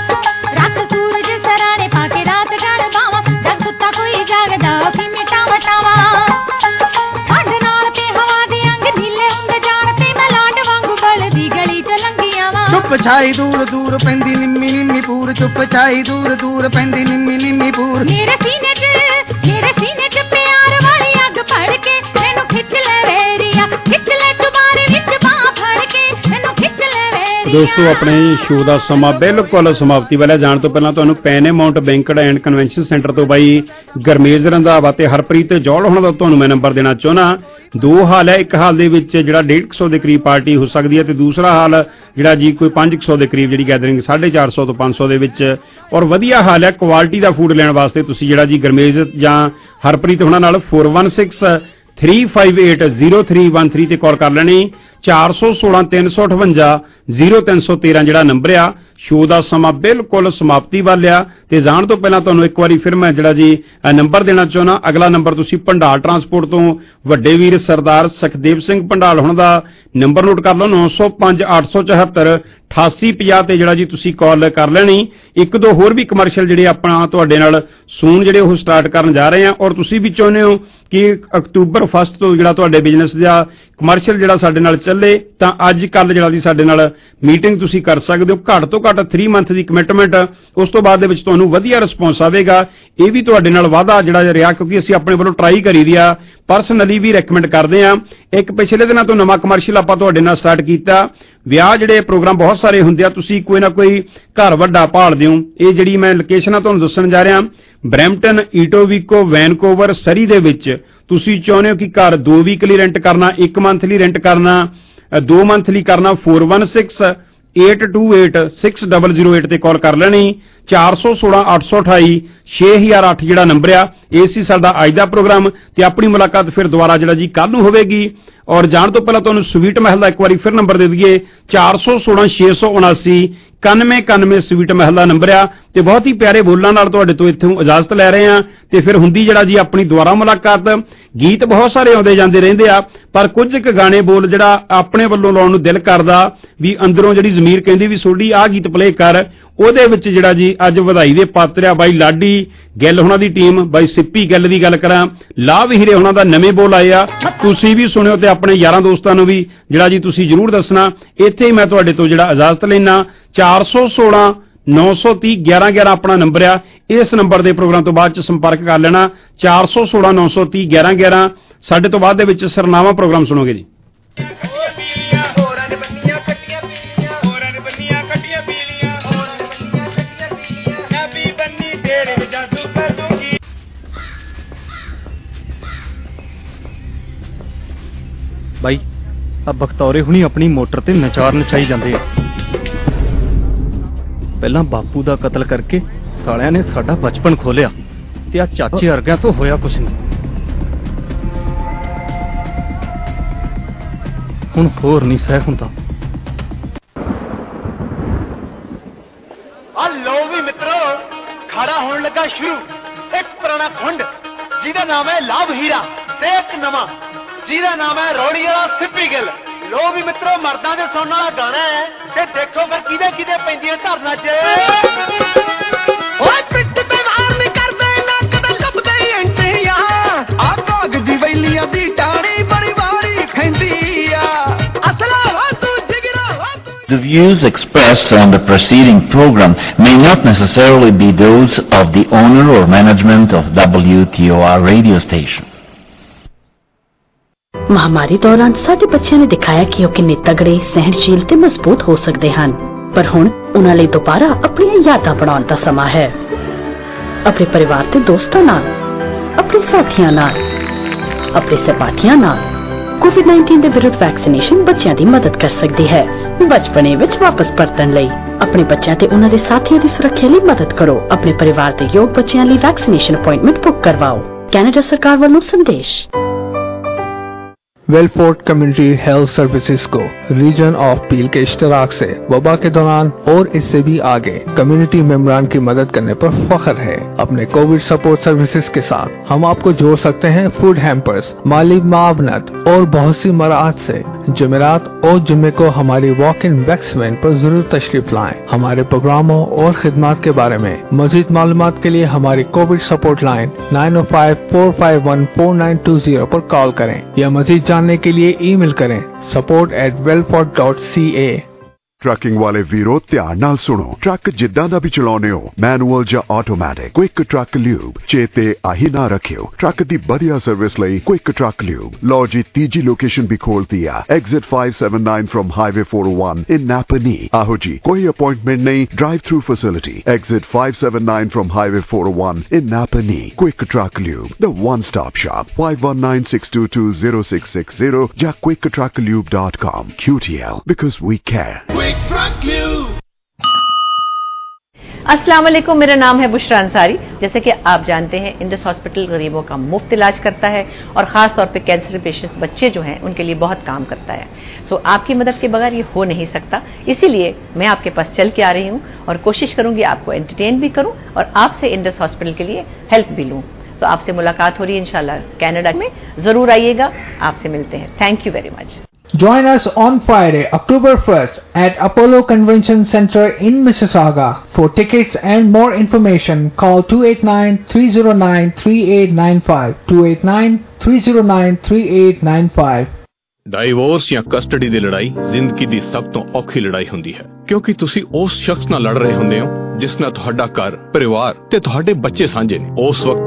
ਰੱਖ ਸੂਰਜ ਸਰਾਣੇ ਪਾ ਕੇ ਰਾਤ ਗਲ ਬਾਵਾਂ ਜੱਗ ਸੁੱਤਾ ਕੋਈ ਜਾਗਦਾ ਵੀ ਮਿਟਾ ਵਟਾਵਾਂ ਠੰਡ ਨਾਲ ਤੇ ਹਵਾ ਦੇ ਅੰਗ ਢੀਲੇ ਹੁੰਦੇ ਜਾਣ ਤੇ ਮੈਂ ਲਾਡ ਵਾਂਗੂ ਬਲਦੀ ਗਲੀ ਚ ਲੰਘੀਆਂ ਵਾਂ ਚੁੱਪ ਛਾਈ ਦੂਰ ਦੂਰ ਪੈਂਦੀ ਨਿੰਮੀ ਨਿੰਮੀ ਪੂਰ ਚੁੱਪ ਛਾਈ ਦੂਰ ਦੂਰ ਪੈਂਦੀ ਨਿੰਮੀ ਨਿੰਮੀ ਪੂਰ ਮੇਰੇ ਸੀਨੇ ਚ ਮੇਰੇ ਸੀਨੇ ਚ ਪਿਆਰ ਵਾਲੀ ਅੱਗ ਫੜ ਕੇ ਮੈਨੂੰ ਖਿੱਚ ਲੈ ਵੇਰੀਆ ਖਿੱਚ ਲੈ ਦੁਬਾਰੇ ਵਿੱਚ ਬਾਹ ਫੜ ਕੇ ਮੈਨੂੰ ਖਿੱਚ ਲੈ ਵੇਰੀਆ। ਦੋਸਤੋ ਆਪਣੇ ਸ਼ੋਅ ਦਾ ਸਮਾਂ ਬਿਲਕੁਲ ਸਮਾਪਤੀ ਵਾਲਾ ਜਾਣ ਤੋਂ ਪਹਿਲਾਂ ਤੁਹਾਨੂੰ ਪੈਨੇਮਾਉਂਟ ਬੈਂਕਟ ਐਂਡ ਕਨਵੈਨਸ਼ਨ ਸੈਂਟਰ ਤੋਂ ਬਾਈ ਗਰਮੇਜ਼ ਰੰਧਾਵਾ ਤੇ ਹਰਪ੍ਰੀਤ ਜੌਲ ਹੋਣਾ ਦਾ ਤੁਹਾਨੂੰ ਮੈਂ ਨੰਬਰ ਦੇਣਾ ਚਾਹੁੰਦਾ। ਦੋ ਹਾਲ ਹੈ, ਇੱਕ ਹਾਲ ਦੇ ਵਿੱਚ ਜਿਹੜਾ ਡੇਢ ਸੌ ਦੇ ਕਰੀਬ ਪਾਰਟੀ ਹੋ ਸਕਦੀ ਹੈ ਤੇ ਦੂਸਰਾ ਹਾਲ ਜਿਹੜਾ ਜੀ ਕੋਈ ਪੰਜ ਸੌ ਦੇ ਕਰੀਬ ਜਿਹੜੀ ਗੈਦਰਿੰਗ ਸਾਢੇ ਚਾਰ ਸੌ ਤੋਂ ਪੰਜ ਸੌ ਦੇ ਵਿੱਚ। ਔਰ ਵਧੀਆ ਹਾਲ ਹੈ ਕੁਆਲਿਟੀ ਦਾ ਫੂਡ ਲੈਣ ਵਾਸਤੇ ਤੁਸੀਂ ਜਿਹੜਾ ਜੀ ਗਰਮੇਜ਼ ਜਾਂ ਹਰਪ੍ਰੀਤ ਹੋਣਾ ਨਾਲ four one six three five eight zero three one three ਤੇ ਕਾਲ ਕਰ ਲੈਣੀ। ਚਾਰ ਸੌ ਸੋਲਾਂ ਤਿੰਨ ਸੌ ਅਠਵੰਜਾ ਜ਼ੀਰੋ ਤਿੰਨ ਸੌ ਤੇਰਾਂ ਜਿਹੜਾ ਨੰਬਰ ਆ। ਸ਼ੋਅ ਦਾ ਸਮਾਂ ਬਿਲਕੁਲ ਸਮਾਪਤੀ ਵੱਲ ਆ ਤੇ ਜਾਣ ਤੋਂ ਪਹਿਲਾਂ ਤੁਹਾਨੂੰ ਇੱਕ ਵਾਰੀ ਫਿਰ ਮੈਂ ਜਿਹੜਾ ਜੀ ਨੰਬਰ ਦੇਣਾ ਚਾਹੁੰਦਾ। ਅਗਲਾ ਨੰਬਰ ਤੁਸੀਂ ਭੰਡਾਲ ਟਰਾਂਸਪੋਰਟ ਤੋਂ ਵੱਡੇ ਵੀਰ ਸਰਦਾਰ ਸੁਖਦੇਵ ਸਿੰਘ ਭੰਡਾਲ ਹੋਣ ਦਾ ਨੰਬਰ ਨੋਟ ਕਰ ਲਓ ਨੌ ਸੌ ਪੰਜ ਅੱਠ ਸੌ ਚੌਹੱਤਰ ਅਠਾਸੀ ਪੰਜਾਹ ਤੇ ਜਿਹੜਾ ਜੀ ਤੁਸੀਂ ਕਾਲ ਕਰ ਲੈਣੀ। ਇੱਕ ਦੋ ਹੋਰ ਵੀ ਕਮਰਸ਼ੀਅਲ ਜਿਹੜੇ ਆਪਣਾ ਤੁਹਾਡੇ ਨਾਲ ਸੂਨ ਜਿਹੜੇ ਉਹ ਸਟਾਰਟ ਕਰਨ ਜਾ ਰਹੇ ਆ ਔਰ ਤੁਸੀਂ ਵੀ ਚਾਹੁੰਦੇ ਹੋ ਕਿ ਅਕਤੂਬਰ ਫਸਟ ਤੋਂ ਜਿਹੜਾ ਤੁਹਾਡੇ ਬਿਜ਼ਨਸ ਦਾ ਕਮਰਸ਼ੀਅਲ ਜਿਹੜਾ ਸਾਡੇ ਨਾਲ ਚੱਲੇ ਤਾਂ ਅੱਜ ਕੱਲ ਜਿਹੜਾ ਜੀ ਸਾਡੇ ਨਾਲ ਮੀਟਿੰਗ ਤੁਸੀਂ ਕਰ ਸਕਦੇ ਹੋ। ਘੱਟ ਤੋਂ ਘੱਟ ਥ੍ਰੀ ਮੰਥ ਦੀ ਕਮਿਟਮੈਂਟ, ਉਸ ਤੋਂ ਬਾਅਦ ਦੇ ਵਿੱਚ ਤੁਹਾਨੂੰ ਵਧੀਆ ਰਿਸਪੌਂਸ ਆਵੇਗਾ। ਇਹ ਵੀ ਤੁਹਾਡੇ ਨਾਲ ਵਾਅਦਾ ਜਿਹੜਾ ਰਿਹਾ ਕਿਉਂਕਿ ਅਸੀਂ ਆਪਣੇ ਵੱਲੋਂ ਟਰਾਈ ਕਰੀ ਦੀ ਆ, ਪਰਸਨਲੀ ਵੀ ਰეკਮੈਂਡ ਕਰਦੇ ਆ। ਇੱਕ ਪਿਛਲੇ ਦਿਨਾਂ ਤੋਂ ਨਵਾਂ ਕਮਰਸ਼ੀਅਲ ਆਪਾਂ ਤੁਹਾਡੇ ਨਾਲ ਸਟਾਰਟ ਕੀਤਾ। ਵਿਆਹ ਜਿਹੜੇ ਪ੍ਰੋਗਰਾਮ ਬਹੁਤ ਸਾਰੇ ਹੁੰਦੇ ਆ, ਤੁਸੀਂ ਕੋਈ ਨਾ ਕੋਈ ਘਰ ਵੱਡਾ ਭਾਲਦੇ ਹੋ। ਇਹ ਜਿਹੜੀ ਮੈਂ ਲੋਕੇਸ਼ਨਾਂ ਤੁਹਾਨੂੰ ਦੱਸਣ ਜਾ ਰਿਹਾ ਬਰੈਂਪਟਨ, ਈਟੋਵਿਕੋ, ਵੈਨਕੂਵਰ, ਸਰੀ ਦੇ ਵਿੱਚ ਤੁਸੀਂ ਚਾਹੁੰਦੇ ਹੋ ਕਿ ਘਰ ਦੋ ਵੀਕਲੀ ਰੈਂਟ ਕਰਨਾ, ਇੱਕ ਮੰਥਲੀ ਰੈਂਟ ਕਰਨਾ, ਦੋ ਮੰਥਲੀ ਕਰਨਾ four one six eight two eight six double zero eight ਤੇ ਕਾਲ ਕਰ ਲੈਣੀ। ਚਾਰ ਸੌ ਸੋਲਾਂ ਅੱਠ ਸੌ ਅਠਾਈ ਛੇ ਹਜ਼ਾਰ ਅੱਠ ਜਿਹੜਾ ਨੰਬਰ ਆ। ਇਹ ਸੀ ਸਾਡਾ ਅੱਜ ਦਾ ਪ੍ਰੋਗਰਾਮ ਤੇ ਆਪਣੀ ਮੁਲਾਕਾਤ ਫਿਰ ਦੁਬਾਰਾ ਜਿਹੜਾ ਜੀ ਕੱਲ ਨੂੰ ਹੋਵੇਗੀ। ਔਰ ਜਾਣ ਤੋਂ ਪਹਿਲਾਂ ਤੁਹਾਨੂੰ ਸਵੀਟ ਮਹਿਲ ਦਾ ਇੱਕ ਵਾਰੀ ਫਿਰ ਨੰਬਰ ਦੇ ਦਈਏ, ਚਾਰ ਸੌ ਸੋਲਾਂ ਛੇ ਸੌ ਉਨਾਸੀ ਇਕਾਨਵੇਂ ਇਕਾਨਵੇਂ ਸਵੀਟ ਮਹਿਲ ਦਾ ਨੰਬਰ ਆ। ਤੇ ਬਹੁਤ ਹੀ ਪਿਆਰੇ ਬੋਲਾਂ ਨਾਲ ਤੁਹਾਡੇ ਤੋਂ ਇੱਥੋਂ ਇਜਾਜ਼ਤ ਲੈ ਰਹੇ ਆ ਤੇ ਫਿਰ ਹੁੰਦੀ ਜਿਹੜਾ ਜੀ ਆਪਣੀ ਦੁਬਾਰਾ ਮੁਲਾਕਾਤ। ਗੀਤ ਬਹੁਤ ਸਾਰੇ ਆਉਂਦੇ ਜਾਂਦੇ ਰਹਿੰਦੇ ਆ, ਪਰ ਕੁਝ ਕੁ ਗਾਣੇ ਬੋਲ ਜਿਹੜਾ ਆਪਣੇ ਵੱਲੋਂ ਲਾਉਣ ਨੂੰ ਦਿਲ ਕਰਦਾ ਵੀ ਅੰਦਰੋਂ ਜਿਹੜੀ ਜ਼ਮੀਰ ਕਹਿੰਦੀ ਵੀ ਸੋਢੀ ਆਹ ਗੀਤ ਪਲੇ ਕਰ, ਉਹਦੇ ਵਿੱਚ ਜਿਹੜਾ ਜੀ ਅੱਜ ਵਧਾਈ ਦੇ ਪਾਤਰ ਆ ਬਾਈ ਲਾਡੀ ਗਿੱਲ ਹੋਣਾ ਦੀ ਟੀਮ। ਬਾਈ ਸਿੱਪੀ ਗਿੱਲ ਦੀ ਗੱਲ ਕਰਾਂ, ਲਾਭ ਹੀਰੇ ਹੋਣਾ ਦਾ ਨਵੇਂ ਬੋਲ ਆਏ ਆ, ਤੁਸੀਂ ਵੀ ਸੁਣਿਓ ਤੇ ਆਪਣੇ ਯਾਰਾਂ ਦੋਸਤਾਂ ਨੂੰ ਵੀ ਜਿਹੜਾ ਜੀ ਤੁਸੀਂ ਜ਼ਰੂਰ ਦੱਸਣਾ। ਇੱਥੇ ਹੀ ਮੈਂ ਤੁਹਾਡੇ ਤੋਂ ਜਿਹੜਾ ਇਜਾਜ਼ਤ ਲੈਣਾ। ਚਾਰ ਸੌ ਸੋਲਾਂ ਨੌ ਸੌ ਤੀਹ ਗਿਆਰਾਂ ਗਿਆਰਾਂ ਆਪਣਾ ਨੰਬਰ ਆ। ਇਸ ਨੰਬਰ ਦੇ ਪ੍ਰੋਗਰਾਮ ਤੋਂ ਬਾਅਦ ਚ ਸੰਪਰਕ ਕਰ ਲੈਣਾ। ਚਾਰ ਸੌ ਸੋਲਾਂ ਨੌ ਸੌ ਤੀਹ ਗਿਆਰਾਂ ਗਿਆਰਾਂ। ਸਾਡੇ ਤੋਂ ਬਾਅਦ ਦੇ ਵਿੱਚ ਸਰਨਾਮਾ ਪ੍ਰੋਗਰਾਮ ਸੁਣੋਗੇ ਜੀ। ਬਾਈ ਆ ਬਖਤੌਰੇ ਹੁਣੀ ਆਪਣੀ ਮੋਟਰ ਤੇ ਨਚਾਰ ਨਚਾਈ ਜਾਂਦੇ ਆ। ਪਹਿਲਾਂ ਬਾਪੂ ਦਾ ਕਤਲ ਕਰਕੇ ਸਾਲਿਆਂ ਨੇ ਸਾਡਾ ਬਚਪਨ ਖੋਲਿਆ ਤੇ ਆ ਚਾਚੇ ਵਰਗਿਆਂ ਤੋਂ ਹੋਇਆ ਕੁਛ ਨਹੀਂ। ਹੁਣ ਹੋਰ ਨਹੀਂ ਸਹਿ ਹੁੰਦਾ। ਆ ਲੋ ਵੀ ਮਿੱਤਰੋ, ਖੜਾ ਹੋਣ ਲੱਗਾ ਸ਼ੁਰੂ ਇੱਕ ਪੁਰਾਣਾ ਖੁੰਡ ਜਿਹਦਾ ਨਾਮ ਹੈ ਲਾਭ ਹੀਰਾ ਤੇ ਇੱਕ ਨਵਾਂ ਜਿਹਦਾ ਨਾਮ ਹੈ ਰੌੜੀ ਵਾਲਾ ਸਿੱਪੀ ਗਿੱਲ। ਲੋ ਵੀ ਮਿੱਤਰੋ, ਮਰਦਾਂ ਦੇ ਸੁਣਨ ਵਾਲਾ ਗਾਣਾ ਹੈ ਤੇ ਦੇਖੋ ਫਿਰ ਕਿਹਦੇ ਕਿਹਦੇ ਪੈਂਦੀਆਂ ਧਰਨਾ ਚ। ਓਏ ਪਿੱਠ ਤੇ ਮਾਰ ਨਹੀਂ ਕਰਦੇ ਨੱਕ ਤੇ ਲੱਭਦੇ ਐਂਟੀਆਂ, ਆ ਕਾਗ ਦੀ ਵੈਲੀਆਂ ਦੀ ਟਾਣੀ ਬੜੀ ਵਾਰੀ ਖੈਂਦੀ ਆ। ਅਸਲਾ ਵਾ ਤੂੰ ਜਿਗਰਾ ਵਾ ਤੂੰ। The views expressed on the preceding program may not necessarily be those of the owner or management of W T O R radio station. ਮਹਾਮਾਰੀ ਦੌਰਾਨ ਸਾਡੇ ਬੱਚਿਆਂ ਨੇ ਦਿਖਾਇਆ ਕਿ ਉਹ ਕਿੰਨੇ ਤਗੜੇ, ਸਹਿਣਸ਼ੀਲ ਤੇ ਮਜ਼ਬੂਤ ਹੋ ਸਕਦੇ ਹਨ। ਪਰ ਹੁਣ ਉਹਨਾਂ ਲਈ ਦੁਬਾਰਾ ਆਪਣੀਆਂ ਯਾਦਾਂ ਬਣਾਉਣ ਦਾ ਸਮਾਂ ਹੈ। ਆਪਣੇ ਪਰਿਵਾਰ ਤੇ ਦੋਸਤਾਂ ਨਾਲ, ਆਪਣੇ ਸਾਥੀਆਂ ਨਾਲ, ਆਪਣੇ ਸਹਿਪਾਠੀਆਂ ਨਾਲ ਕੋਵਿਡ ਨਾਈਨਟੀਨ ਦੇ ਵਿਰੁੱਧ ਵੈਕਸੀਨੇਸ਼ਨ ਬੱਚਿਆਂ ਦੀ ਮਦਦ ਕਰ ਸਕਦੀ ਹੈ। ਬਚਪਨੇ ਵਿੱਚ ਵਾਪਸ ਪਰਤਣ ਲਈ ਆਪਣੇ ਬੱਚਿਆਂ ਤੇ ਉਹਨਾਂ ਦੇ ਸਾਥੀਆਂ ਦੀ ਸੁਰੱਖਿਆ ਲਈ ਮਦਦ ਕਰੋ। ਆਪਣੇ ਪਰਿਵਾਰ ਦੇ ਯੋਗ ਬੱਚਿਆਂ ਲਈ ਵੈਕਸੀਨੇਸ਼ਨ ਅਪਾਇੰਟਮੈਂਟ ਬੁੱਕ ਕਰਵਾਓ। ਕੈਨੇਡਾ सरकार ਵੱਲੋਂ संदेश। वेलफोर्ट कम्युनिटी हेल्थ सर्विसेज को रीजन ऑफ पील के इश्तराक से वबा के दौरान और इससे भी आगे कम्युनिटी मेंबरान की मदद करने पर फख्र है। अपने कोविड सपोर्ट सर्विसेज के साथ हम आपको जोड़ सकते हैं फूड हैम्पर्स, माली मावनत और बहुत सी मराहत से। जुमेरात और जुम्मे को हमारी वॉक इन वैक्स वैन पर जरूर तशरीफ लाएं। हमारे प्रोग्रामों और खिदमात के बारे में मजीद मालूमात के लिए हमारी कोविड सपोर्ट लाइन नाइन ओ five four five one four nine two zero पर कॉल करें या मजीद जानने के लिए ईमेल करें support at Wellfort dot C A. Trucking ਵਾਲੇ ਵੀਰੋ ਧਿਆਨ ਨਾਲ ਸੁਣੋ। ਟਰੱਕ ਜਿੱਦਾਂ ਦਾ ਵੀ ਚਲਾਉਣੇ ਹੋ, ਮੈਨੂਅਲ ਜਾਂ ਆਟੋਮੈਟਿਕ, ਕੁਇਕ ਟਰੱਕ ਲਿਊਬ ਚੇਤੇ ਆਹੀ ਨਾ ਰੱਖਿਓ। ਟਰੱਕ ਦੀ ਵਧੀਆ ਸਰਵਿਸ ਲਈ ਕੁਇਕ ਟਰੱਕ ਲਿਊਬ। ਲਓ ਜੀ ਤੀਜੀ ਲੋਕੇਸ਼ਨ ਵੀ ਖੋਲਤੀ ਆ, exit five seventy-nine from highway four oh one in Napanee. ਆਹੋ ਜੀ, ਕੋਈ ਅਪਾਇੰਟਮੈਂਟ ਨਹੀਂ, drive through facility. Exit five seventy-nine from highway four oh one in Napanee. Quick truck lube, the one stop shop. five one nine six two two zero six six zero ਜਾਂ quick truck lube dot com। Q T L, because we care. अस्सलाम वालेकुम, मेरा नाम है बुशरा अंसारी। जैसे कि आप जानते हैं, इंडस हॉस्पिटल गरीबों का मुफ्त इलाज करता है और ख़ास तौर पे कैंसर पेशेंट्स बच्चे जो हैं उनके लिए बहुत काम करता है। सो आपकी मदद के बगैर ये हो नहीं सकता, इसीलिए मैं आपके पास चल के आ रही हूँ और कोशिश करूँगी आपको एंटरटेन भी करूँ और आपसे इंडस हॉस्पिटल के लिए हेल्प भी लूँ। तो आपसे मुलाकात हो रही है इंशाल्लाह कनाडा में, ज़रूर आइएगा। आपसे मिलते हैं। Thank you very much. Join us on Friday, October first at Apollo Convention Center in Mississauga. For tickets and more information, call two eight nine, three zero nine, three eight nine five, two eight nine, three zero nine, three eight nine five। Divorce ਜਾਂ custody ਦੀ ਲੜਾਈ ਜ਼ਿੰਦਗੀ ਦੀ ਸਭ ਤੋਂ ਔਖੀ ਲੜਾਈ ਹੁੰਦੀ ਹੈ, ਕਿਉਂਕਿ ਤੁਸੀਂ ਉਸ ਸ਼ਖਸ ਨਾਲ ਲੜ ਰਹੇ ਹੁੰਦੇ ਹੋ ਜਿਸ ਨਾਲ ਤੁਹਾਡਾ ਘਰ, ਪਰਿਵਾਰ ਤੇ ਤੁਹਾਡੇ ਬੱਚੇ ਸਾਂਝੇ ਨੇ। ਉਸ ਵਕਤ